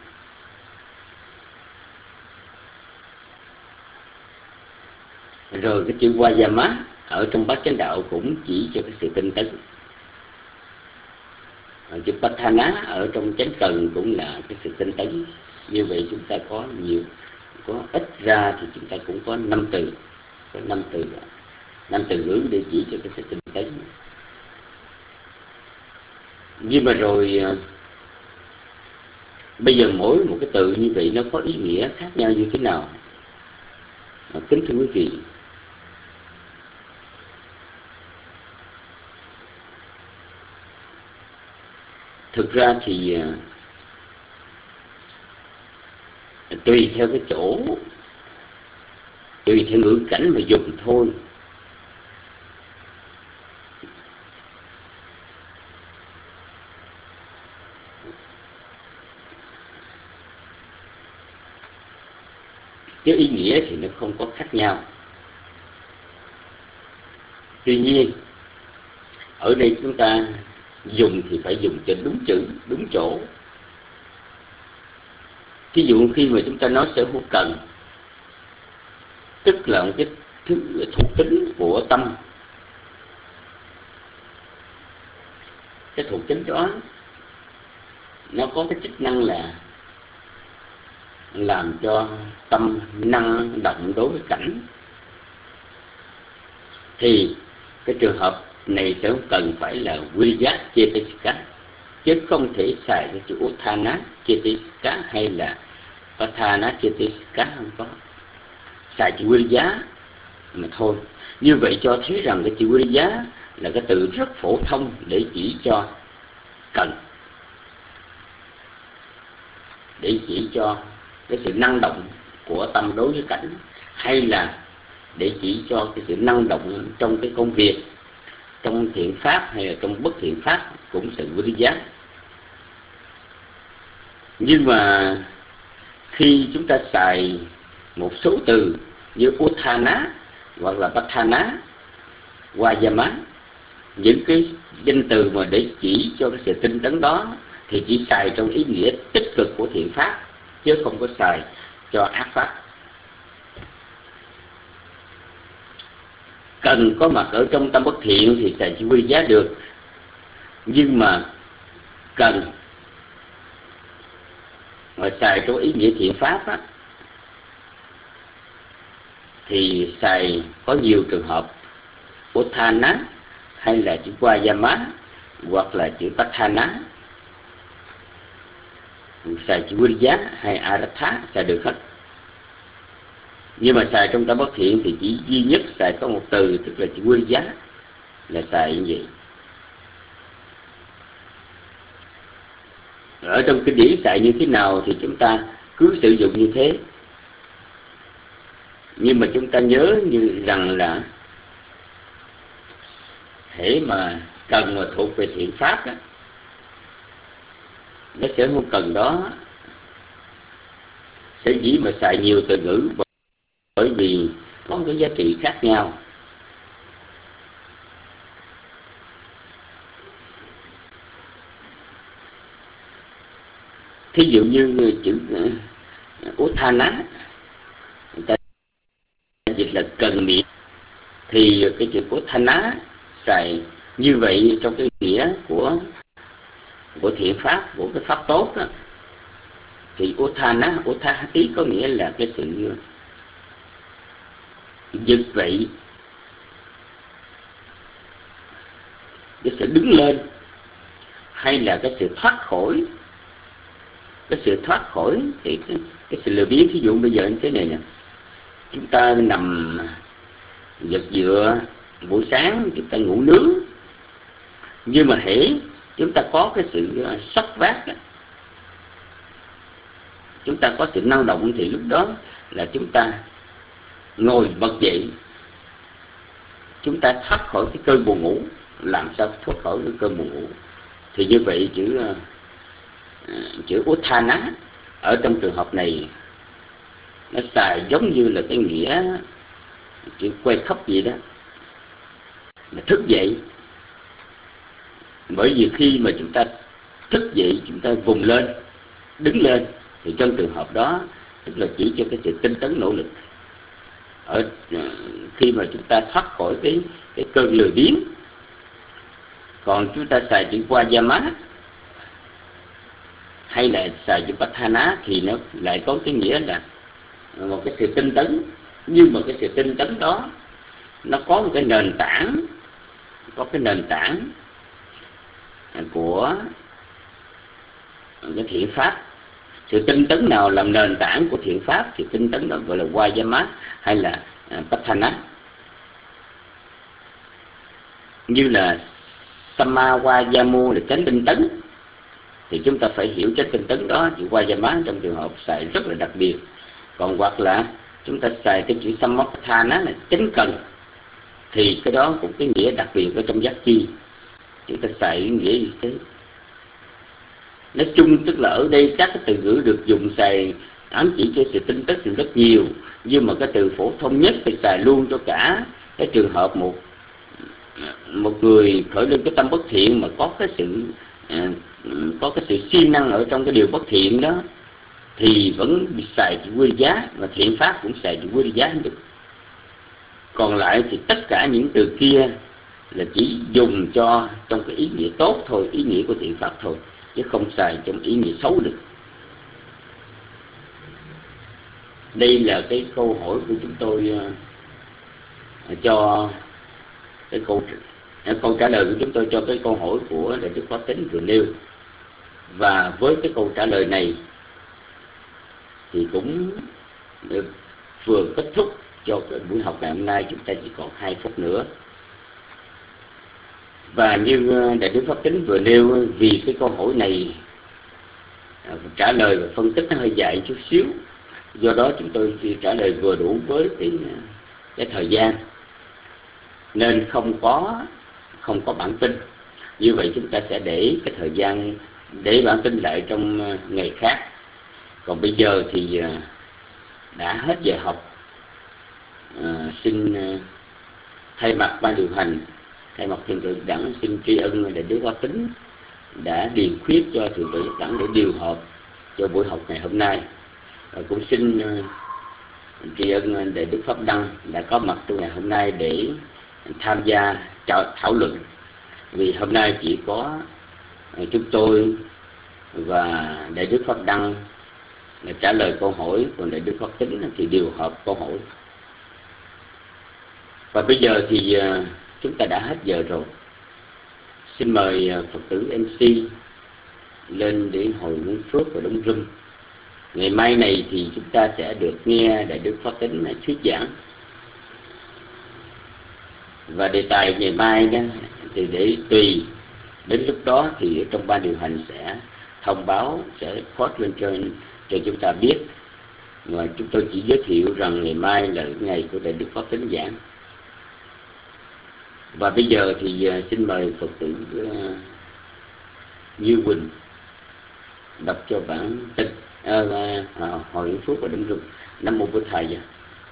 Rồi cái chữ Vajama ở trong bát chánh đạo cũng chỉ cho cái sự tinh tấn. Chữ Patthana ở trong chánh cần cũng là cái sự tinh tấn. Như vậy chúng ta có nhiều, có ít ra thì chúng ta cũng có năm từ, có năm từ, năm từ ngữ để chỉ cho cái sự tinh tấn. Nhưng mà rồi bây giờ mỗi một cái từ như vậy nó có ý nghĩa khác nhau như thế nào? Kính thưa quý vị, thực ra thì tùy theo cái chỗ, tùy theo ngữ cảnh mà dùng thôi. Chứ ý nghĩa thì nó không có khác nhau. Tuy nhiên ở đây chúng ta dùng thì phải dùng cho đúng chữ, đúng chỗ. Ví dụ khi mà chúng ta nói sở hữu cần, tức là một cái thứ thuộc tính của tâm. Cái thuộc tính đó nó có cái chức năng là làm cho tâm năng động đối với cảnh. Thì cái trường hợp này sẽ cần phải là Viriya Cetasika, chứ không thể xài cái chữ Uthana Cetasika hay là Patthana Cetasika, không có. Xài chữ Viriya mà thôi. Như vậy cho thấy rằng cái chữ Viriya là cái từ rất phổ thông để chỉ cho cần, để chỉ cho cái sự năng động của tâm đối với cảnh, hay là để chỉ cho cái sự năng động trong cái công việc, trong thiện pháp hay là trong bất thiện pháp, cũng sự Viriya. Nhưng mà khi chúng ta xài một số từ như Uthana hoặc là Patthana, Vajama, những cái danh từ mà để chỉ cho cái sự tinh tấn đó thì chỉ xài trong ý nghĩa tích cực của thiện pháp, chứ không có xài cho ác pháp. Cần có mặt ở trong tâm bất thiện thì xài chữ quy giá được, nhưng mà cần mà xài trong ý nghĩa thiện pháp á, thì xài có nhiều trường hợp Uthana hay là chữ Vayama hoặc là chữ Patthana, xài chữ Viriya hay Aratha xài được hết. Nhưng mà xài trong tâm bất thiện thì chỉ duy nhất xài có một từ, tức là chữ Viriya, là xài như vậy. Ở trong kinh điển xài như thế nào thì chúng ta cứ sử dụng như thế. Nhưng mà chúng ta nhớ như rằng là hễ mà cần mà thuộc về thiện pháp đó, nó sẽ không cần đó sẽ dĩ mà xài nhiều từ ngữ, bởi vì có cái giá trị khác nhau. Thí dụ như chữ Uthana, người ta dịch là cần miệng, thì cái chữ Uthana xài như vậy trong cái nghĩa của của thiện pháp, của cái pháp tốt đó. Thì Uthana, Uthahati có nghĩa là cái sự vực vậy, cái sự đứng lên, hay là cái sự thoát khỏi. Cái sự thoát khỏi thì cái, cái sự lười biếng. Thí dụ bây giờ như thế này nè, chúng ta nằm giật dựa buổi sáng, chúng ta ngủ nướng, nhưng mà hễ chúng ta có cái sự sốc vác, chúng ta có sự năng động, thì lúc đó là chúng ta ngồi bật dậy, chúng ta thoát khỏi cái cơn buồn ngủ. Làm sao thoát khỏi cái cơn buồn ngủ? Thì như vậy chữ chữ Uthana ở trong trường hợp này nó xài giống như là cái nghĩa chữ quay khóc vậy đó, là thức dậy. Bởi vì khi mà chúng ta thức dậy, chúng ta vùng lên, đứng lên, thì trong trường hợp đó tức là chỉ cho cái sự tinh tấn nỗ lực. Ở khi mà chúng ta thoát khỏi cái cái cơn lười biếng. Còn chúng ta xài chữ Vayama hay là xài chữ Patthana thì nó lại có cái nghĩa là một cái sự tinh tấn. Nhưng mà cái sự tinh tấn đó nó có một cái nền tảng, có cái nền tảng của cái thiện pháp. Sự tinh tấn nào làm nền tảng của thiện pháp thì tinh tấn đó gọi là Vayama hay là Patthana. Như là Samavayamo là chánh tinh tấn, thì chúng ta phải hiểu chánh tinh tấn đó. Chữ Vayama trong trường hợp xài rất là đặc biệt. Còn hoặc là chúng ta xài cái chữ Samapatthana là chánh cần, thì cái đó cũng cái nghĩa đặc biệt ở trong giác chi. Chúng ta xài cái nghĩa như thế. Nói chung tức là ở đây các cái từ ngữ được dùng xài ám chỉ cho sự tinh tấn rất nhiều, nhưng mà cái từ phổ thông nhất thì xài luôn cho cả cái trường hợp một một người khởi lên cái tâm bất thiện mà có cái sự có cái sự siêng năng ở trong cái điều bất thiện đó, thì vẫn xài chữ quy giá, và thiện pháp cũng xài chữ quy giá được. Còn lại thì tất cả những từ kia là chỉ dùng cho trong cái ý nghĩa tốt thôi, ý nghĩa của thiện pháp thôi, chứ không xài trong ý nghĩa xấu được. Đây là cái câu hỏi của chúng tôi uh, cho cái câu câu trả lời của chúng tôi cho cái câu hỏi của Đại Đức Pháp Tính vừa nêu. Và với cái câu trả lời này thì cũng được vừa kết thúc cho cái buổi học ngày hôm nay. Chúng ta chỉ còn hai phút nữa. Và như Đại Đức Pháp Tính vừa nêu, vì cái câu hỏi này trả lời và phân tích nó hơi dài chút xíu, do đó chúng tôi trả lời vừa đủ với cái, cái thời gian, nên không có không có bản tin. Như vậy chúng ta sẽ để cái thời gian để bản tin lại trong ngày khác. Còn bây giờ thì đã hết giờ học, à, xin thay mặt ban điều hành thay mặt Thượng Tự Đảng xin tri ân Đại Đức Pháp Tính đã điền khuyết cho Thượng Tự Đảng để điều họp cho buổi học ngày hôm nay. Và cũng xin tri ân Đại Đức Pháp Đăng đã có mặt trong ngày hôm nay để tham gia thảo luận. Vì hôm nay chỉ có chúng tôi và Đại Đức Pháp Đăng trả lời câu hỏi, còn Đại Đức Pháp Tính thì điều họp câu hỏi. Và bây giờ thì chúng ta đã hết giờ rồi. Xin mời Phật tử em xê lên để hồi hướng phước và đóng rung. Ngày mai này thì chúng ta sẽ được nghe Đại Đức Pháp Tính thuyết giảng. Và đề tài ngày mai đó thì để tùy đến lúc đó thì trong ban điều hành sẽ thông báo, sẽ post lên cho cho chúng ta biết. Và chúng tôi chỉ giới thiệu rằng ngày mai là ngày của Đại Đức Pháp Tính giảng. Và bây giờ thì xin mời Phật tử uh, Như Quỳnh đọc cho bản tin uh, uh, hồi hướng phước và đấm rung. Nam mô Bổn Thầy. Vậy.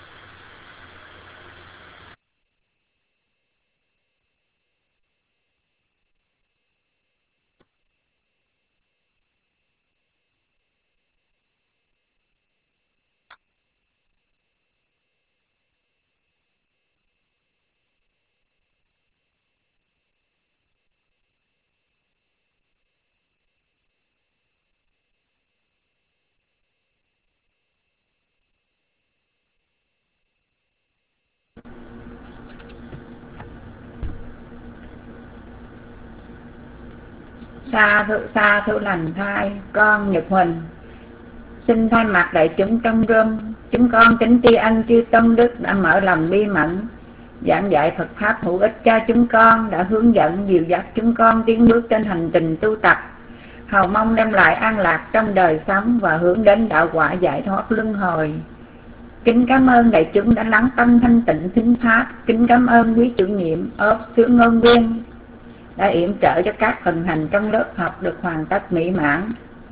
Sa thụ sa thụ lành thai, con Nhật Huỳnh xin thay mặt đại chúng trong rơm, chúng con kính tri ân chư Tông Đức đã mở lòng bi mẫn giảng dạy Phật pháp hữu ích cho chúng con, đã hướng dẫn dìu dắt chúng con tiến bước trên hành trình tu tập, hầu mong đem lại an lạc trong đời sống và hướng đến đạo quả giải thoát luân hồi. Kính cảm ơn đại chúng đã lắng tâm thanh tịnh thính pháp. Kính cảm ơn quý chủ nhiệm ốp sướng ngôn viên đã yểm trợ cho các phần hành trong lớp học được hoàn tất mỹ mãn.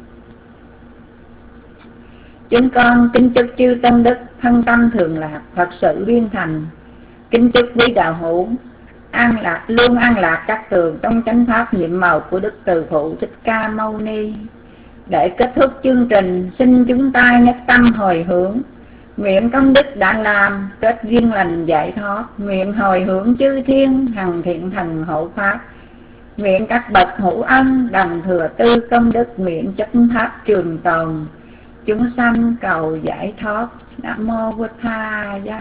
Chúng con kính chúc chư Tông Đức thân tâm thường lạc, Phật sự viên thành. Kính chúc quý đạo hữu an lạc, luôn an lạc các tường trong chánh pháp nhiệm màu của Đức Từ Phụ Thích Ca Mâu Ni. Để kết thúc chương trình, xin chúng ta nhất tâm hồi hướng, nguyện công đức đã làm kết duyên lành giải thoát, nguyện hồi hướng chư thiên hằng thiện thần hộ pháp, nguyện các bậc hữu ân đồng thừa tư công đức, nguyện chánh pháp trường tồn, chúng sanh cầu giải thoát. Nam mô Bổn Thầy.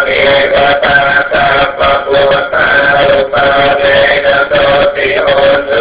Hãy subscribe cho kênh Ghiền Mì Gõ để không bỏ lỡ những video hấp dẫn.